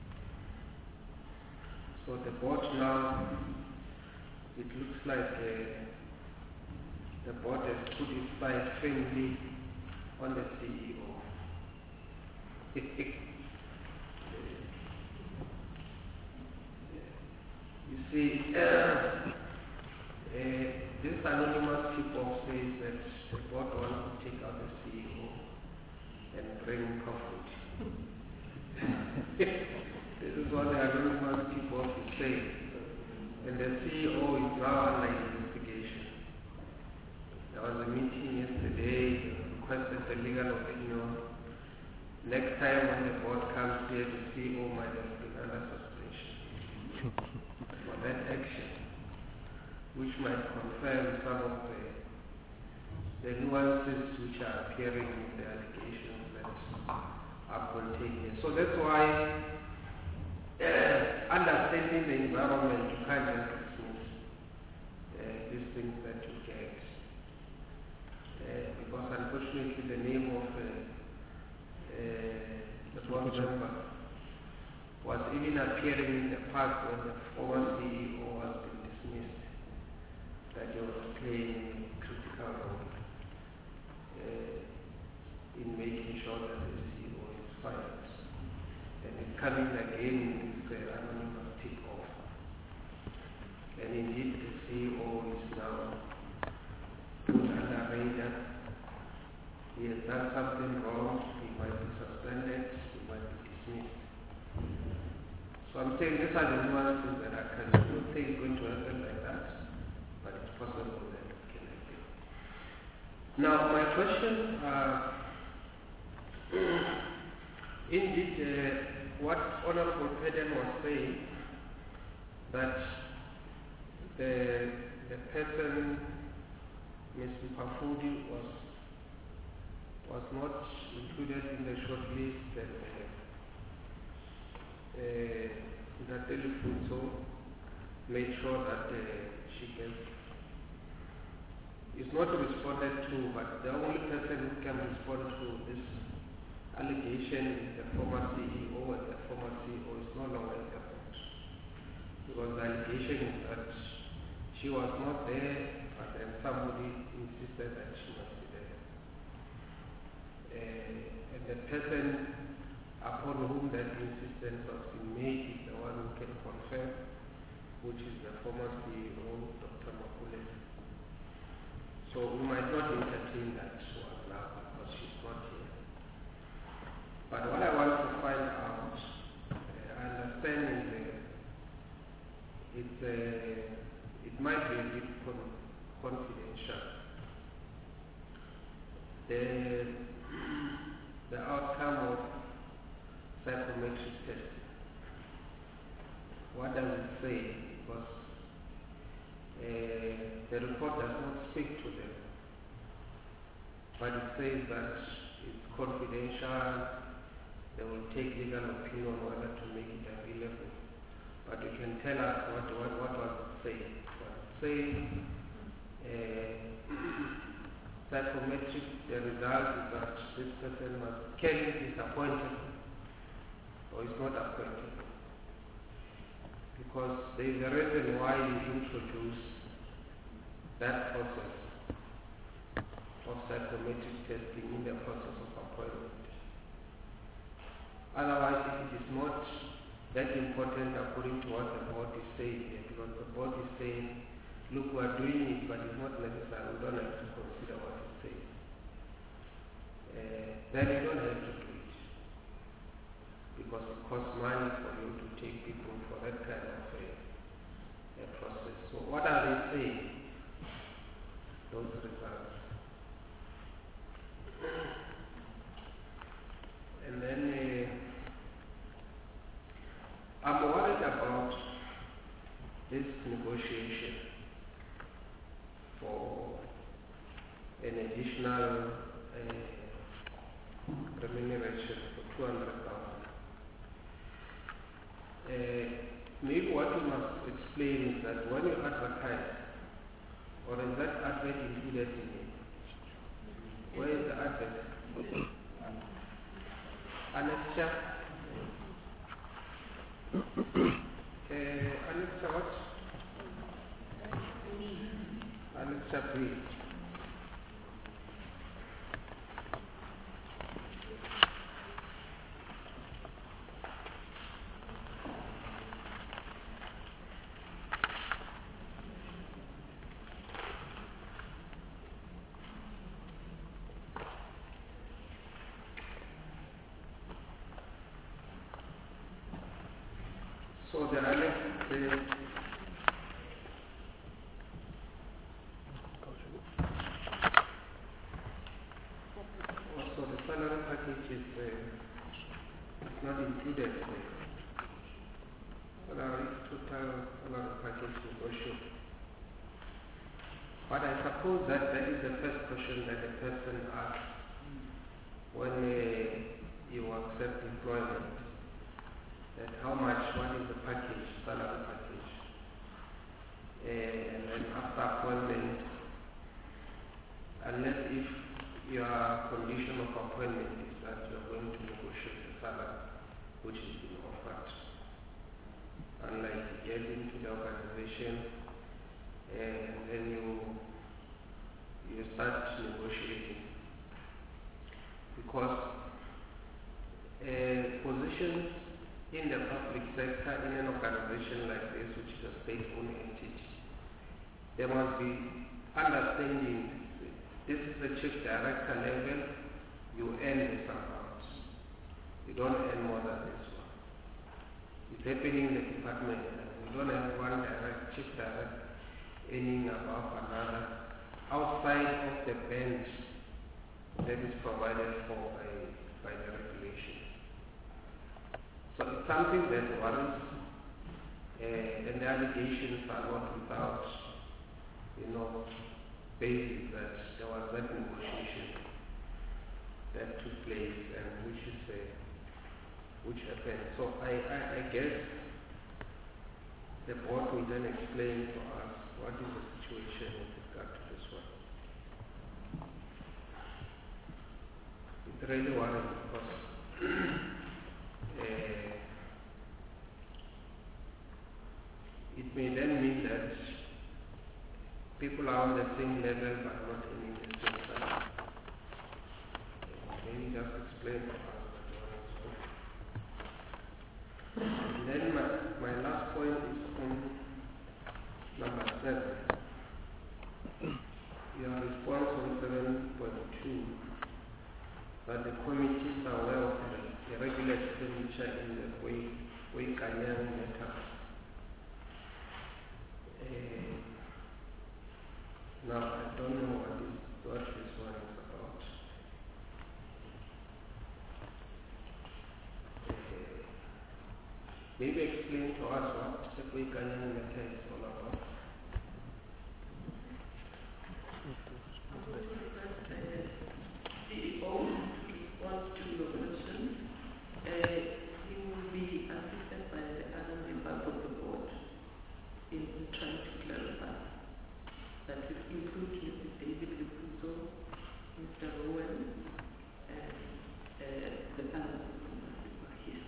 So the board now, it looks like uh, the board has put its side firmly on the C E O. You see, uh, uh, this anonymous tip-off says that the board wants to take out the C E O and bring comfort. This is what the anonymous tip-off is saying. And the C E O is now under investigation. There was a meeting yesterday, requested the legal opinion. Next time when the board comes here, the C E O might have been under suspension for that action, which might confirm some of the, the nuances which are appearing in the allegations that are contained here. So that's why, uh, understanding the environment, you can't just dismiss uh, these things that you get. Uh, because unfortunately the name of uh, uh, the board member was even appearing in the past when the former C E O was being dismissed, that he was playing a critical role uh, in making sure that the C E O is fired. And it's coming again with the anonymous tip-off. And indeed the C E O is now put under radar. He has done something wrong, he might be suspended, he might be dismissed. So I'm saying these are the nuances that I can not say it's going to happen like that, but it's possible that it can happen. Now my question, uh, indeed uh, what Honorable Peden was saying, that the, the person, Mister Mpafudi, was was not included in the short list, and uh, uh, Nathalie Futso made sure that uh, she gets, is not responded to, but the only person who can respond to this allegation is the former C E O, and the former C E O is no longer in the board. Because the allegation is that she was not there, but then somebody insisted that she must be there. Uh, and the person upon whom that insistence was made is the one who can confirm, which is the former C E O, Doctor Makule. So we might not entertain that one now because she's not here. But what I want to find out, uh, I understand is uh, it's, uh, it might be a bit con- confidential. The, the outcome of psychometric testing. What does it say? Because uh, the report does not speak to them, but it says that it's confidential. They will take legal opinion on whether to make it available. But you can tell us what what, what was it saying. What it saying, uh, psychometric, the result is that this person must, can be disappointed or is not appointed. Because there is a reason why you introduce that process of psychometric testing in the process of appointment. Otherwise, if it is not that important according to what the board is saying here, because the board is saying, look, we are doing it, but it's not necessary, we don't have to consider what it says. Uh, then you don't have to do it. because it costs money for you to take people for that kind of a, a process. So what are they saying? Those results. And then uh, I'm worried about this negotiation for an additional uh, remuneration for two hundred thousand. Uh, maybe what you must explain is that when you advertise, or is that advert included in it? Where is the advert? Alexa. uh, Alexa what? Alexa breathe. So the Alex says, so the salary package is uh, it's not included. Uh, salary, total salary package negotiation. But I suppose that that is the first question that a person asks when uh, you accept employment. That how much, what is the package, salary package. Uh, and then after appointment, unless if your condition of appointment is that you are going to negotiate the salary which is being offered. Unlike you get into the organization uh, and then you you start negotiating. Because uh, positions in the public sector, in an organization like this, which is a state-owned entity, there must be understanding. This is the chief director level, you earn this amount. You don't earn more than this one. It's happening in the department. You don't have one direct, chief director earning above another outside of the bench that is provided for by, by the regulation. So it's something that worries, uh, and the allegations are not without, you know, basis that there was that negotiation that took place and which is uh, which happened. So I, I, I guess the board will then explain to us what is the situation with regard to this one. It's really worrying because Uh, it may then mean that people are on the same level but not in the same time. Maybe just explain to us that one is good. And then my, my last point is on number seven. Your response on seven point two, that the committees are aware of the irregular expenditure in the way way Kanyan matter. Uh, now I don't know what is what this one is about. Uh, maybe explain to us what the way Kanyan matter is all about. C E O responds to your question. Uh, he will be assisted by the other members of the board in trying to clarify. That will include Mister David Lupuzo, Mister Rowan, and uh, the panel members who are here.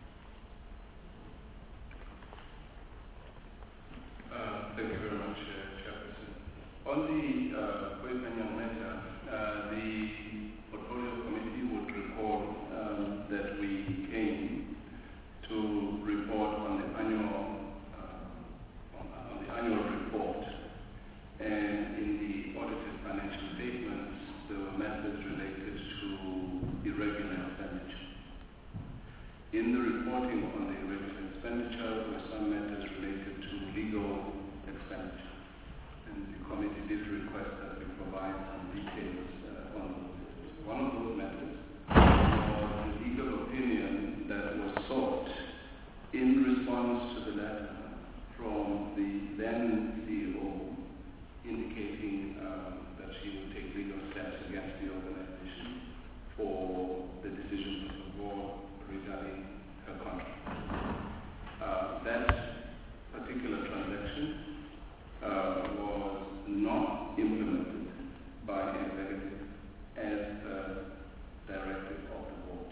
Uh, thank you very much, uh, Chairperson. On the uh, Koikanyang matter, uh, the Portfolio Committee would recall um, that we came to report on the annual uh, on, on the annual report, and in the audited financial statements, there were matters related to irregular expenditure. in the reporting on the irregular expenditure were some matters related to legal expenditure. And the committee did request that we provide some details uh, on those. One of those matters was the legal opinion that was sought in response to the letter from the then C E O indicating um, that she would take legal steps against the organization for the decisions of the board regarding her contract. Uh, that particular transaction uh, was not implemented by the executive as a directive of the board.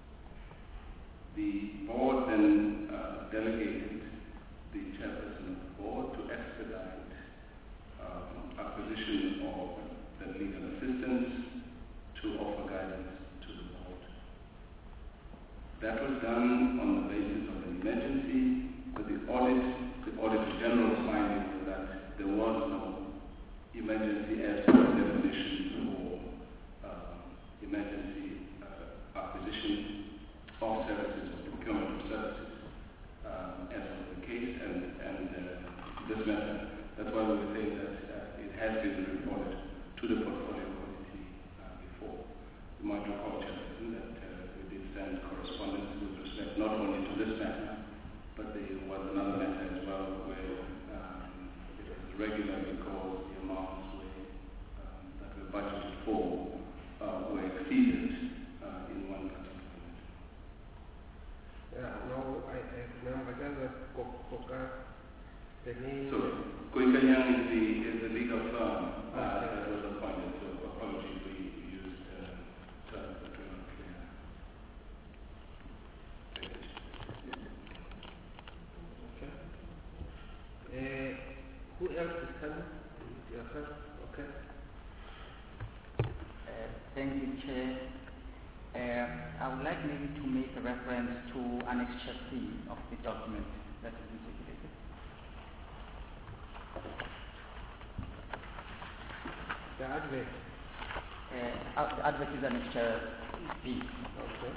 The board then uh, delegated the chairperson of the board to expedite um, acquisition of the legal assistance to offer guidance to the board. That was done on the basis of an emergency, but the audit, the Auditor General's finding was that there was no emergency as per the definition for uh, emergency uh, acquisition of services or procurement of services, um, as was the case, and, and uh, this matter, that's why we were saying that uh, it has been reported to the portfolio committee uh, before. You might recall, Chairperson, that uh, we did send correspondence with respect not only to this matter, but there was another matter as well where um, it was irregular because the amounts were, um, that were budgeted for uh, were exceeded uh, in one particular matter. Yeah, no, I, I remember that Koka, the name. So, Koikanyang is the, is the legal firm uh, Okay. that was appointed, so apologies, we, we used uh, terms that were not clear. Thank you. Okay. Uh, who else is coming? Yourself? Okay. Uh, Thank you, Chair. Uh, I would like maybe to make a reference to Annexure C of the document that is been circulated. The advert. Uh, the advert is Annexure B. Okay.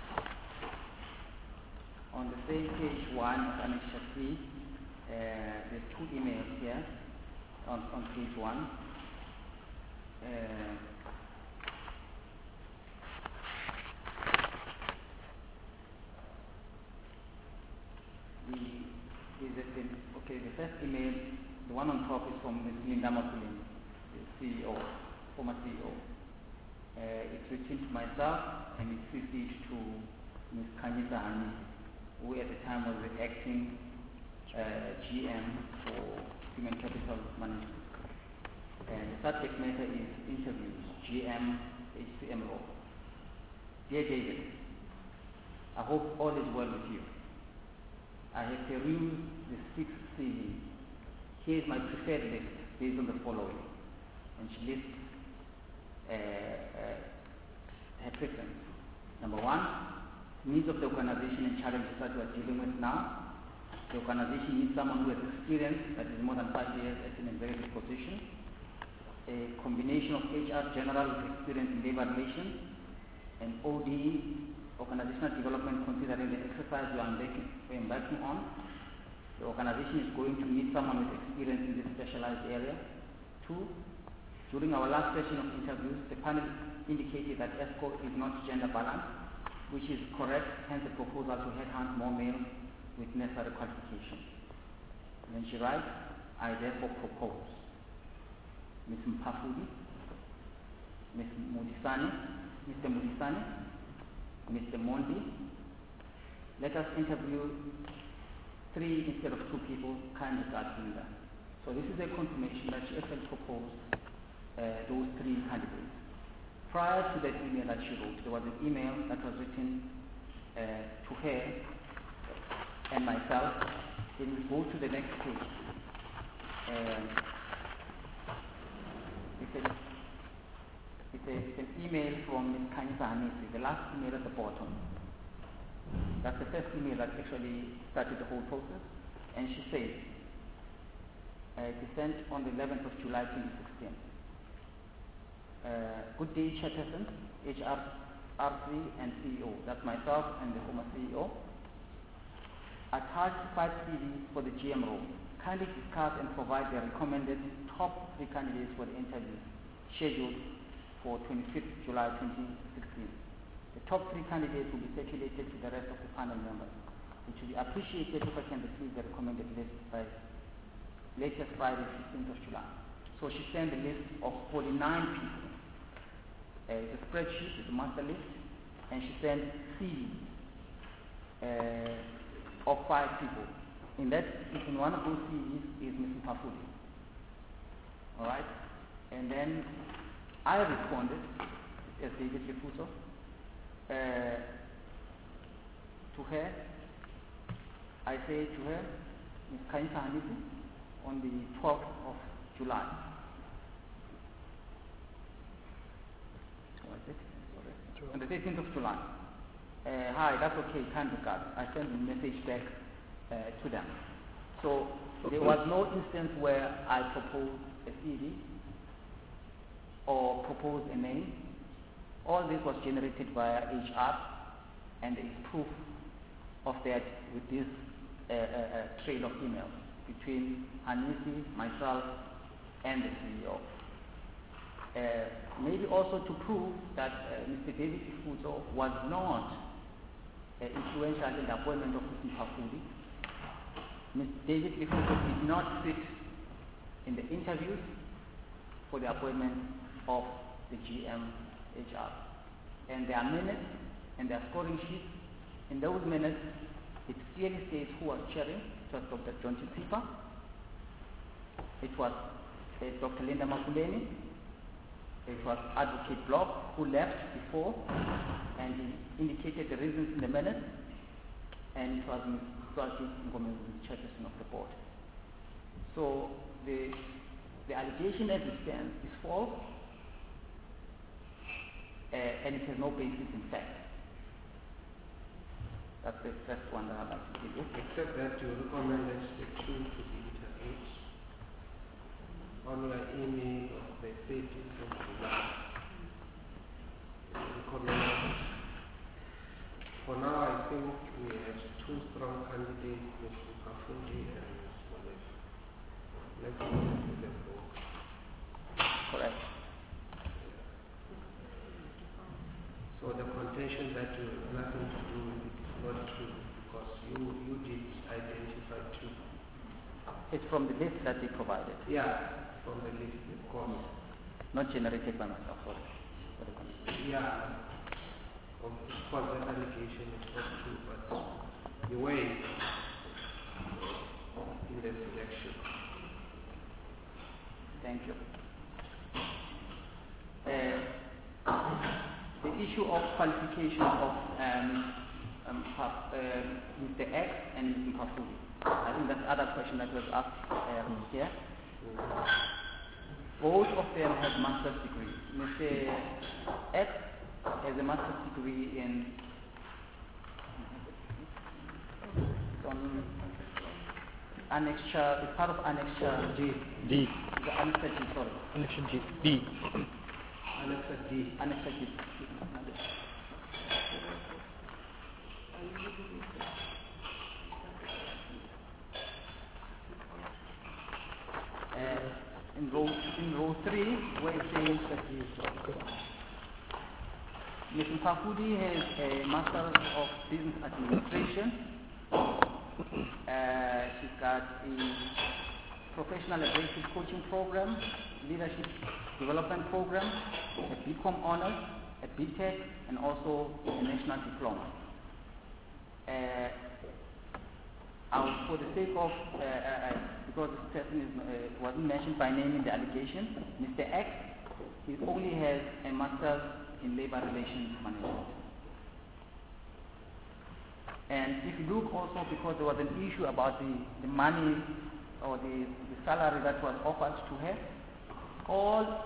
On the same page one of Annexure C, uh, there's two emails here on, on page one. Uh, The, is it the, okay, the first email, the one on top is from Miz Linda Makulin, the C E O, former C E O. Uh, it's written to myself and it's C C'd to Miz Kanyisa Hani, who at the time was the acting uh, G M for Human Capital Management. And the subject matter is interviews, G M, H C M role. Dear David, I hope all is well with you. I have perused the six C Vs. Here is my preferred list based on the following. And she lists uh, uh, her preference. Number one, needs of the organization and challenges that we are dealing with now. The organization needs someone who has experience, that is more than five years at an executive position. A combination of H R general with experience in labor relations and O D E, organizational development, considering the exercise we are embarking, we are embarking on. The organization is going to need someone with experience in this specialized area. Two, during our last session of interviews, the panel indicated that ESCO is not gender balanced, which is correct, hence the proposal to headhunt more males with necessary qualifications. And then she writes, I therefore propose Miz Mpafudi, Miz Mudisani, Mister Mudisani, Mister Mondi. Let us interview three instead of two people, kind of that doing that. So this is a confirmation that she actually proposed uh, those three candidates. Prior to that email that she wrote, there was an email that was written uh, to her and myself. Then we go to the next page. Uh, it's, a, it's, a, it's an email from Miz Kanyisa Hanisi, the last email at the bottom. That's the first email that actually started the whole process. And she says, uh, it is sent on the eleventh of July twenty sixteen. Uh, good day, Chairperson, H R R C and C E O, that's myself and the former C E O, attached five C Vs for the G M role. Kindly discuss and provide the recommended top three candidates for the interview scheduled for twenty-fifth of July twenty sixteen. The top three candidates will be circulated to the rest of the panel members. It will be appreciated if I can receive the recommended list by latest Friday, fifteenth of July. So she sent a list of forty-nine people. Uh, it's a spreadsheet, it's a master list, and she sent C Vs uh, of five people. In that, in one of those C Vs is Mister Pafudi. Alright? And then I responded as David Lefuso uh, to her. I say to her, Miz Kainsa Hanifu, on the twelfth of July. What is it? Sorry. On the thirteenth of July. Uh, hi, that's okay, kind regards. I sent a message back uh, to them. So there was no instance where I proposed a C V or proposed a name. All this was generated via H R, and there is proof of that with this uh, uh, uh, trail of emails between Anisi, myself, and the C E O. Uh, maybe also to prove that uh, Mister David Ifuzo was not uh, influential in the appointment of Mister Pafudi. Mister David Ifuzo did not sit in the interviews for the appointment of the G M H R. And there are minutes and there are scoring sheets. In those minutes, it clearly says who was chairing. It was Doctor John Chitsipa. It was uh, Doctor Linda Makuleni. It was Advocate Block, who left before, and he indicated the reasons in the minutes. And it was Miz Swati Ngome, the chairperson of the board. So the the allegation as it stands is false, uh, and it has no basis in fact. That's the first one that I'd like to give you. Except that you recommended the two to be interviewed on your email of the thirteenth of July. You recommended. For now, I think we have two strong candidates, Mister Pafudi and Miz Molefe. Let's listen to them both. Correct. So the contention that you have nothing to do with it is not true, because you, you did identify two. It's from the list that they provided. Yeah, from the list, of course. Not generated by myself, sorry. Yeah. Of course, that allegation is not true, but the way in the selection. Thank you. Uh, the issue of qualification of um, um, uh, Mister X and Mister Pafudi. I think that's the other question that was asked um, here. Both of them have master's degrees. Mister X has a master's degree in on annexure, it's part of annexure D. D. The annexure G, sorry. Annexure G. D. Annexure D. Annexure G. Uh, in row in row three, where it says Mister Pafudi has a Master of Business Administration. Uh, she's got a Professional Abrasive Coaching Program, Leadership Development Program, a B Com Honors, a B Tech, and also a National Diploma. Uh, I would, for the sake of, uh, uh, because this person is, uh, wasn't mentioned by name in the allegation, Mister X, he only has a Master's in Labor Relations Management. And if you look also, because there was an issue about the, the money or the, the salary that was offered to her, all...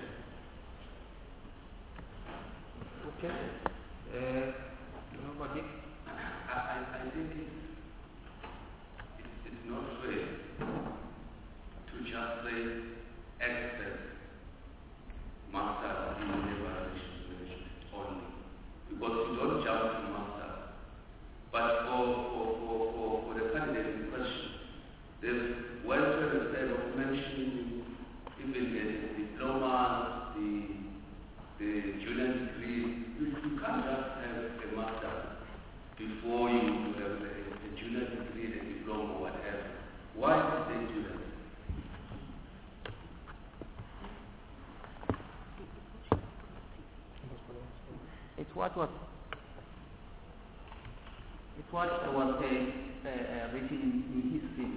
Okay. Uh, nobody? I, I, I think it's, it's, it's not fair to just say access master in labor relations management only. because you don't jump to master. But for, for, for, for, for the candidate in question, there's welfare instead of mentioning even the diploma, the, the junior degree. You, you can't just have a master before you have a, a junior degree, a diploma, or whatever. Why did they do that? It's what was it's what was uh, uh, uh, written in, in history.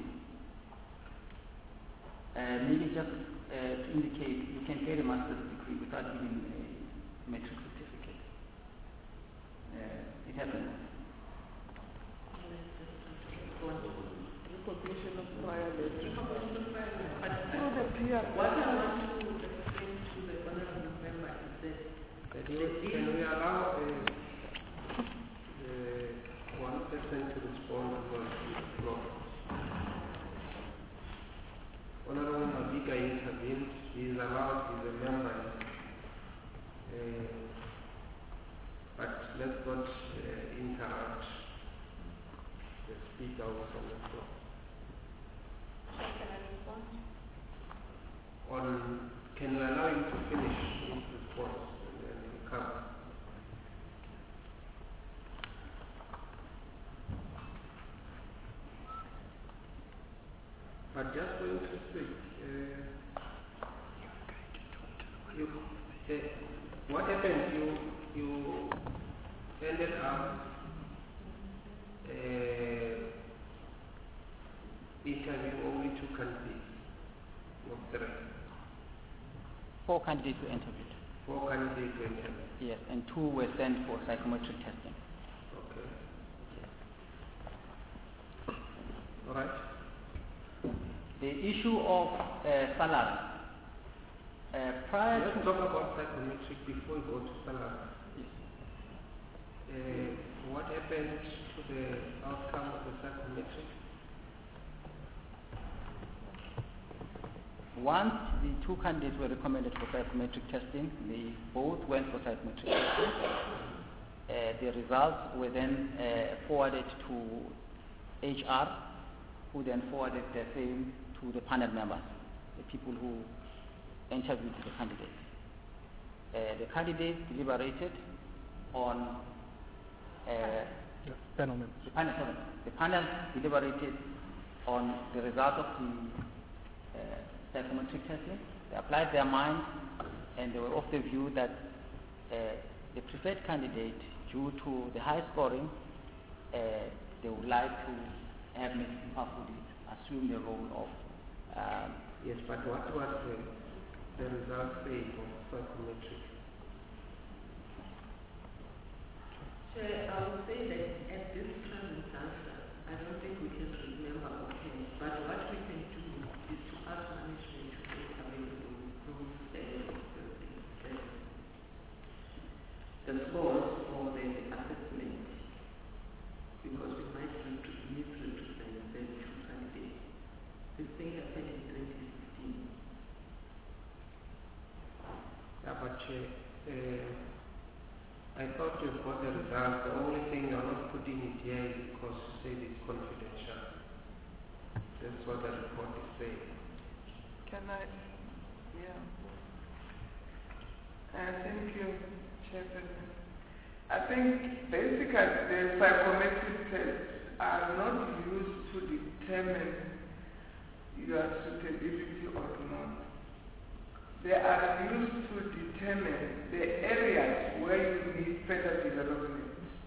Uh, maybe just uh, to indicate you can get a master's degree without even a metric certificate. Uh, it happens. Recognition of prior letters. Through the peer. What I want to explain to the honorable member is that Can you- can we allow uh, uh, one person to respond to the block? Honorable Mabika intervened. He is allowed, he is a member. Uh, but let's not uh, interrupt the speaker who is on the floor. Can I respond? On, can we allow him to finish his response and then he come? But just going to speak, uh, you, uh, what happened? You you ended up uh, interviewing only two candidates, not three. Four candidates were interviewed. Four candidates were interviewed. Yes, and two were sent for psychometric testing. Okay. All right. The issue of uh, salary. Uh, prior Let's to talk about psychometric before we go to salary. Yes. Uh, what happened to the outcome of the psychometric? Once the two candidates were recommended for psychometric testing, they both went for psychometric testing. Uh, the results were then uh, forwarded to H R, who then forwarded the same to the panel members, the people who interviewed the candidates. Uh, the candidates deliberated on uh, Yeah, panel members. the panel, sorry, the panel deliberated on the result of the uh, psychometric testing. They applied their minds and they were of the view that uh, the preferred candidate, due to the high scoring, uh, they would like to have Miz Mpafudi assume the role of um, Yes, but what was the, the result say of psychometric? Chair, I would say that at this present juncture, I don't think we can remember offhand, but what we can do is to ask management to make available those uh, uh, the scores for the assessment, because we might need to misrepresent the two candidates. This thing happened in twenty sixteen. Yeah, but uh, uh, I thought you've got the result. The only thing you're not putting it here is because you said it's confidential. That's what the report is saying. Can I? Yeah. Uh, thank you, Chairperson. I think basically the psychometric tests are not used to determine your suitability or not. They are used to determine the areas where you need further development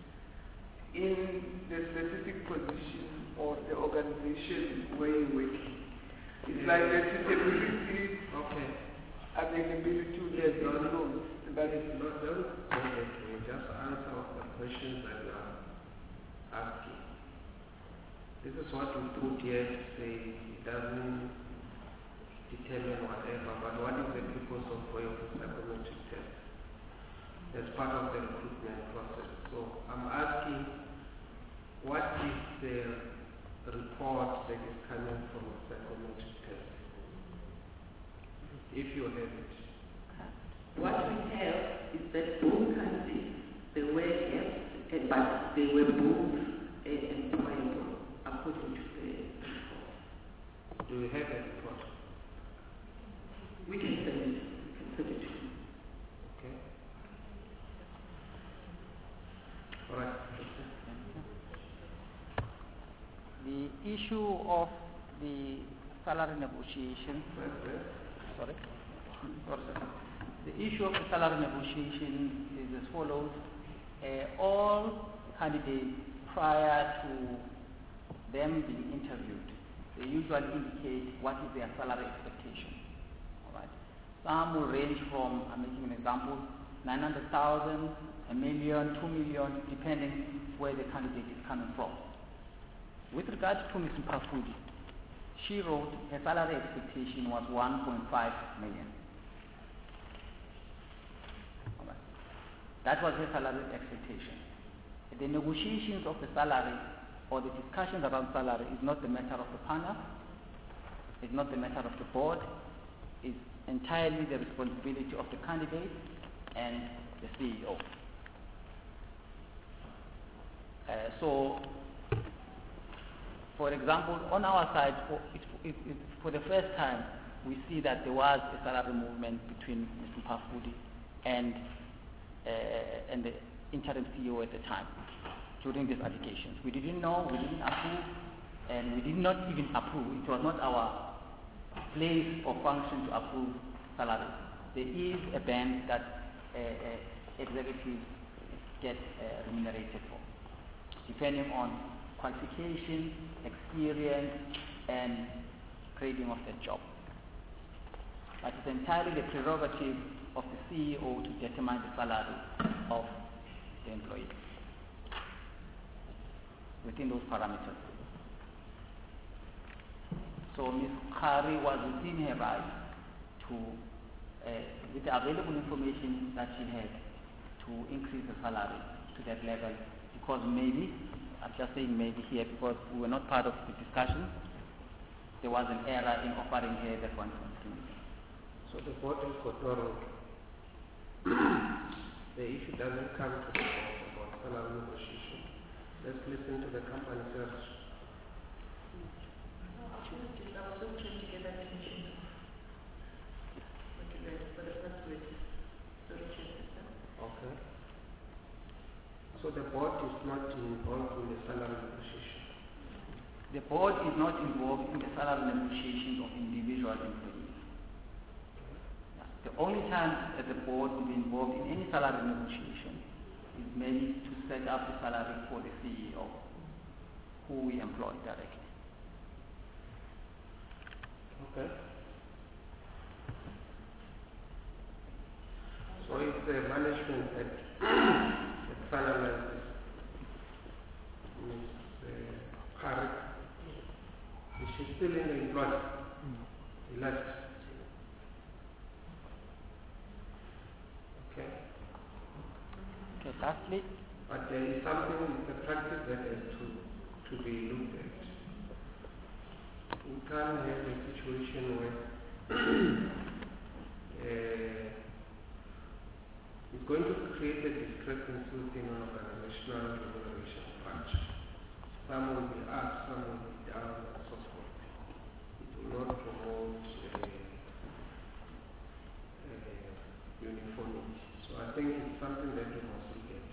in the specific position or the organization where you're working. It's Yeah. like the suitability, Okay. availability to Yes, the don't, roles. But don't, don't go that way. Just answer the questions that you are asking. This is what we put here to say it doesn't determine whatever, but what is the purpose of going for psychometric test? As part of the recruitment process. So I'm asking, what is the report that is coming from the psychometric test? If you have it. What we have is that both candidates, they were but they were both uh, employable according to the report. Do we have a report? We can send it. We can send it to you. Okay. All right. The issue of the salary negotiation. Sorry. Sorry, sir. The issue of the salary negotiation is as follows. Uh, all candidates prior to them being interviewed, they usually indicate what is their salary expectation. All right. Some will range from, I'm making an example, nine hundred thousand, a million, two million, depending where the candidate is coming from. With regards to Miz Mpafudi, she wrote her salary expectation was one point five million. All right. That was her salary expectation. The negotiations of the salary or the discussions around salary is not the matter of the panel, it's not the matter of the board, it's entirely the responsibility of the candidate and the C E O. Uh, so, for example, on our side, for, it, it, it, for the first time, we see that there was a salary movement between Mister Mpafudi and, uh, and the interim C E O at the time during these allegations. We didn't know, we didn't approve, and we did not even approve. It was not our place or function to approve salary. There is a band that uh, uh, executives get uh, remunerated for, depending on qualification, experience, and grading of their job. But it's entirely the prerogative of the C E O to determine the salary of the employee within those parameters. So Miz Khari was within her right to, uh, with the available information that she had, to increase the salary to that level, because maybe, I'm just saying maybe here because we were not part of the discussion, there was an error in offering her that one point three million. So the board has got no role. The issue doesn't come to the board about salary negotiation. Let's listen to the company first. Apologies, I was just trying to get that attention of what you read, but it's not good. Sorry, Chair. Okay. So the board is not involved in the salary negotiation. The board is not involved in the salary negotiations of individual employees. The only time that the board will be involved in any salary negotiation is maybe to set up the salary for the C E O, who we employ directly. Okay. So if the management had, had finalized this, Miz Khari, is she still in the employment? He left. Okay. Okay, lastly. But there is something in the practice that has to, to be looked at. We can't have a situation where uh, it's going to create a discrepancy within an organizational remuneration structure. Some will be up, some will be down, and so forth. It will not promote uh, uh, uniformity. So I think it's something that we must look at.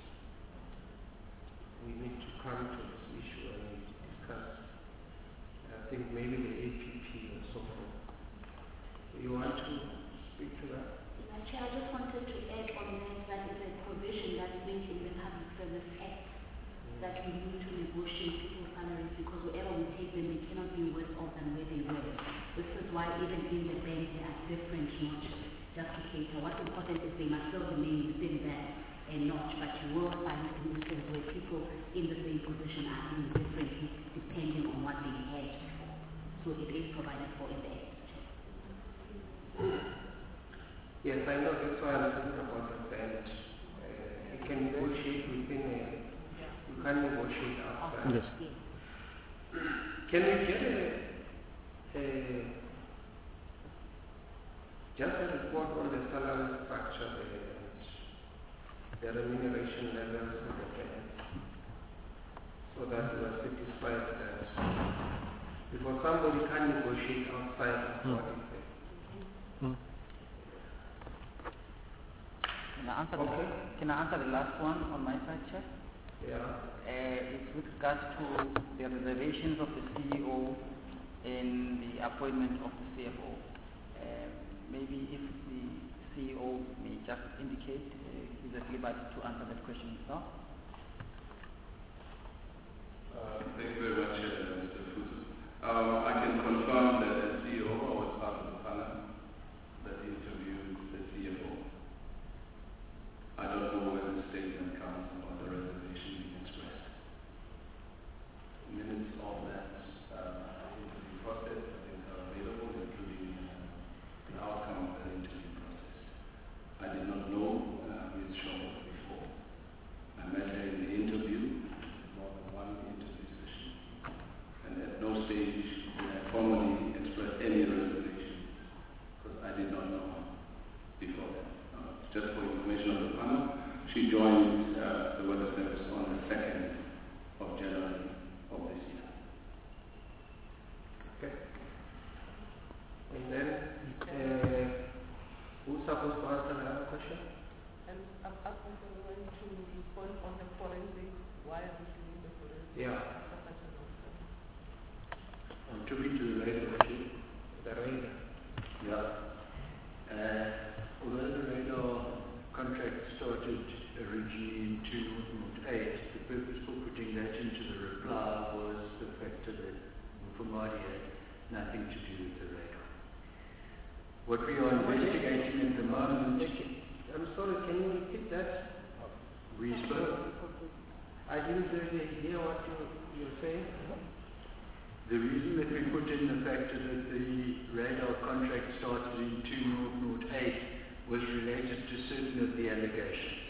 We need to come to this issue and discuss. I think maybe the A P P and so forth. You want to speak to that? Chair, I just wanted to add on that that is a provision that's made in the Public Service Act that we need to negotiate people's salaries because wherever we take them, they cannot be worse off than where they were. This is why even in the bank there are different notches just to cater. What's important is they must still remain within that and notch, but you will find instances where people in the same position are doing differently depending on what they had before. So it is provided for in the Act. Yes, I know that's why I'm talking about the band. Uh, you can negotiate within a, you can negotiate outside. Yes. Can we get a, a just a report on the salary structure and the remuneration levels of the bands? that we are satisfied that, because somebody can negotiate outside of Hmm. what is there. Hmm. Can I answer, Okay. the, can I answer the last one on my side, Chair? Yeah. Uh, it's with regards to the reservations of the C E O in the appointment of the C F O. Uh, maybe if the C E O may just indicate uh, he's at liberty to answer that question himself. Uh, Thank you very much, uh, Mister Fuzu. Um, I can confirm that as C E O, I was part of the panel that interviewed the C F O. I don't know where the statement comes about the reservation being expressed. Minutes of that uh, interview process, I think, are available, including uh, the outcome of that interview process. I did not know uh, Miz Shaw before. I met her in the interview, more than one interview session, and at no stage did I formally express any reservation, because I did not know her before that. Uh, just for information of the panel, she joined uh, the weather service on the second of January of this year. Okay. And then, uh, who's supposed to answer the other question? And I'm asking for the one to respond on the forensic. Why are we doing the forensic? Yeah. For such a long time? I'm talking to the radar chief. The radar. Yeah. Uh, although the radar contract started originally in two thousand eight, the purpose for putting that into the reply was the fact that Mfumari had nothing to do with the radar. What we are investigating at the moment, I'm sorry, can you repeat that? we spoke. I didn't really hear what you, you're saying. The reason that we put in the fact that the radar contract started in two thousand eight was related to certain of the allegations.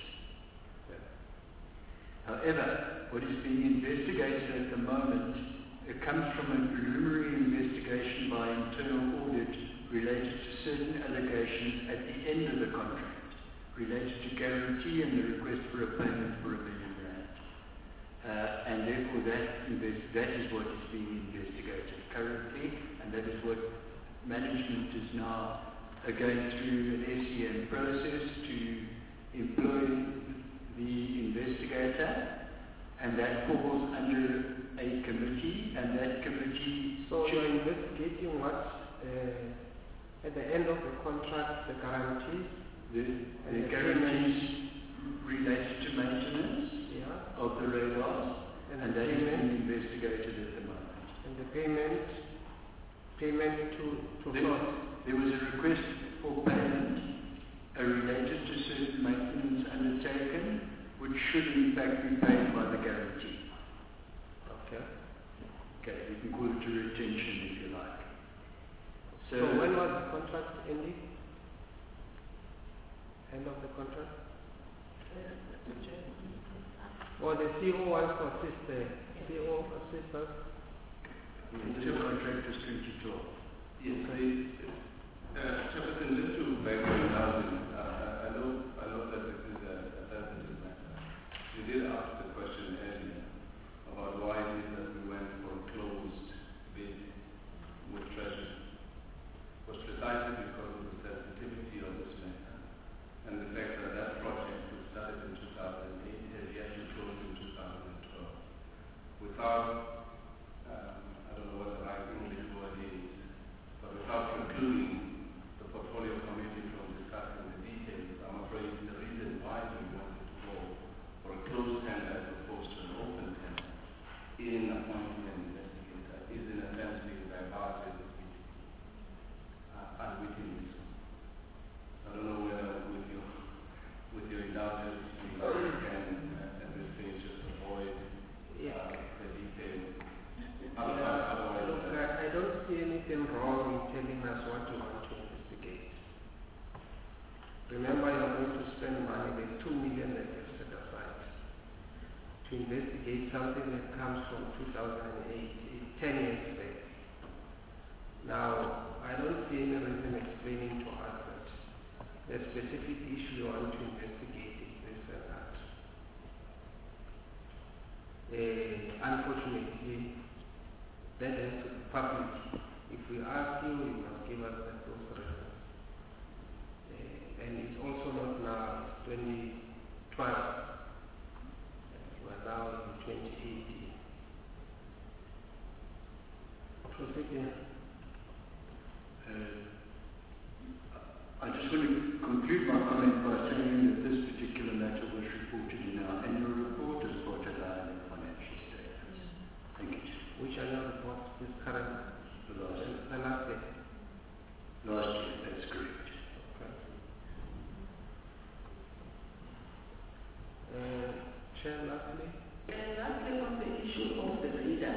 However, what is being investigated at the moment, it comes from a preliminary investigation by internal audit related to certain allegations at the end of the contract, related to guarantee and the request for a payment for a million rand. Uh, and therefore that, invest- that is what is being investigated currently, and that is what management is now uh, going through an S E M process to employ the investigator, and that falls under a committee, and that committee... So you're investigating what, uh, at the end of the contract, the guarantees? The, the guarantees related to maintenance yeah. of the radars, and, and the that is payment, being investigated at the moment. and the payment, payment to, to There, what? there was a request for payment uh, related to certain maintenance undertaken, which should in fact be paid by the guarantee. Okay. Okay, you can call it a retention if you like. So, so when was the contract ending? End of the contract? Or the C O wants to assist the C O assist us? The initial contract was twenty twelve. Yes, I, uh, Chairperson, just to background housing, uh, I know, I know that this is a, a sensitive matter. You did ask the question earlier about why it is that we went for a closed bid with Treasury. It was precisely because of the sensitivity of this matter and the fact that that project, which started in two thousand eight, has yet to close in two thousand twelve. Without, um, I don't know what the right English word is, but without concluding the portfolio committee from discussing the details, I'm afraid the reason why we wanted to go for a closed tender as opposed to an open tender in appointing an investigator is in a sense being diverted uh, unwittingly. I don't know whether with your with your indulgence we can uh, at this stage just avoid uh, the details. Yeah, look, I, I don't see anything wrong in telling us what you want to investigate. Remember, you're going to spend money, there's two million that you've set aside to investigate something that comes from two thousand eight, ten years back. Now, I don't see any reason explaining to us that the specific issue you want to investigate is this and that. Uh, unfortunately, that has to be public. If we ask you, you must give us that those references. Uh, and it's also not now, it's twenty twelve. We're now in twenty eighteen. Proceed. Uh, I just want to conclude my comment by saying that this particular matter was reported in our annual report as part of our annual financial statements. Thank you. Which annual report is current? The last, The last day. last year, that's correct. Okay. Uh, Chair, lastly. And lastly, on the issue of the reader,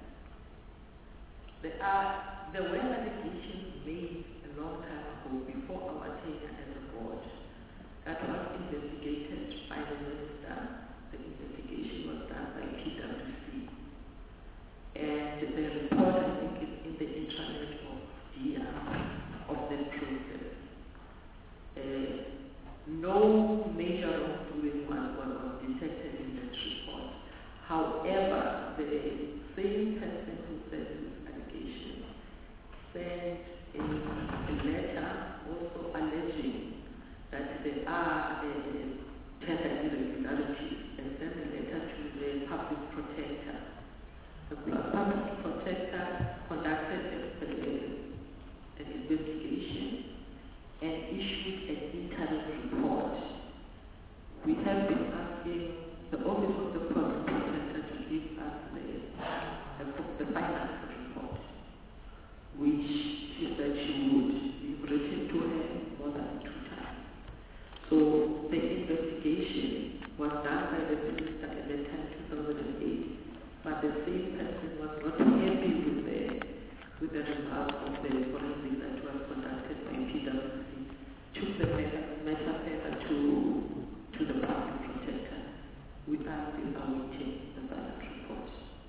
there are there were allegations made a long time ago before our tenure as a board that was investigated by the minister. The investigation was done by P W C, and the report, I think, is in the intranet of D R of that process. Uh, no major wrongdoing was, was, was detected in that report. However, the same person who said this allegation sent a, a letter also alleging that there are uh, tender irregularities, and sent a letter to the public protector. The public protector conducted a, a, an investigation and issued an interim report. We have been asking the Office of the Public Protector to give us the, the, the final report, which she said she would. We've written to her more than two times. So the investigation was done by the minister at the time, two thousand eight, but the same person was not happy with the, with the results of the forensic that was conducted by P W C, took the matter, matter further to, to the public protector. We are still awaiting the final report.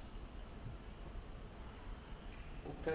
Okay.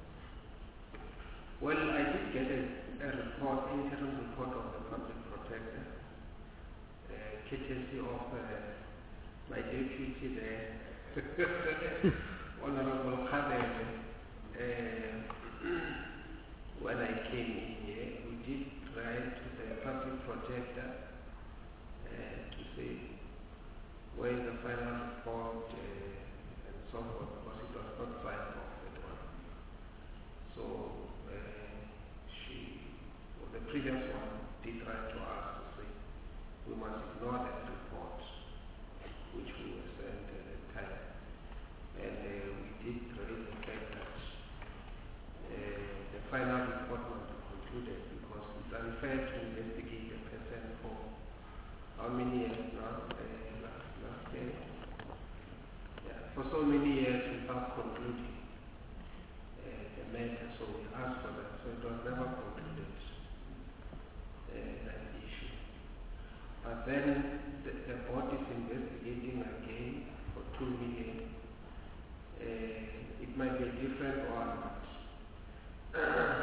Well, I did get a, a report, interim report of the public protector, uh, courtesy of uh, my deputy there, Honorable Khabebe. Uh, when I came in here, we did write to the public protector uh, to say where is the final report uh, and so forth, because it was not signed off at all. So uh, she, well, the previous one did write to us to say we must ignore that report which we were sent at the time. And uh, we did raise the fact that uh, the final report must be concluded because it's unfair to investigate a person for how many years now? Uh, last, last year? Yeah, for so many years without concluding uh, the matter. So we asked for that. So it was never concluded, uh, that issue. But then the, the board is investigating again for two million. Uh, it might be a different one, but uh,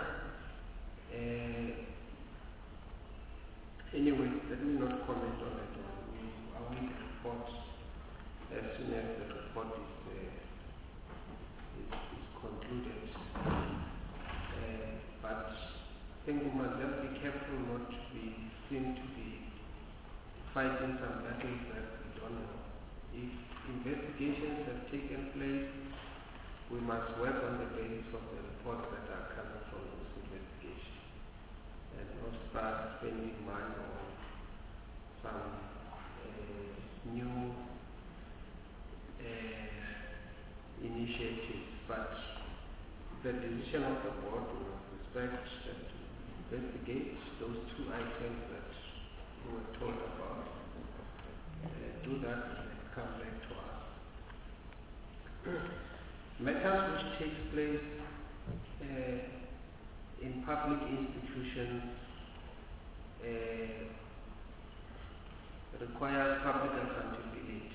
anyway, let me not comment on that one. We await the report as soon as the report is, uh, is, is concluded. Uh, but I think we must just be careful not to be seen to be fighting some battles that we don't know. If investigations have taken place, we must work on the basis of the reports that are coming from those investigations and not start spending money on some uh, new uh, initiatives. But the decision of the board, we must respect that to investigate those two items that we were told about. Uh, do that and come back to us. Matters which take place uh, in public institutions uh, requires public accountability.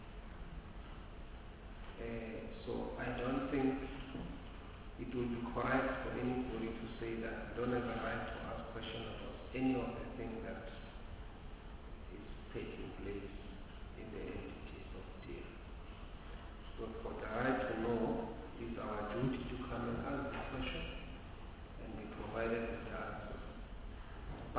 Uh, so I don't think it would be correct for anybody to say that we don't have a right to ask questions about any of the things that is taking place in the entities of D I R.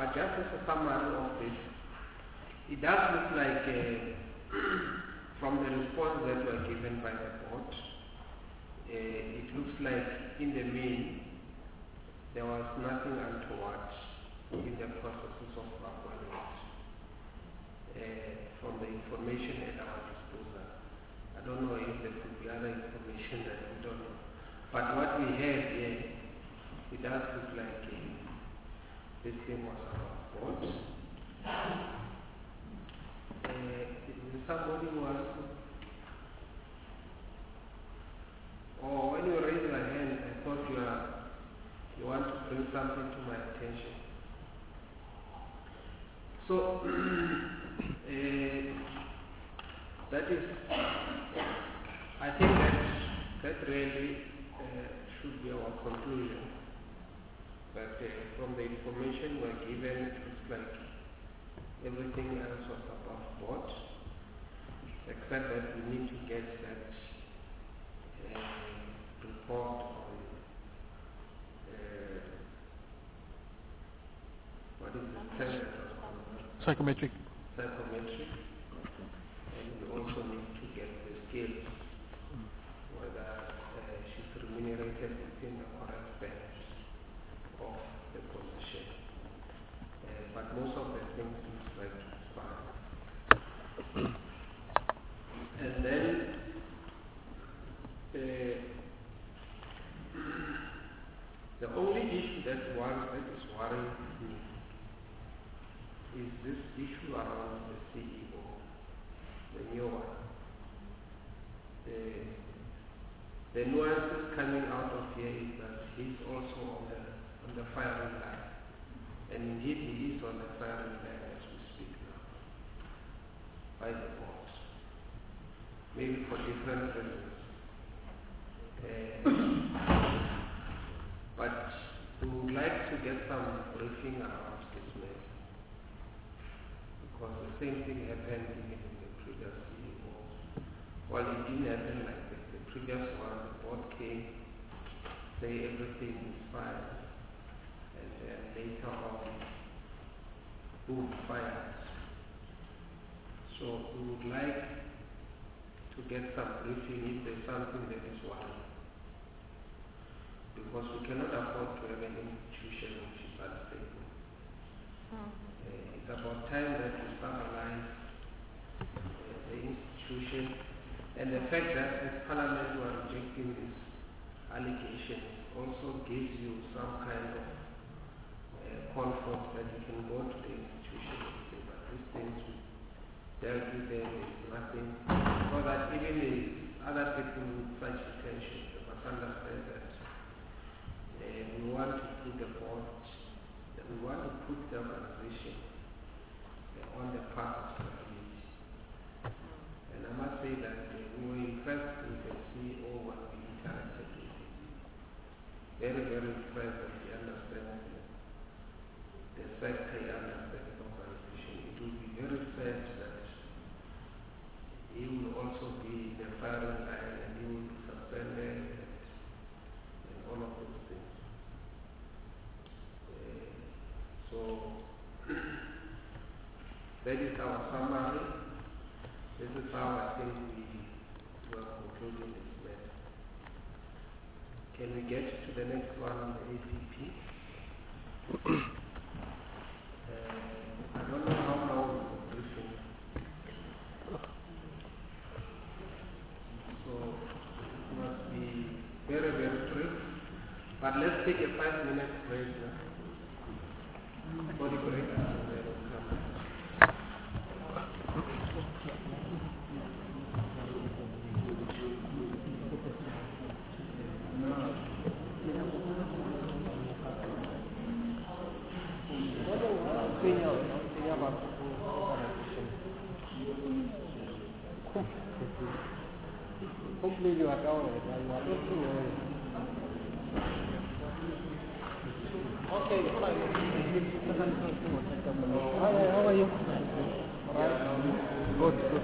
But just as a summary of this, it does look like uh, from the response that were given by the board, uh, it looks like in the main there was nothing untoward in the processes of appointment uh, from the information at our disposal. I don't know if there could be other information that we don't know. But what we have here, it does look like uh, this thing was about board. Uh, is somebody who wants to? Or when you raise your hand, I thought you are you want to bring something to my attention. So uh, that is, I think that that really uh, should be our conclusion. But uh, from the information we're given, it looks like everything else was above board, except that we need to get that uh, report on uh, what is the test that was called? Psychometric. Psychometric. And we also need to get the skills, whether uh, she's remunerated within the correct band of the position. Uh, but most of the things looks like it's fine. And then uh, the only issue that one that is worrying me is this issue around the C E O, the new one. The, the nuances coming out of here is that he's also on the on the firing line. And indeed he is on the firing line as we speak now, by the board. Maybe for different reasons. Uh, but we would like to get some briefing around this matter. Because the same thing happened even in the previous C E O. Well, it didn't happen like that. The previous one, the board came, say everything is fine, and then later on, boom, fired. So we would like to get some briefing if there's something that is worrying. Because we cannot afford to have an institution which is unstable. Mm. Uh, it's about time that we stabilize uh, the institution, and the fact that as Parliament were rejecting this allegation also gives you some kind of uh, comfort that you can go to the institution and say, but these things we dealt with them, is nothing. So that even if other people with such intentions, they must understand that uh, we want to put the board, that we want to put the organization uh, on the path of stability. And I must say that uh, we were impressed with the C E O when we interacted with him. Very, very impressed that he understands the, the sector, he understands the organization. It will be very sad that he will also be the firing line and he will be suspended and, and all of those things. Uh, so that is our summary. This is how I think we were concluding this matter. Can we get to the next one, the A P P? uh, I don't know how long the briefing. So it must be very, very brief. But let's take a five minute break now. Body break and then we'll come back. Hopefully you are down with it. Okay, fine. Hi, how are you? Good, good.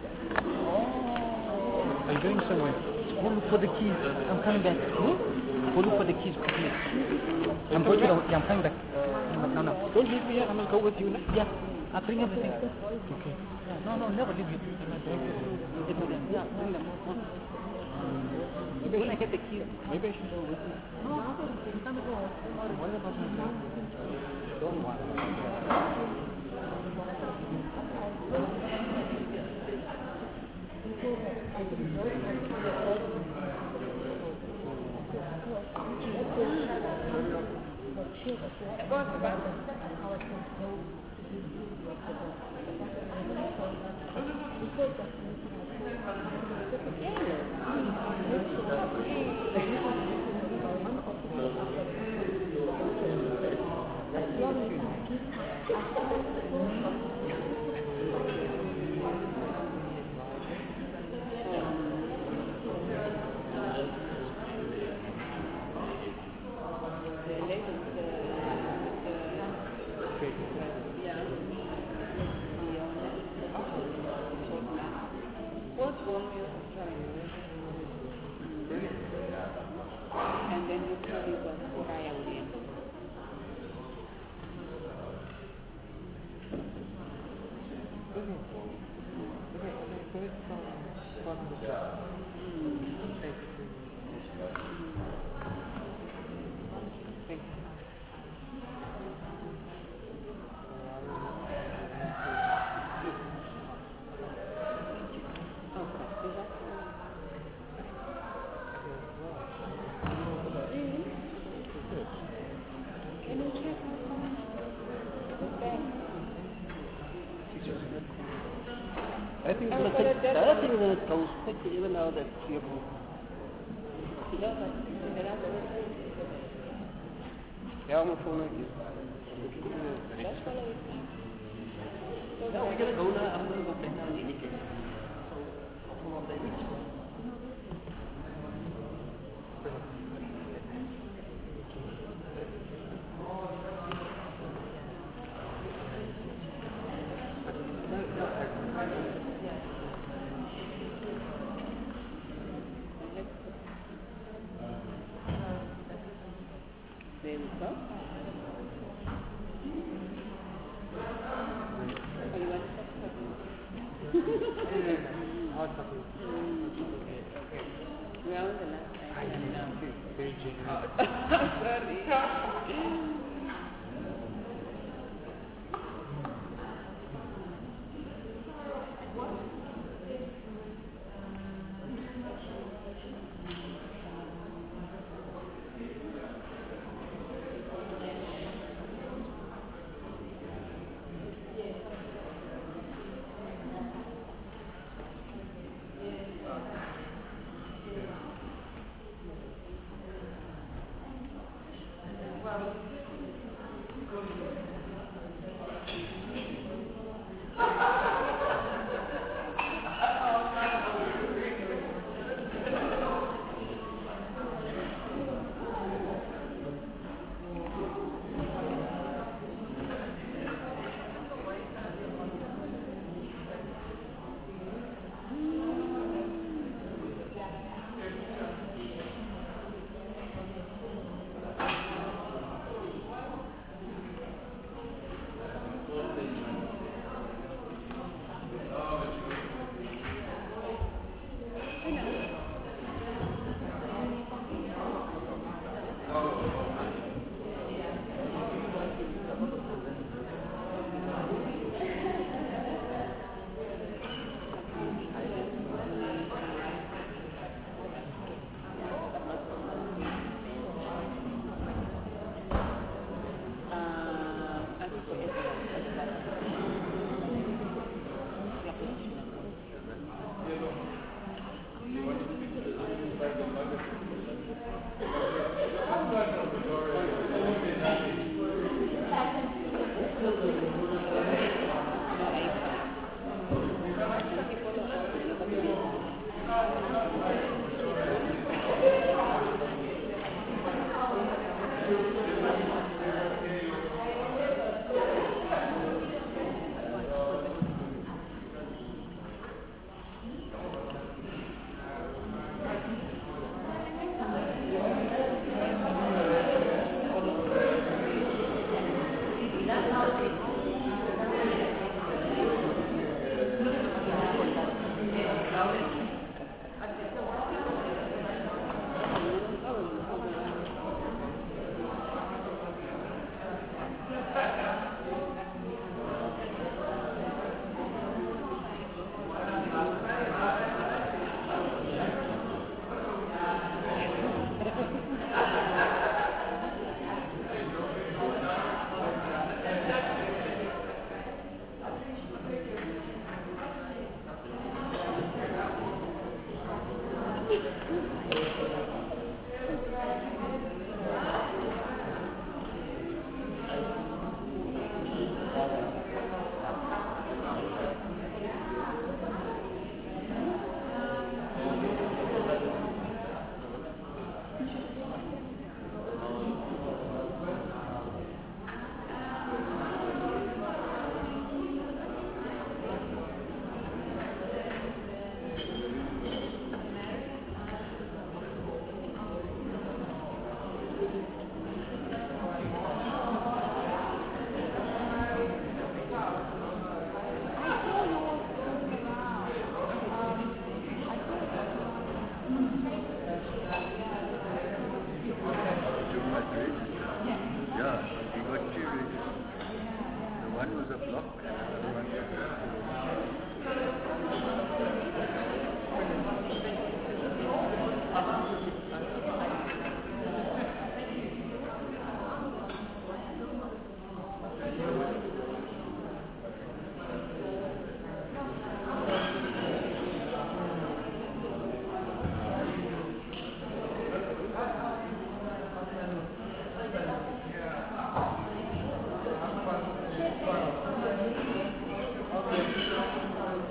Are you going somewhere? Go look for the keys. I'm coming back. Hmm? Go look for the keys quickly. I'm going to the, yeah, I'm coming back. No, no. Don't leave me here, I'm going to go with you now. Yeah, I'll bring everything. Okay. No, no, never leave you. Get to them. Yeah, bring them. Maybe When I get the keys. Maybe I should go with you. No, it's time to go. What about my Don't worry. And then you tell me what, what I am in. I think Oh, it's but going it to doesn't- I think it goes quickly, even though that's fearful. Yeah, but there are other Yeah, I'm on the phone again. That's all I was saying. So No, we're going to go now. I'm going to go back down in any case. So, I'll come on there. There we go. Oh, you want to We are on the last side. Very genuine. Sorry.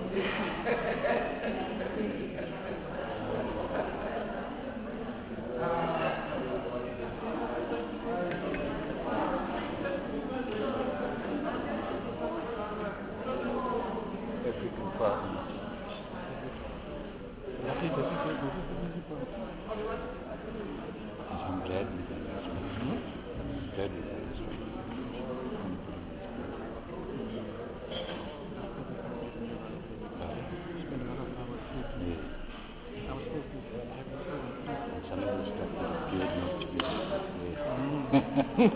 African farmers. I'm glad with that. I'm glad with that. Some of the stuff that appeared not to be there.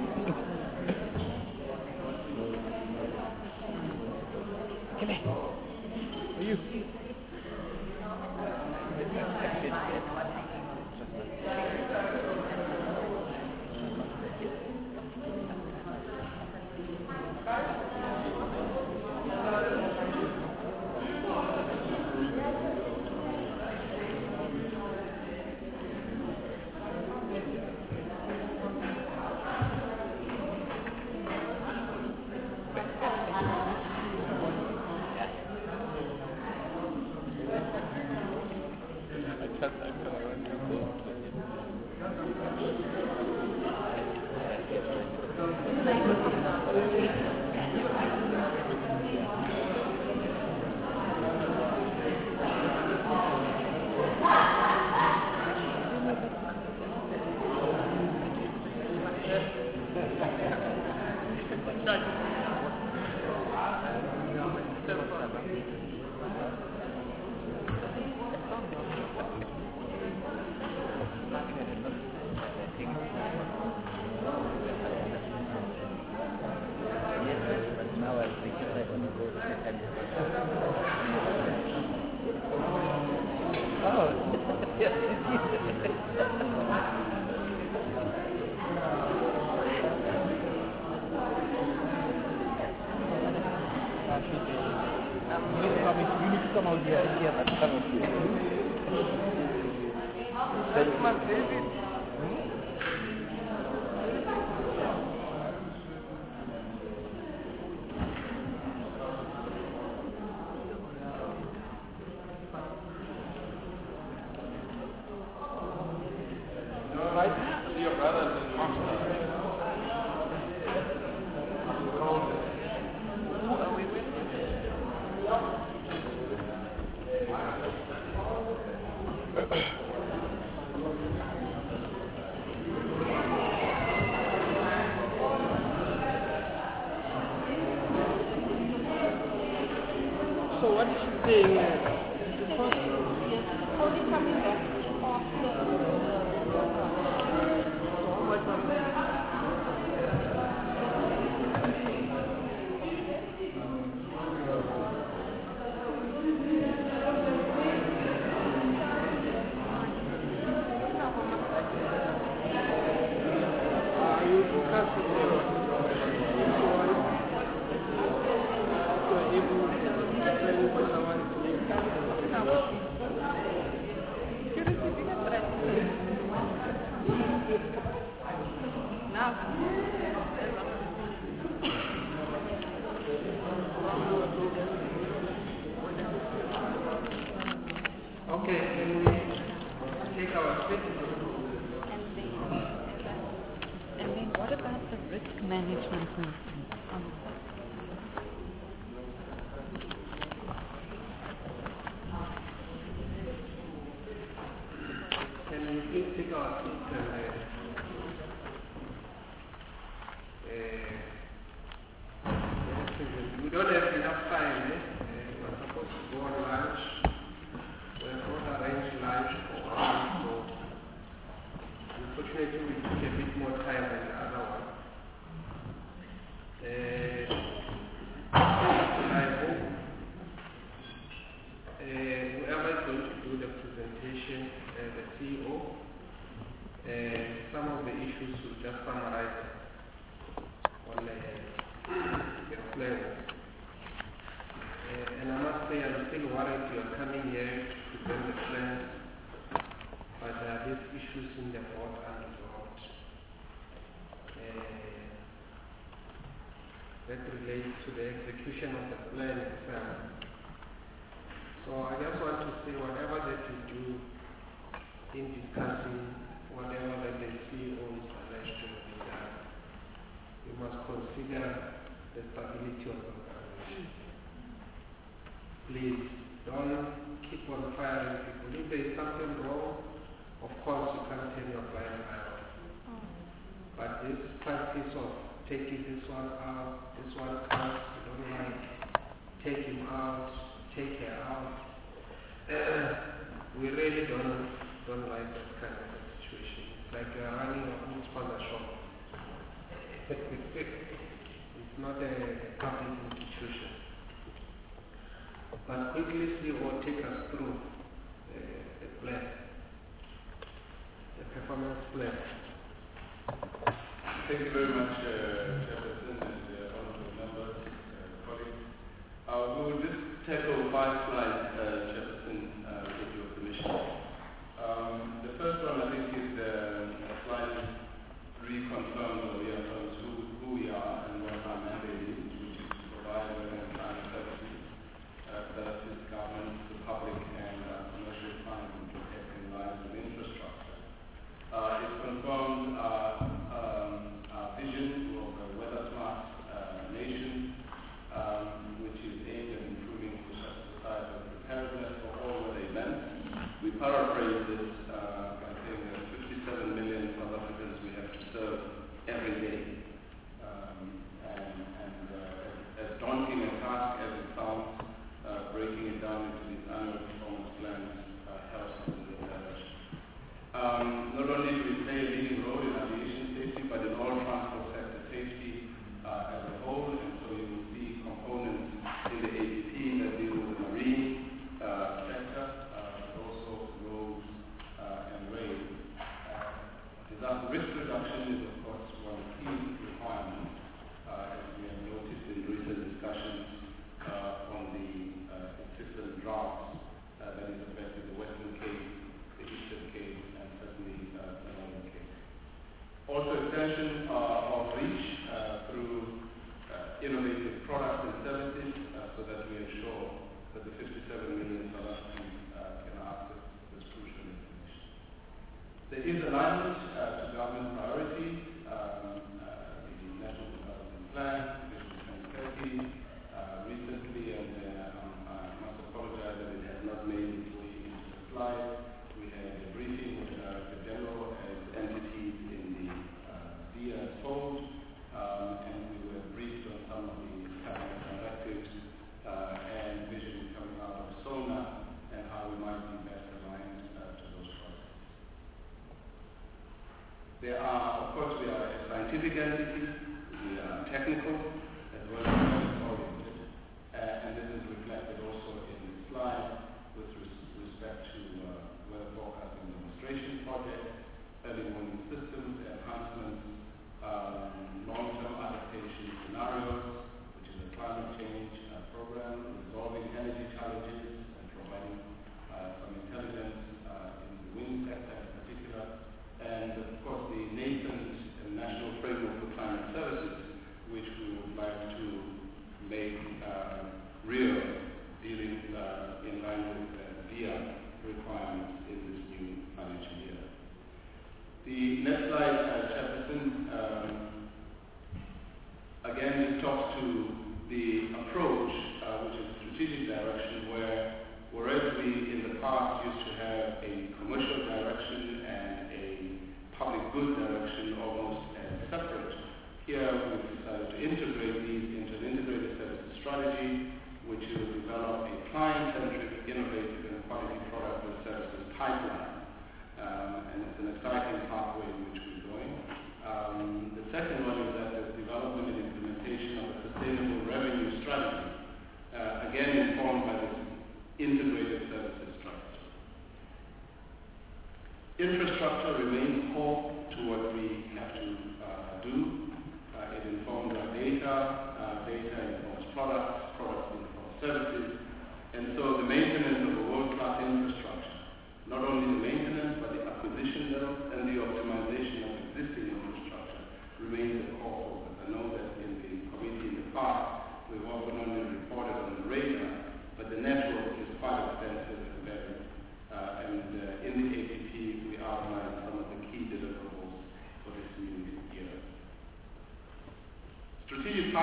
Come here. Are you? That's my favorite. Your brothers in Moscow. Who are we with? So what is she saying? Uh, first, Only coming back after. uh, you discussed with her. So why you are able to explain what I want to Okay, can we take our seat? And then what about the risk management meeting? Um, Can we please take our seats and uh, uh, we don't have enough time, eh? Uh, we're supposed to go on lunch. We have not arranged lunch for one, so unfortunately we took a bit more time than the other one. Uh, I hope uh, whoever is going to do the presentation, uh, the C E O, uh, some of the issues will just summarize on uh, the flavors. Uh, and I must say I'm still worried you are coming here to present the plans, but there are these issues in the board unresolved. Uh, that relates to the execution of the plan itself. So I just want to say whatever that you do in discussing whatever that the C E Os allege to have done, you must consider the stability of the organization. Please don't keep on firing people. If there is something wrong, of course you can't turn your blind eye off. But this practice of taking this one out, this one comes, you don't like, take him out, take her out. Uh, we really don't don't like that kind of a situation. It's like you are running a own sponsor shop. It's not a public institution. But quickly see or take us through uh, the plan, the performance plan. Thank you very much, uh, Chairperson and uh, honorable members, uh, colleagues. Uh, we will just tackle five slides, uh, Chairperson, uh, with your permission. Um, the first one, I think, is uh, a slide that reconfirms or reaffirms who, who we are and what our mandate is, which is to provide relevant climate services, uh, services, government, the public, and uh, commercial clients in protecting lives and infrastructure. Uh, it confirms our um, our vision of a weather-smart uh, nation, um, which is aimed at improving societal preparedness for all weather events. We paraphrase this uh, by saying that fifty-seven million South Africans we have to serve every day. Um, and and uh, as daunting a task as it sounds, uh, breaking it down into these annual performance plans uh, helps us in this direction. Um, not only do we play a leading role in aviation safety, but in all transport sector safety uh, as a whole, and so you will see components in the A P P that deal with the marine uh, sector, uh, but also roads uh, and rail. Uh, disaster risk reduction is, of course, one key requirement, uh, as we have noticed in recent discussions uh, on the uh, existing droughts uh, that is affecting the Western Cape, the Eastern Cape, and certainly uh, the Northern Cape. Also, extension uh, of reach uh, through uh, innovative products and services uh, so that we ensure that the fifty-seven million South Africans uh, can access this crucial information. There is alignment uh, to government priorities, um, uh, the National Development Plan, Vision twenty thirty, uh, recently, and uh, um, I must apologize that it has not made its way into the slide. We had a briefing with the Director General as entities in the uh, D I A fold, um, and we were briefed on some of the cabinet directives uh, and vision coming out of SONA and how we might be best aligned uh, to those projects. There are, of course, we are a scientific entity, we are technical as well as service-oriented, uh, and this is reflected also in the slide with res respect to uh, weather forecasting demonstration projects, early warning systems, enhancements, um, long-term adaptation scenarios, which is a climate change uh, program, resolving energy challenges and providing uh, some intelligence uh, in the wind sector in particular, and of course the nascent National Framework for Climate Services, which we would like to make uh, real, dealing uh, in line with uh, V I A requirements in this new financial year. The next slide, uh, Chairperson, um, again this talks to the approach, uh, which is a strategic direction, where whereas we in the past used to have a commercial direction and a public good direction almost as separate, here we've decided to integrate these into an integrated services strategy, which will develop a client-centric, innovative, and quality product and services pipeline. Um, and it's an exciting pathway in which we're going. Um, the second one is that the development and implementation of a sustainable revenue strategy, uh, again informed by this integrated services strategy. Infrastructure remains core to what we have to uh, do. Uh, it informs our data, uh, data informs products, products inform services, and so the maintenance of a world-class infrastructure, not only the maintenance but the acquisition and the optimization of existing infrastructure remains the core focus. I know that in the committee in the past we've often only reported on the radar, but the network is quite extensive.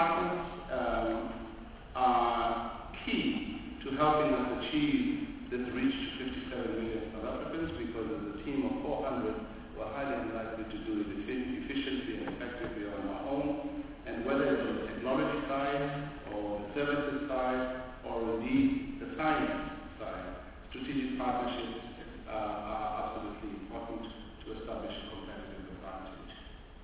partners um, are key to helping us achieve this reach to fifty-seven million South Africans, because as a team of four hundred, we're highly unlikely to do it effi- efficiently and effectively on our own. And whether it's on the technology side, or the services side, or indeed the science side, strategic partnerships uh, are absolutely important to establish a competitive advantage.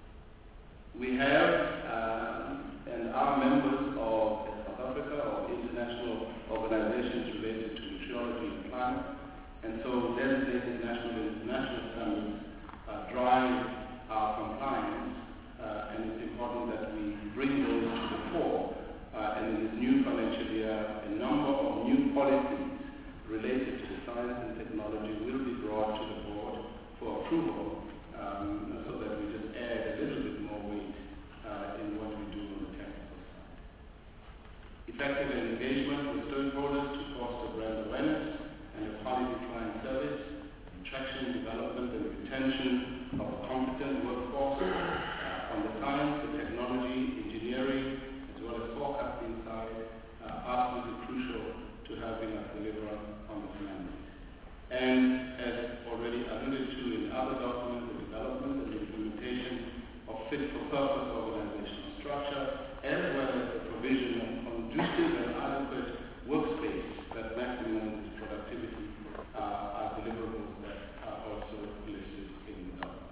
We have um, and are members of South Africa or international organizations related to meteorology and climate, and so designated national and international standards uh, drive our compliance, uh, and it's important that we bring those to the fore. Uh, and in this new financial year, a number of new policies related to science and technology will be brought to the board for approval, um, so that we just add a little bit more weight uh, in what we do on the technical side. Effective engagement with stakeholders to foster brand awareness and a quality client service, attraction, development, and retention of a competent workforce uh, on the science, the technology, engineering, as well as forecasting side, uh, absolutely crucial to helping us deliver on this mandate. And as already alluded to in other documents, the development and the implementation of fit-for-purpose organizational structure, as well as the provision of conducive and adequate workspace that maximizes productivity, uh, are deliverables that are also listed in the document.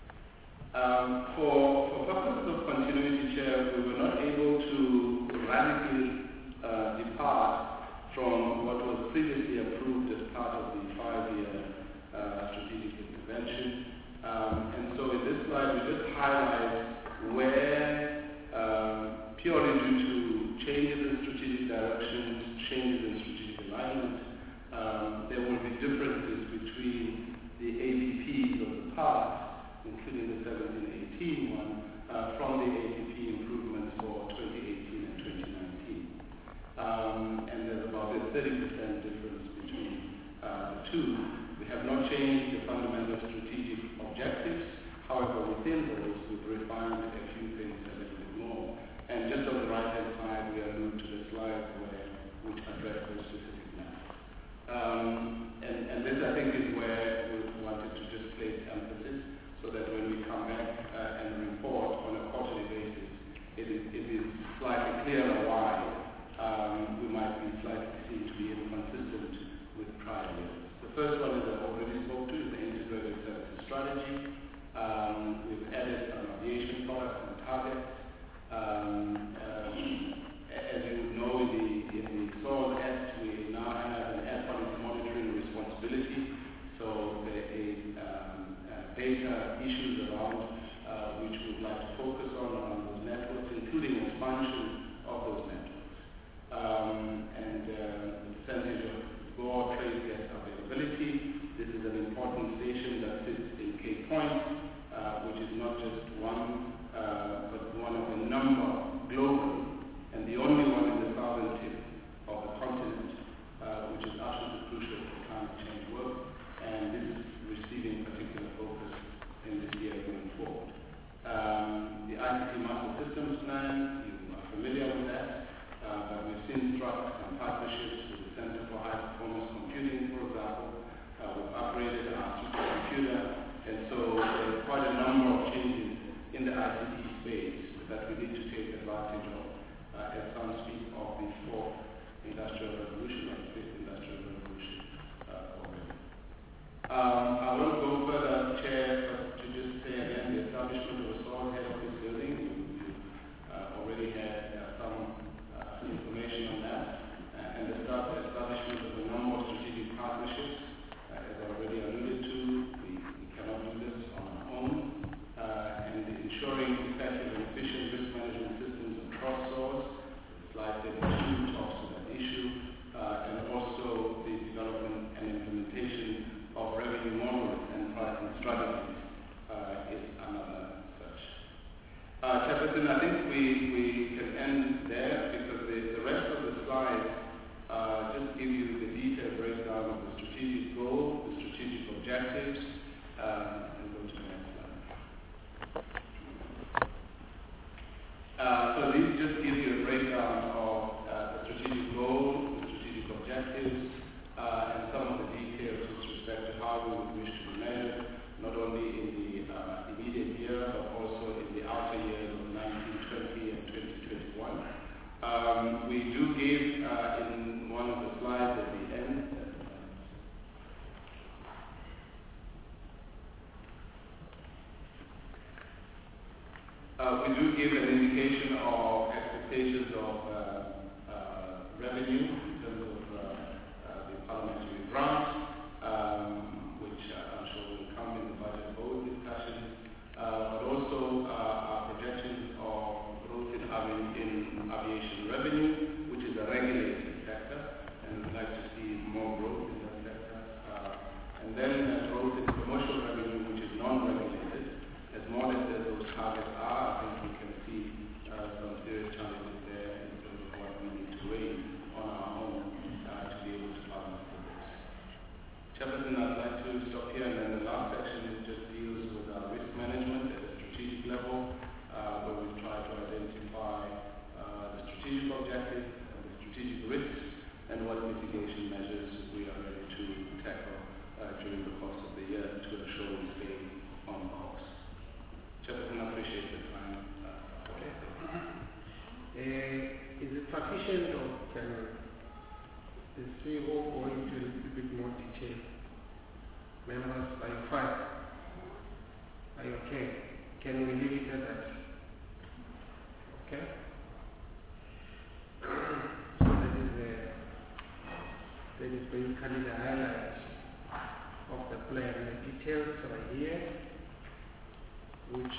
Um, for, for purposes of continuity, Chair, we were not able to radically uh, depart from what was previously approved as part of the five-year uh, strategic intervention. Um, and so in this slide, we just highlight where, um, purely due to changes in strategic directions, changes in strategic alignment, um, there will be differences between the A P Ps of the past, including the seventeen eighteen one, uh, from the A P P improvements for twenty eighteen and twenty nineteen. Um, and there's about a thirty percent difference between uh, the two. We have not changed the fundamental strategic objectives. However, within those, we've refined a few things a little bit more. And just on the right-hand side, we allude to the slides where, which address those specific matters. Um, and, and this, I think, is where we wanted to just place emphasis, so that when we come back uh, and report on a quarterly basis, it is, it is slightly clearer why um, we might be slightly seen to be inconsistent with prior years. The first one, as I already spoke to, is the integrated services strategy. Um, we've added some aviation products and targets. Um, um, as you would know, in the, in the SOAR Act, we now have an air quality monitoring objectives uh, and some of the details with respect to how we would wish to be measured, not only in the uh, immediate year, but also in the outer years of nineteen twenty and twenty twenty-one. Um, we do give uh, in one of the slides at the end, uh, we do give an indication of expectations of uh, uh, revenue in terms of uh, uh, the parliamentary grant, um, which uh, I'm sure will come in the budget vote discussions, uh, but also uh, our projections of growth in, avi- in aviation revenue, which is a regulated sector, and we'd like to see more growth in that sector. Uh, and then uh, growth in commercial revenue, which is non-regulated. As modest as those targets are, I think we can see uh, some serious challenges there in terms of what we need to raise on our own uh, to be able to balance the books. Chairperson, I'd like to stop here, and then the last section just deals with our risk management at a strategic level, uh, where we try to identify uh, the strategic objectives and the strategic risks and what mitigation measures we are ready to tackle uh, during the course of the year to ensure we stay on course. Chairperson, I appreciate the time. Uh, okay. Uh, is it sufficient, or can the C E O go into a little bit more detail? Members, are you fine? Are you okay? Can we leave it at that? Okay? So that is, the, that is basically the highlight of the plan. The details are here, which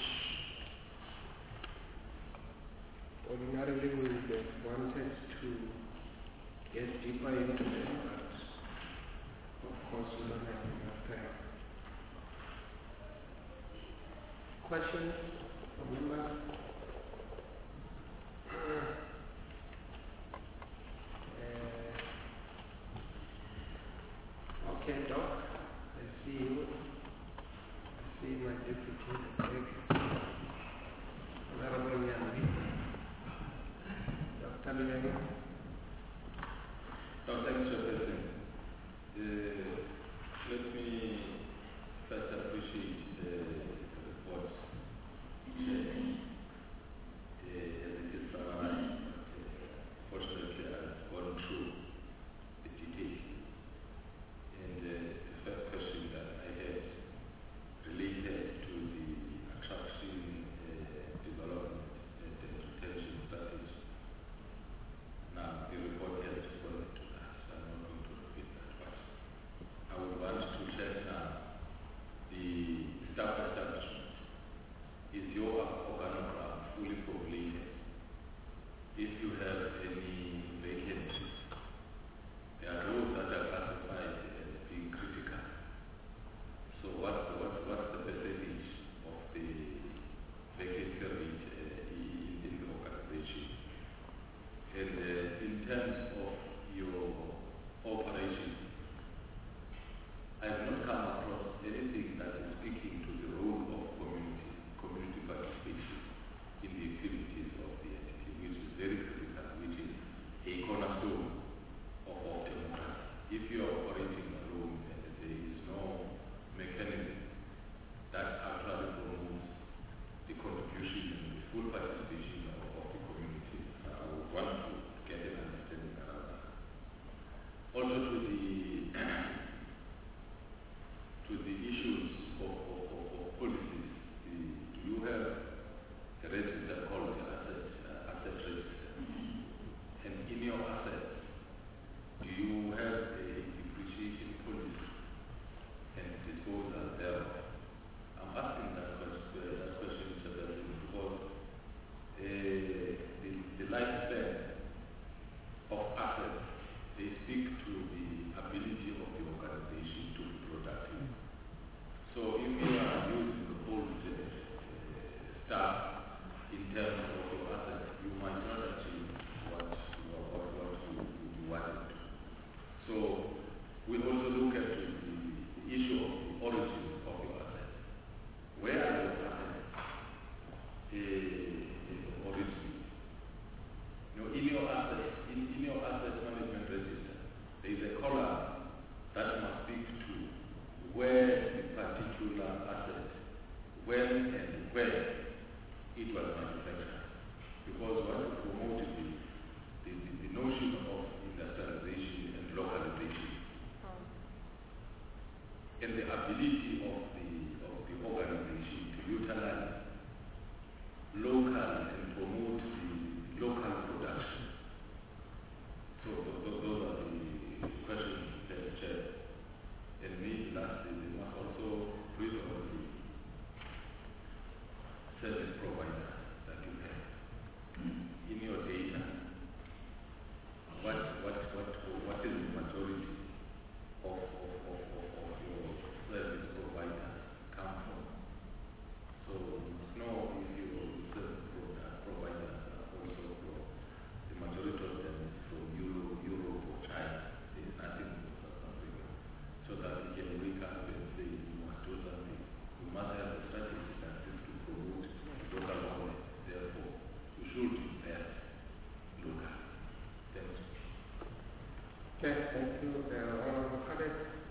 ordinarily we would have wanted to get deeper into them, but of course we don't have enough time. Questions from members? Uh, okay, Doc, I see you. I see my deputy. Honorable Nyambi. Doctor Milani. No, thanks, Mister President. Uh, let me first appreciate the report. Uh, uh, as it is summarized, uh, fortunately I've gone through the details. And uh, the first question that I had related to the attraction, uh, development, and uh, retention strategy. Now, the report has responded to that, so I'm not going to repeat that much. I would want to check now the staff establishment. Is your organogram fully populated? If you have any vacancies, there are those that are classified as being critical. So what's the, what's, what's the percentage of the vacancy rate uh, in, in the organization? And uh, in terms of your operation, I have not come across anything that is speaking to the role of community, community participation in the activities of the entity, which is very critical, which is a cornerstone of our democracy. If you are operating alone and there is no mechanism that actually promotes the contribution and the full participation of, of the community, I would want to get an understanding around that. Also to the to the issues of, of, of, of policies, the, do you have a register called the asset, uh, asset register? And in your assets, do you have a depreciation policy and disposal thereof? I'm asking that question, uh, that question Mister President, because uh, the, the lifespan of assets, they speak to the ability of the organization to be productive. So if you are using the old uh, staff in terms of your assets, you might not achieve what, what, what you, you wanted to. So we also look at the, the issue of the origin of your assets. Where are your assets uh, origin? You know, in your assets, in, in your asset management register, there is a column that must speak to where the particular asset, when and where it was manufactured. Because what we promoted the, the, the, the notion of industrialization and localization and the ability of the, of the organization to utilize local and promote the local production. So th- th- those are the questions that Chair. And maybe lastly, they must also breathe on the service provider that you have. In your data, what, what, what, what is the majority of, of, of, of, of your service providers come from? So you must know if your service pro- providers are also from, the majority of them is from Europe, Europe or China. There is nothing in South Africa. So that we can wake up and say we must do something. We must have a strategy that is to promote local knowledge. Therefore, we should invest local. Thank you. Okay, thank you. Uh, Honorable Khaled.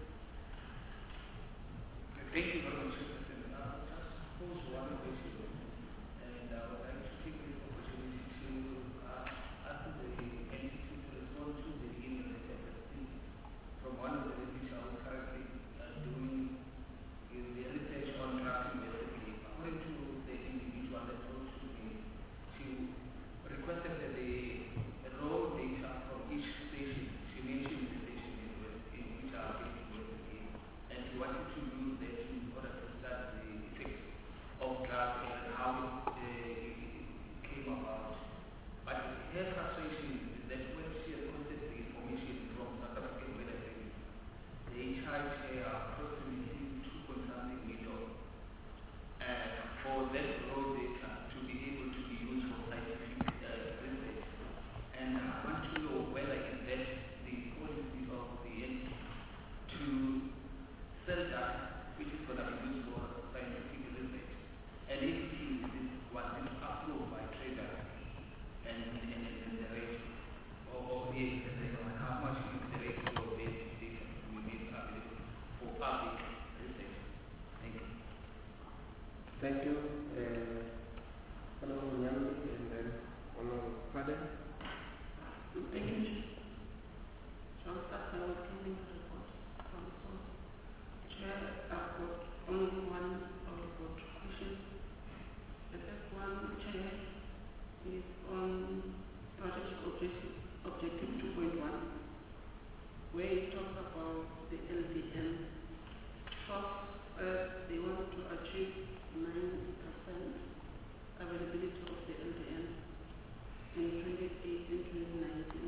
Thank you very much, Mister President. I'll just pose one question, and I would like to take this opportunity to uh, ask the entity to respond to the email that I have received from one of the which I was currently uh, doing in the research on draft investigation. According to the individual that wrote to me, she requested that the raw data from each station, she mentioned the station in, in which are being investigated, and she wanted to use that in order to start the effects of draft and how it, uh, it came about. But her frustration is that when she requested the information from South African Weather Service, they charge her approximately two point something million uh, for that raw data to be able to be used for scientific uh, research. And I want to know whether is that the policy of the entity to sell data which is going to be used for scientific research. And if it is, this was it approved by traders and, and, and the rate, or, or yes, and then how much is the rate for the data to be made available for public research. Thank you. Thank you. Uh, Honorable Nyambi and then Honorable Father. Thank you. John Stafford, welcoming the report from source. Chair, I've got only one out of four questions. The first one, Chair, is on strategic objective, objective two point one, where it talks about the L D N. First, uh, they want to achieve nine percent availability of the L D N in twenty eighteen to twenty nineteen.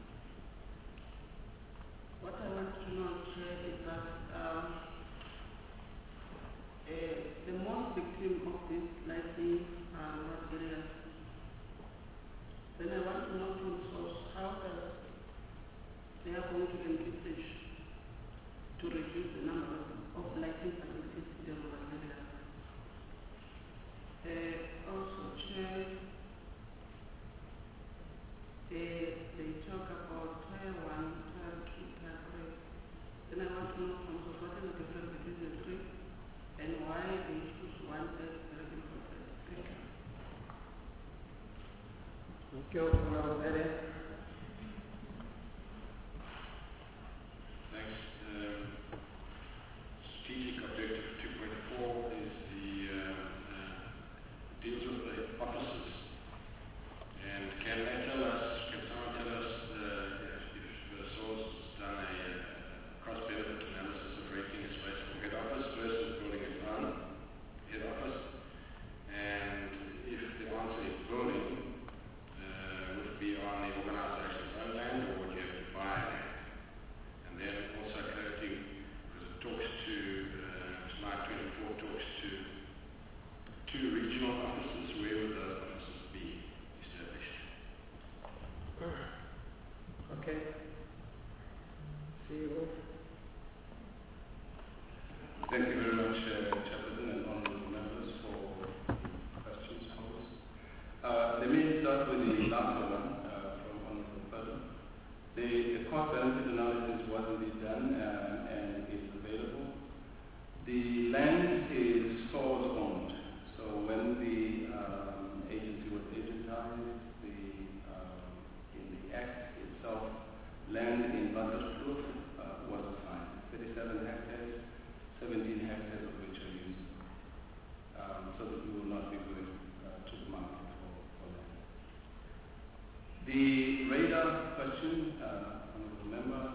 What I want to know, Chair, is that um, uh, the most victim of this likely are rural areas. Then I want to know from source how does they are going to envisage to reduce the number of lighting facilities in the rural areas. Uh, also, Chair, they, they talk about tier one, tier two, tier three. Then I want to know from source what is the difference between the three and why they choose one as the regular process. Thank you. Thank you, Honorable Father. Thanks. Um, strategic objective two point four is the uh, uh, deals with the offices. And can they tell us, can someone tell us uh, if, if the source has done a, uh cost-benefit analysis of renting a space for head office versus building its own head office? And if the answer is building, uh, would it be on the organization's own land or would you have to buy land? And then also clarity, because it talks to, uh, slide twenty-four talks to two regional offices. Where would those offices be established? Okay. C E O. Thank you very much, uh, Chairperson and honourable members, for questions and comments. Uh, let me start with the last one uh, from Honourable Fadden. The, the cost benefit analysis wasn't Rotspur uh, was assigned, thirty-seven hectares, seventeen hectares of which are used, um, so that we will not be going uh, to the market for, for that. The radar question, uh, honourable member,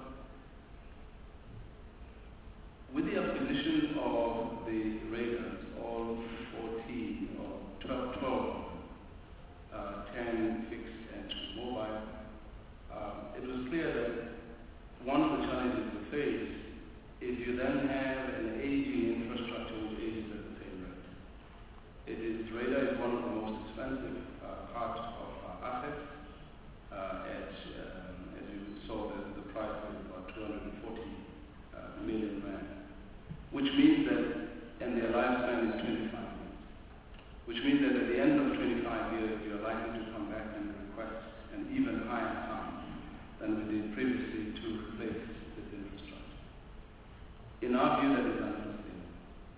with the acquisition of the radars, all fourteen or twelve, twelve uh, ten fixed and two mobile, um, it was clear that one of the challenges we face is you then have an aging infrastructure which ages at the same rate. It is, radar is one of the most expensive uh, parts of our assets. Uh, at, um, as you saw, the, the price was about two hundred forty uh, million rand, which means that, and their lifespan is twenty-five years, which means that at the end of twenty-five years, you are likely to come back and request an even higher sum than we did previously to replace this infrastructure. In our view, that is unsustainable.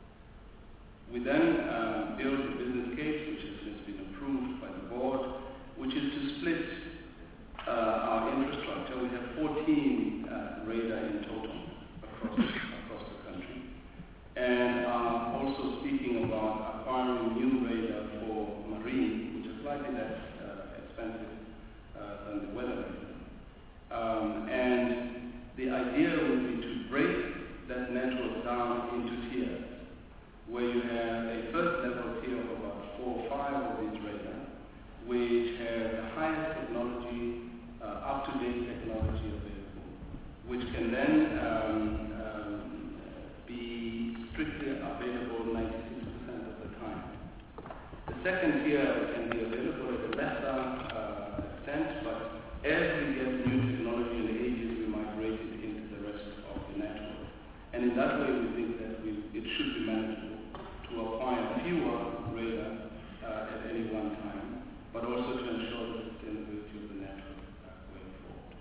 We then uh, built a business case, which has just been approved by the board, which is to split uh, our infrastructure. We have fourteen uh, radar in total across, across the country, and uh, also speaking about acquiring new radar for marine, which is slightly less uh, expensive uh, than the weather radar. Um, and the idea would be to break that network down into tiers, where you have a first level tier of about four or five of these radar, which have the highest technology, uh, up-to-date technology available, which can then um, um, be strictly available ninety-six percent of the time. The second tier can be available at a lesser uh, extent, but as we get new technology in the ages, we migrate it into the rest of the network. And in that way, we think that we, it should be manageable to acquire fewer radar uh, at any one time, but also to ensure the sustainability of the network uh, going forward.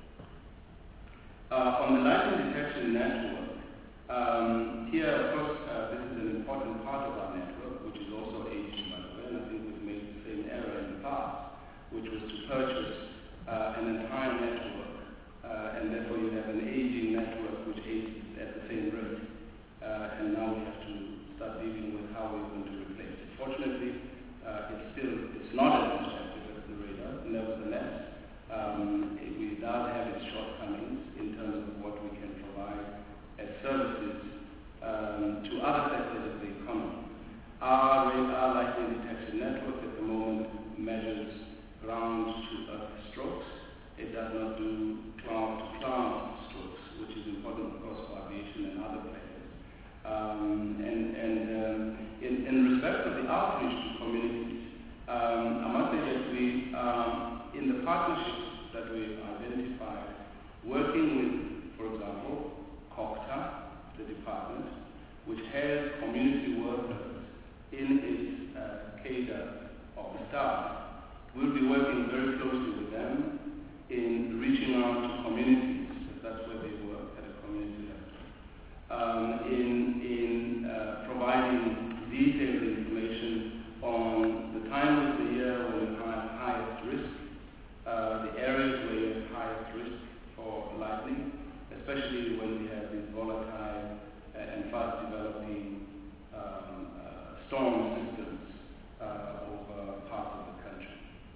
Uh, on the lightning detection network, um, here, of course, uh, this is an important part of our network, which is also aging, by the way, and I think we've made the same error in the past, which was to purchase uh, an entire network, uh, and therefore you have an aging network which ages at the same rate, uh, and now we have to start dealing with how we're going to replace it. Fortunately, uh, it's still, it's not as effective as the radar. Nevertheless, um, it, it does have its shortcomings in terms of what we can provide as services um, to other sectors of the economy. Our radar lightning detection network at the moment measures ground to earth strokes. It does not do cloud to cloud strokes, which is important, of course, for aviation and other players. Um, and and um, in, in respect of the outreach to communities, um, I must say that we, um, in the partnerships that we've identified, working with, for example, COCTA, the department, which has community workers in its uh, cadre of staff, we'll be working very closely with them in reaching out to communities, because that's where they work at a community level, um, in, in uh, providing detailed information on the time of the year when you have highest risk, uh, the areas where you have highest risk for lightning, especially when we have these volatile uh, and fast developing um, uh, storm systems uh, over parts of the country.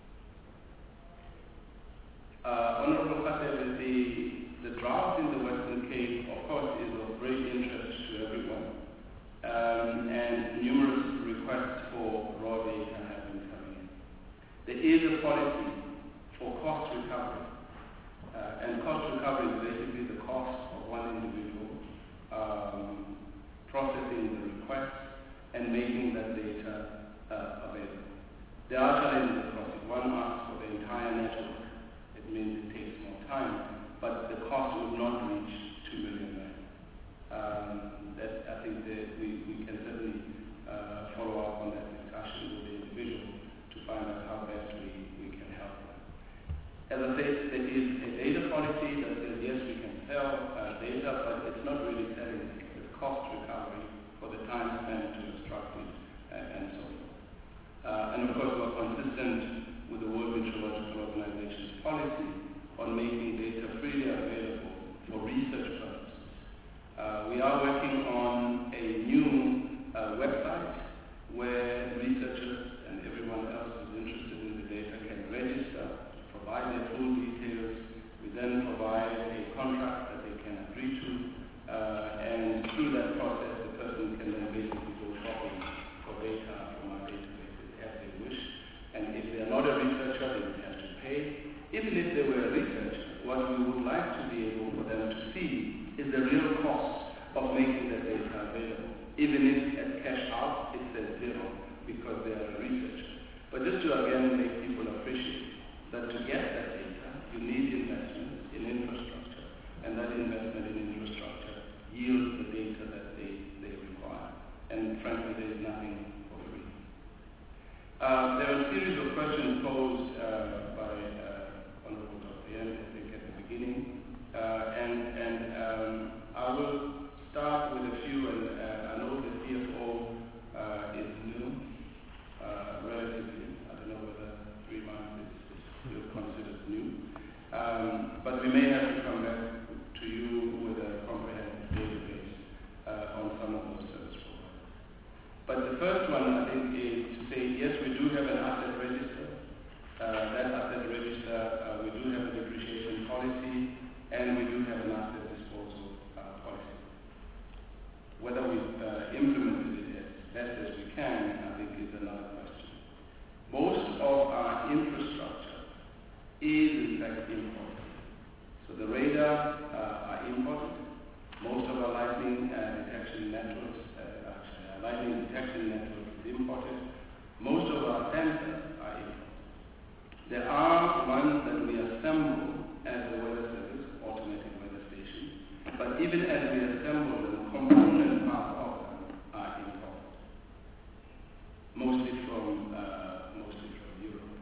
Uh, Honorable Khatib, the, the drought in the Western Cape, of course, is of great interest to everyone, um, and numerous requests for raw data have been coming in. There is a policy for cost recovery, uh, and cost recovery is basically the cost of one individual um, processing the request and making that data uh, available. There are challenges across it. One asks for the entire network. It means it takes more time, but the cost would not reach two million rand. Um, that I think that we, we can certainly uh, follow up on that discussion with the individual to find out how best we, we can help them. As I said, there is a data policy that says yes, we can sell uh, data, but it's not really selling it. It's cost recovery for the time spent to extract it uh, and so forth. Uh, and of course, we're consistent with the World Meteorological Organization's policy on making data freely available for research of making the data available. Even if at cash out it says zero because they are a researcher. But just to again make people appreciate that to get that data, you need investment in infrastructure, and that investment in infrastructure yields the data that they, they require. And frankly, there is nothing for free. Uh, there are a series of questions posed uh, by uh, Honorable Doctor Yen, I think, at the beginning. Uh, and and um, I will start with a few, and uh, I know the C F O uh, is new, uh, relatively. I don't know whether three months is, is still considered new. Um, but we may have to come back to you with a comprehensive database uh, on some of those service providers. But the first one, I think, is to say, yes, we do have an asset register. Uh, that asset register, uh, we do have a depreciation policy, and we do have an asset disposal uh, policy. Whether we've uh, implemented it as best as we can, I think, is another question. Most of our infrastructure is, in fact, imported. So the radar uh, are imported. Most of our lightning uh, detection networks, uh, actually, our lightning detection network is imported. Most of our sensors are imported. There are ones that we assemble as the weather service, automatic weather stations, but even as we assemble them, component parts of them are imported, mostly from uh, mostly from Europe.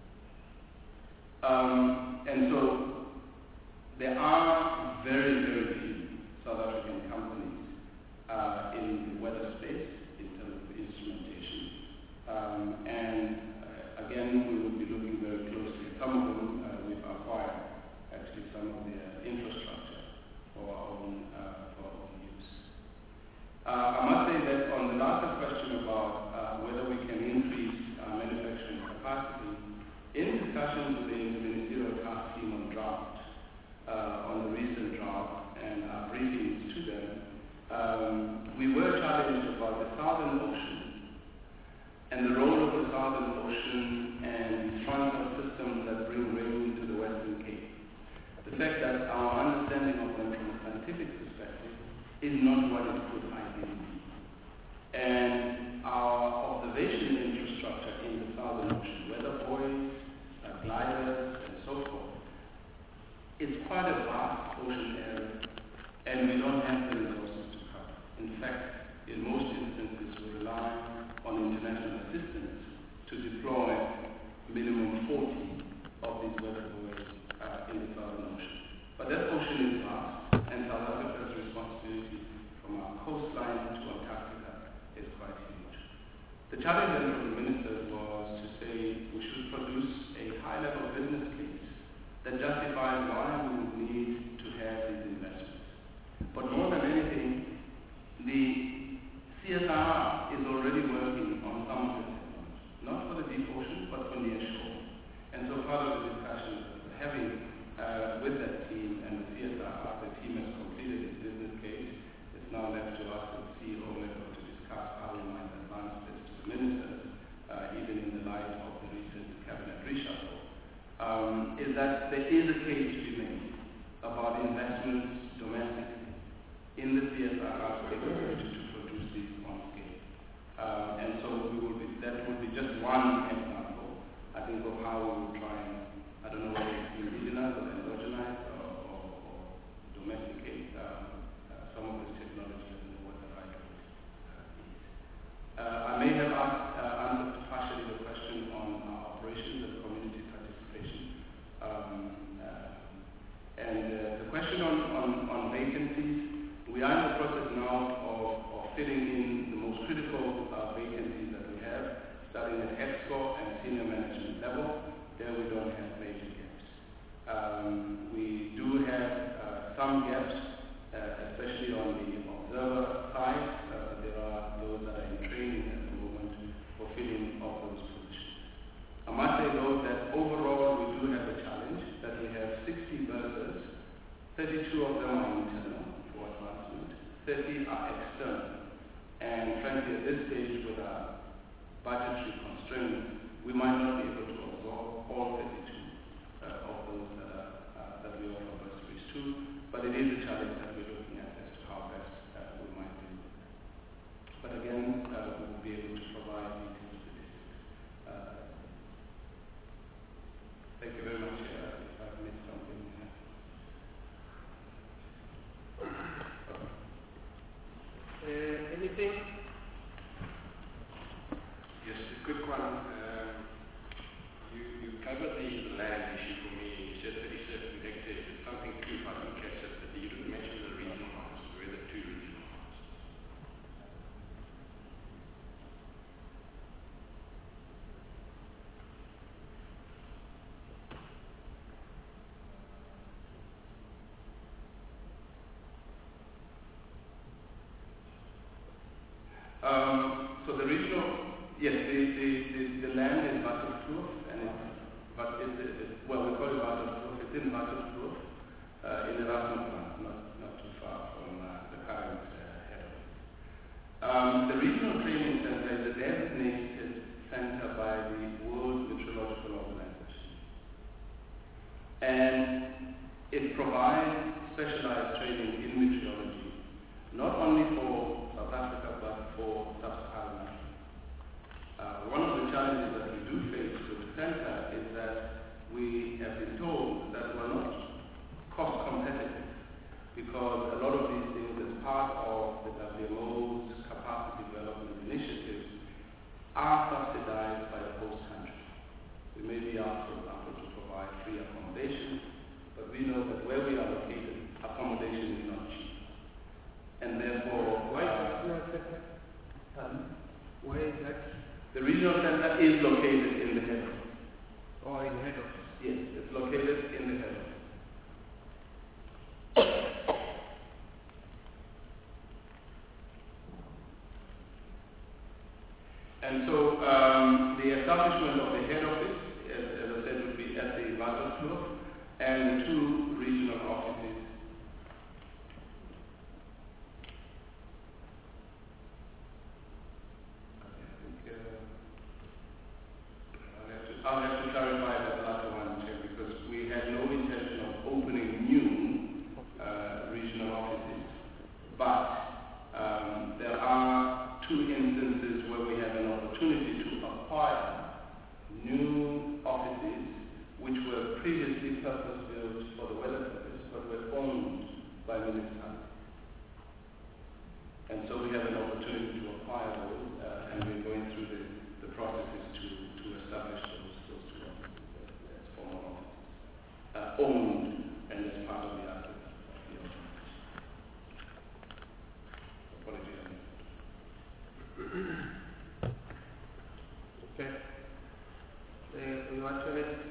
Um, and so there are very, very few South African companies uh, in the weather space in terms of instrumentation. Um, and uh, again, we will be looking very closely. Some of them uh, we've acquired, actually some of the uh, infrastructure for our own, uh, for our own use. Uh, I must say that on the last question about uh, whether we can increase our manufacturing capacity, in discussions with the Ministerial Task Team on draft, uh, on the recent draft and our briefings to them, um, we were challenged about the Southern Ocean and the role of the Southern Ocean and transport systems that bring rain to the Western Cape. The fact that our understanding of them from a scientific perspective is not what it could ideally be. And our observation infrastructure in the Southern Ocean, weather buoys, uh, gliders, and so forth, is quite a vast ocean area, and we don't have the resources to cover. In fact, in most instances, we rely on international assistance to deploy minimum forty of these weather buoys uh, in the Southern Ocean. But that ocean is vast, and South Africa's responsibility from our coastline to Antarctica is quite huge. The challenge then from the ministers was to say we should produce a high-level business case that justifies why we would need to have these investments. But more than anything, the C S I R is already working on some of this technology, not for the deep ocean, but for near shore. And so part of the discussion that we're having uh, with that team and the C S I R, the team has completed its business case. It's now left to us at the C E O level to discuss how we might advance this to the ministers, uh, even in the light of the recent cabinet reshuffle. Um, is that there is a case to be made about investments domestically in the C S I R's capability to produce these on scale. Um, and so we will be, that would be just one example, I think, of how we will try and, I don't know whether it's indigenize or endogenize or, or, or domesticate um, uh, some of this technology. I don't know what the right word uh, is. Uh, I may have asked, uh, answered partially the question on our operations and community participation. Um, uh, and uh, the question on, on, on vacancies, we are in the process now of, of filling in the most critical uh, vacancies that we have, starting at EXCO and senior management level. There we don't have major gaps. Um, we do have uh, some gaps, uh, especially on the observer side. Uh, there are those that are in training at the moment for filling of those positions. I must say though that overall we do have a challenge, that we have sixty bursars, thirty-two of them are internal for advancement, thirty are external. And frankly, at this stage with our budgetary constraints, we might not be able to absorb all thirty-two uh, of those that, are, uh, that we offer bursaries to, but it is a challenge that we're looking at as to how best uh, anything? Yes, a quick one. Um, you, you covered the, the land issue for me. You said thirty-seven hectares. It's something too far to catch it, but you didn't mention the regional ones. Where the two regional ones? Um, so the regional, yes, the, the, the, the land is Wasserkloof, and it's, but it's, it's, well, we call it Wasserkloof. It's in Wasserkloof, uh, in the Erasmusland, not, not too far from uh, the current uh, head office. Um, the regional training center is a designated center by the World Meteorological Organization, and it provides specialized training in meteorology, not only for South Africa, but for Sub-Saharan Africa. Uh, one of the challenges that we do face with the center is that we have been told that we're not cost competitive, because a lot of these things, as part of the W M O's capacity development initiatives, are subsidized by the host country. We may be asked, for example, to provide free accommodation, but we know that where we are located, accommodation is not cheap. And therefore, Why uh, regional center? Pardon? Where is that? The regional center is located in the head office. Or in head office? Yes, it's located in the head office. And so um, the establishment of the head office, as, as I said, would be at the Wasserkloof, and the two regional offices. Okay, I think uh, I'll, have to, I'll have to clarify that latter one, Chair, because we had no intention of opening new uh, regional offices, but um, there are two instances where we have an opportunity to acquire new offices which were previously purpose-built for the weather service, but were owned by municipalities. And so we have an opportunity to acquire those, uh, and we're going through the, the processes to, to establish those, those two offices as, as formal offices, uh, owned and as part of the assets of the organization. Apology on that. Okay. Uh, we want to add?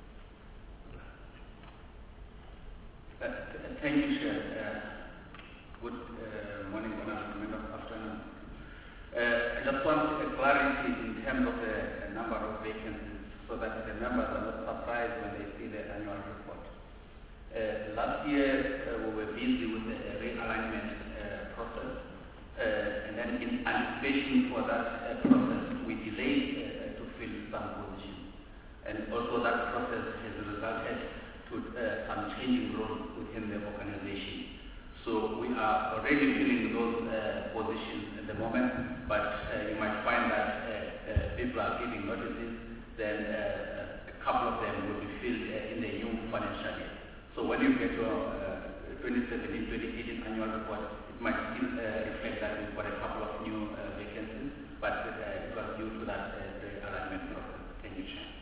Uh, th- thank you, Chair. Uh, good uh, morning, good afternoon. Uh, I just want a clarity in terms of the uh, number of vacancies so that the members are not surprised when they see the annual report. Uh, last year, uh, we were busy with the realignment uh, process, uh, and then in anticipation for that uh, process, we delayed uh, to fill some positions. And also that process has resulted to uh, some changing roles within the organization. So we are already filling those uh, positions at the moment, but uh, you might find that uh, uh, people are giving notices, then uh, a couple of them will be filled uh, in the new financial year. So when you get your uh, twenty seventeen twenty eighteen annual report, it might still uh, reflect that we've got a couple of new uh, vacancies, but uh, it was due to that uh, alignment process. Thank you, Chair.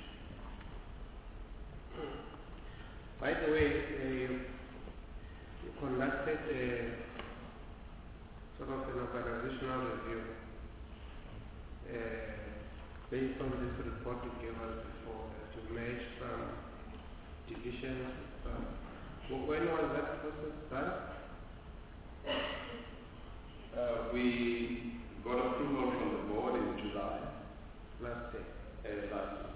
By the way, uh, you conducted a sort of an organizational review uh, based on this report you gave us before, uh, to merge some divisions. Uh, well, when was that process done? Uh, we got approval from the board in July. Last year. Uh, last year.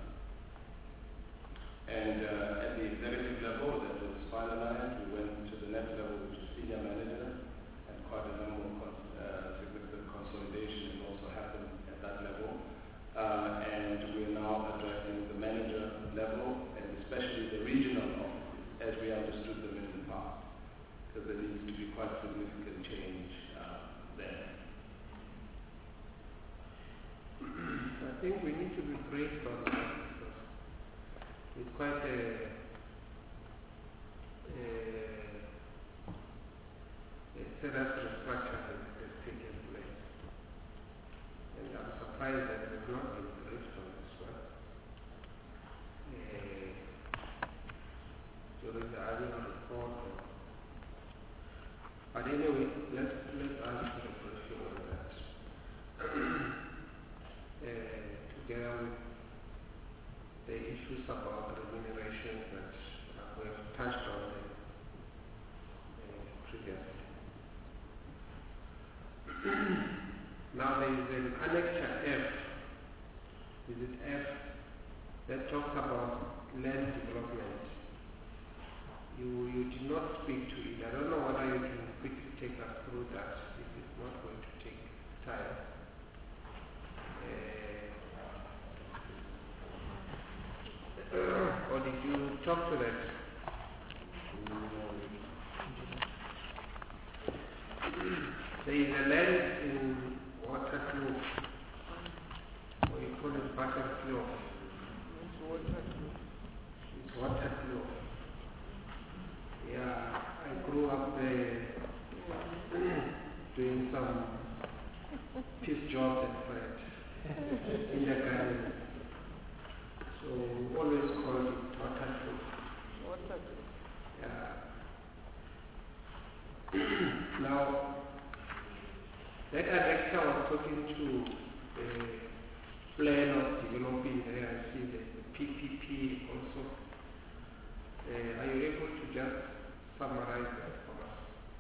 And uh, at the executive level, that was finalized. We went to the next level, which is senior manager, and quite a number of cons- uh, significant consolidation has also happened at that level. Uh, and we're now addressing the manager level, and especially the regional offices, as we understood them in the past, because there needs to be quite significant change uh, there. I think we need to be braced on that because it's quite a, a, a serious restructure that has taken place. surprised that we've not been briefed on this one. Uh, during the annual report. But anyway, let's, let's ask for a briefing on that. uh, together with the issues about remuneration that uh, we have touched on them, uh, previously. Now there is an annexure F, is it F, that talks about land development. You, you did not speak to it. I don't know whether you can quickly take us through that if it's not going to take time. Uh, or did you talk to that? There is a land in Waterloo, or you call it Butterflow. It's Waterloo. Yeah, I grew up there doing some piece jobs at Fred in the garden. So we always call it Waterloo. Yeah. Now, that director was talking to the plan of developing there. I see the P P P also. Uh, are you able to just summarize that for us?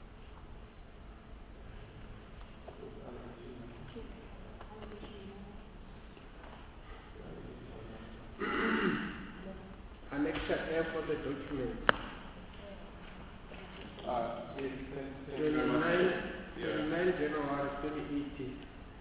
Annexure F for the document. Uh, twenty-nine January twenty eighteen.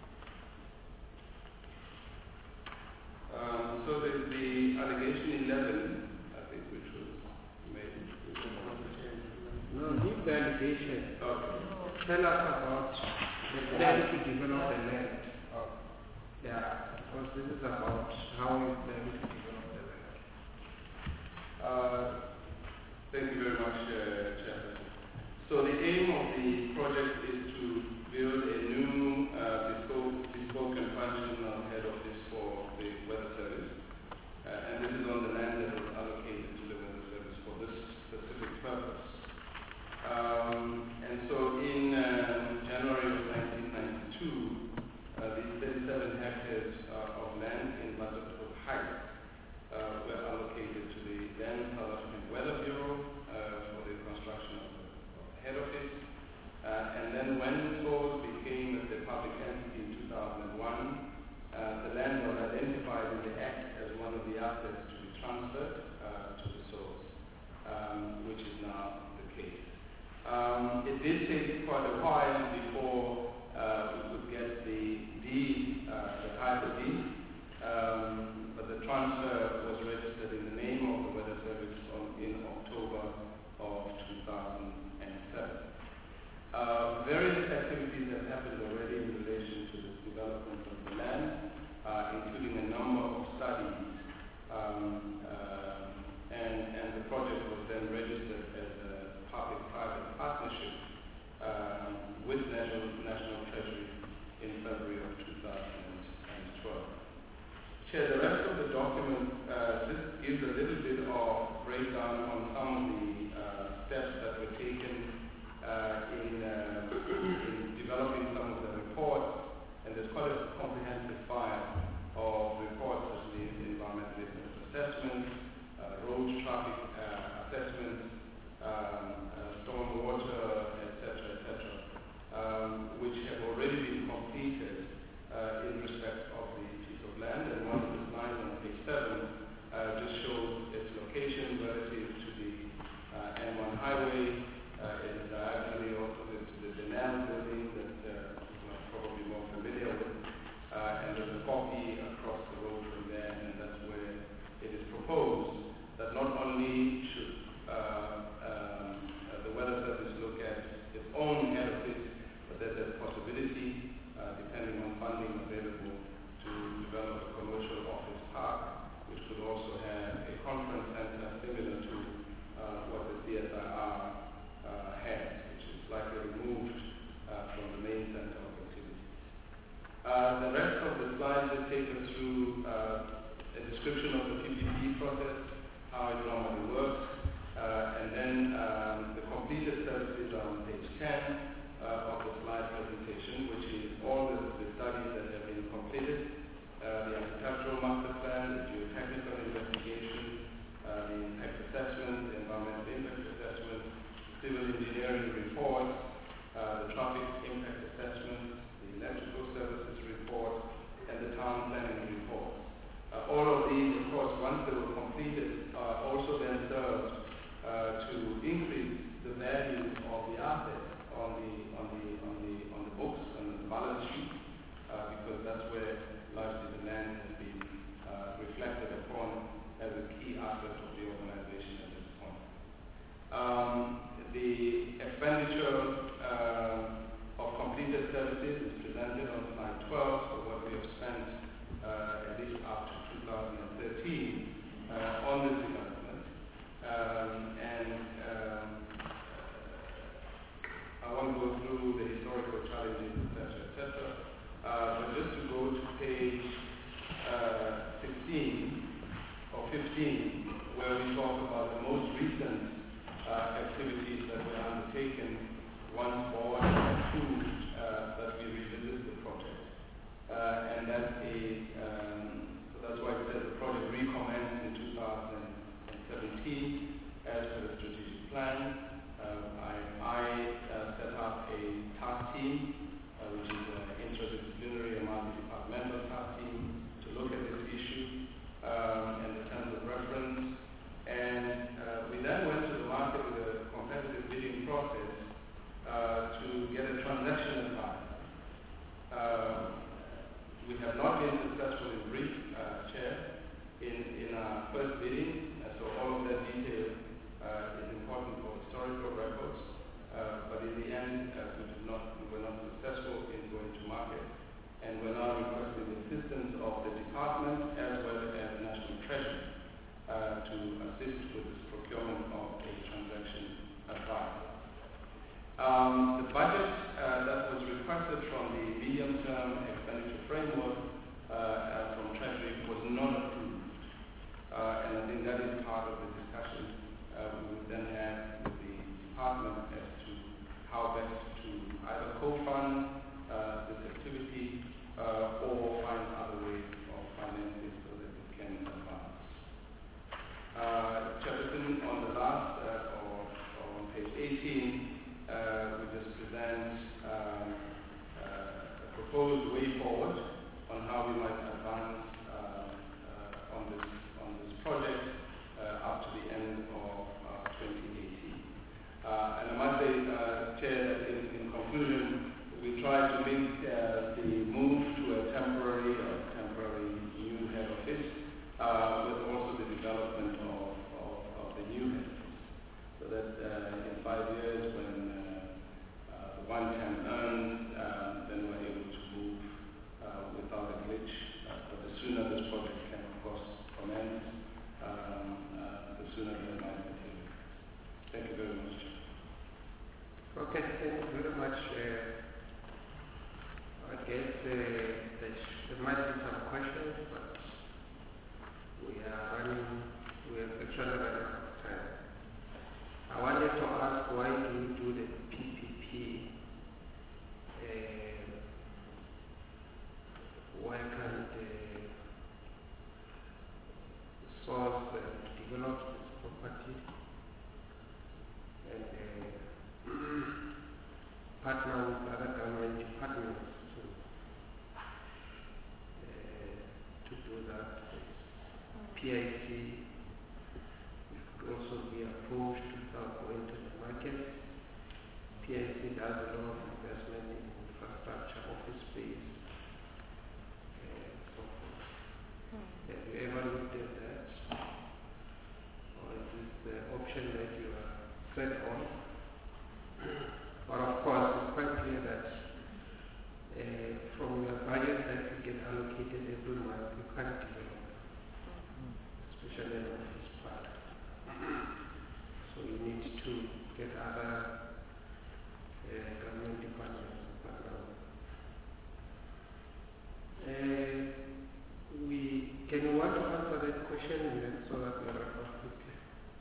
Um, so the, the allegation eleven, I think, which was made. No, leave the allegation. Okay. Tell us about the plan to develop the land. Okay. Yeah, because this is about how we plan to develop the land. Uh, thank you very much, uh, Chairperson. So the aim of the project is to build a new uh, bespoke, bespoke and functional head office for the Weather Service. Uh, and this is on the land that was allocated to the Weather Service for this specific purpose. Um, and so in um, January of nineteen ninety-two, uh, these thirty-seven hectares uh, of land in Butterflow Heights uh, were allocated to the then South African Weather Bureau uh, for the construction of head office, uh, and then when S O A S became a public entity in two thousand one, uh, the land was identified in the Act as one of the assets to be transferred uh, to the S O A S, um, which is now the case. Um, it did take quite a while before uh, we could get the deed, uh, the title deed, um, but the transfer was registered in the name of the Weather Service on, in October of two thousand. Uh, various activities have happened already in relation to the development of the land, uh, including a number of studies, um, uh, and, and the project was then registered as a public-private partnership um, with National, National Treasury in February of two thousand twelve. Chair, the rest of the document, uh, this gives a little bit of breakdown on some of the uh, steps that were taken Uh, in, uh, in developing some of the reports, and there's quite a comprehensive file of reports such as the environmental impact assessment, uh, road traffic uh, assessment, um, uh, storm water, et cetera, et cetera, um, which have already been completed uh, in respect of the piece of land. And one of the slides on page seven uh, just shows its location relative to the uh, N one highway. Uh, it is diagonally opposite to the Denel building that uh, people are probably more familiar with, uh, and there's a description of the P P P process, how it normally works, uh, and then um, the completed services are on page ten uh, of the slide presentation, which is all the, the studies that have been completed, uh, the architectural master plan, the geotechnical investigation, uh, the impact assessment, the environmental impact assessment, civil engineering report, uh, the traffic impact assessment, the electrical services report, and the town planning report. Uh, all of these, of course, once they were completed, uh, also then served uh, to increase the value of the assets on the on the on the on the books and the balance sheet, uh, because that's where largely the land has been uh, reflected upon as a key aspect of the organization at this point. Um, the expenditure uh, of completed services is presented on slide twelve, so what we have spent uh, at least up to two thousand thirteen uh, on this development. Um, and um, I won't go through the historical challenges, et cetera, et cetera. Uh, but just to go to page uh, sixteen or fifteen, where we talk about the most recent uh, activities that were undertaken once board approved uh, that we revisit the project. Uh, and that is, um, so that's why it says the project recommenced in two thousand seventeen as per the strategic plan. Um, I, I uh, set up a task team, uh, which is an interdisciplinary and multi-departmental task team to look at this issue um, and the terms of reference. And uh, we then went to the market with a competitive bidding process uh, to get a transaction advice. Uh, we have not been successful in brief, uh, Chair, in, in our first bidding, uh, so all of that detail uh, is important for historical records, uh, but in the end uh, we, did not, we were not successful in going to market, and we're now requesting the assistance of the department as well as the National Treasury uh, to assist with this procurement of a transaction advice. Um, the budget uh, that was requested from the medium-term expenditure framework uh, uh, from Treasury was not approved. Uh, and I think that is part of the discussion uh, we would then have with the department as to how best to either co-fund uh, this activity uh, or find other ways of financing so that it can advance. Uh, Jefferson, on the last, uh, or, or on page eighteen, uh, we just present um, uh, a proposed way forward on how we might advance uh, uh, on this on this project uh, up to the end of uh, twenty eighteen. Uh, and I must say, uh, Chair, that in, in conclusion, we try to link uh, the move to a temporary or temporary new head office uh, with also the development of, of, of the new head office. So that uh, in five years, when uh, uh, the one time earns, um, then we're able to move uh, without a glitch. Uh, but the sooner this project can, of course, commence, um, uh, the sooner it might materialize. Thank you very much. Okay, thank you very much. Uh, I guess uh, there might be some questions, but we are running, we are actually running out of time. I wanted to ask, why do you do the P P P? Uh, why can't uh, solve uh, develop this property and uh, partner with other government departments to uh, to do that? P I C could also be approached without going to the market. P I C does a lot of investment in infrastructure, office space, and so forth. Have you ever looked at that? Or is this the option that you are set on? But of course, it's quite clear that uh, from your budget that you get allocated every month, you can't develop, especially question and then so that we wrap up quickly.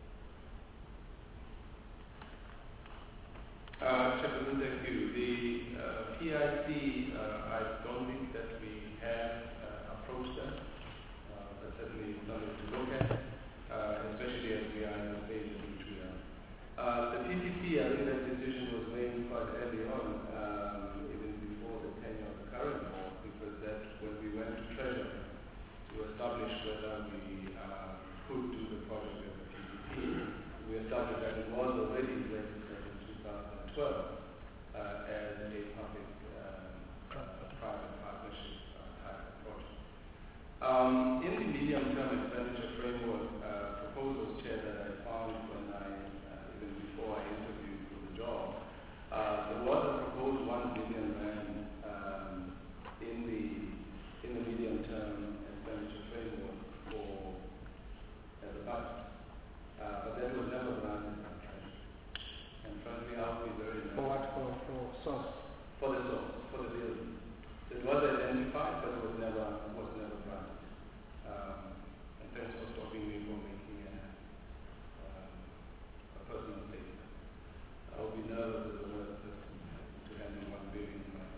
Uh, Chairman, thank you. The uh, P I C, uh, I don't think that we have uh, approached them. Uh, that's certainly something to look at, uh, especially as we are in the stage in which we are. Uh, the P P P, I think that decision was made quite early on, um, even before the tenure of the current board, because that when we went to Treasury to establish whether we uh, could do the project as a P P P, we established that it was already registered in two thousand twelve uh, as a public um, uh, private partnership uh, type of project. Um, in the medium-term expenditure framework uh, proposals, Chair, that I found when I, uh, even before I interviewed for the job, uh, there was a proposed one billion rand um, in the in the medium-term expenditure framework for as a budget, uh, but that was never granted by Treasury. And frankly, I would be very For what? For, for source? for the source, for the building. It was identified, but it was never was never granted. Um, and thanks for stopping me from making a, um, a personal statement. I would be nervous as a worst person to handle one billion in my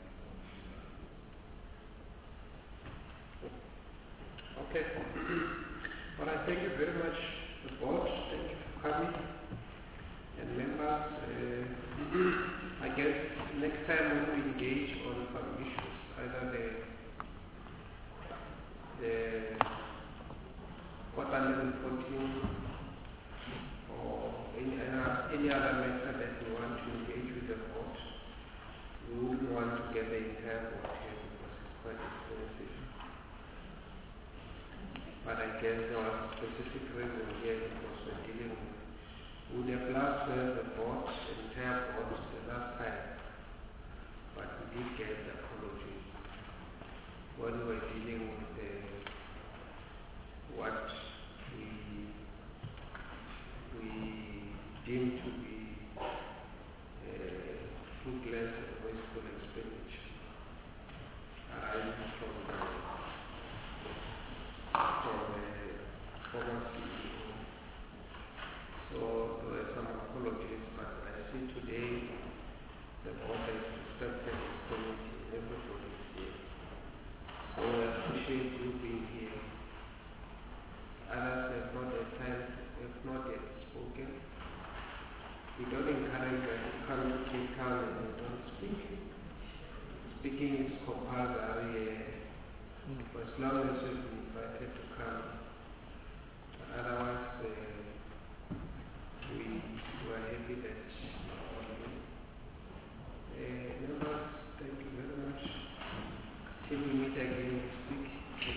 Okay. Well, I thank you very much, the board. Thank you for coming. And members, uh, I guess next time when we engage on some issues, either the the one hundred fourteen or any other, any other matter that we want to engage with the board, we wouldn't want to get the entire board here because it's quite expensive. But I guess there was a specific reason here because we're dealing with. We would have loved to have the board, the entire board, the last time, but we did get the apology when we were dealing with the, what we we deem to be uh, fruitless and wasteful expenditure arising from the from the former C E O. So there were some apologies, but I see today the board has respected its committee, everybody is here. So I appreciate you being here. Others have not had time, have not yet spoken. We don't encourage that you come to Cape Town and you don't speak. Speaking is compulsory, for as long as you've been invited to come. Otherwise, uh, we were happy that you are here. Uh, members, thank you very much. Till we meet again next week.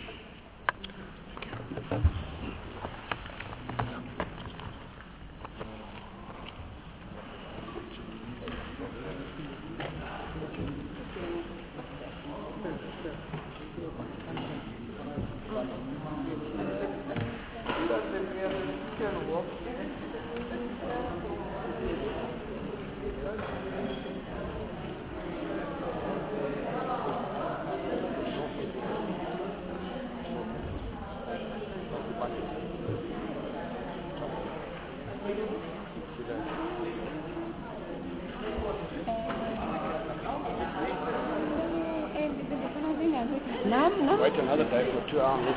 Wait another day for two hours.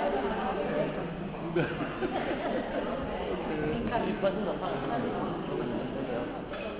It wasn't a details.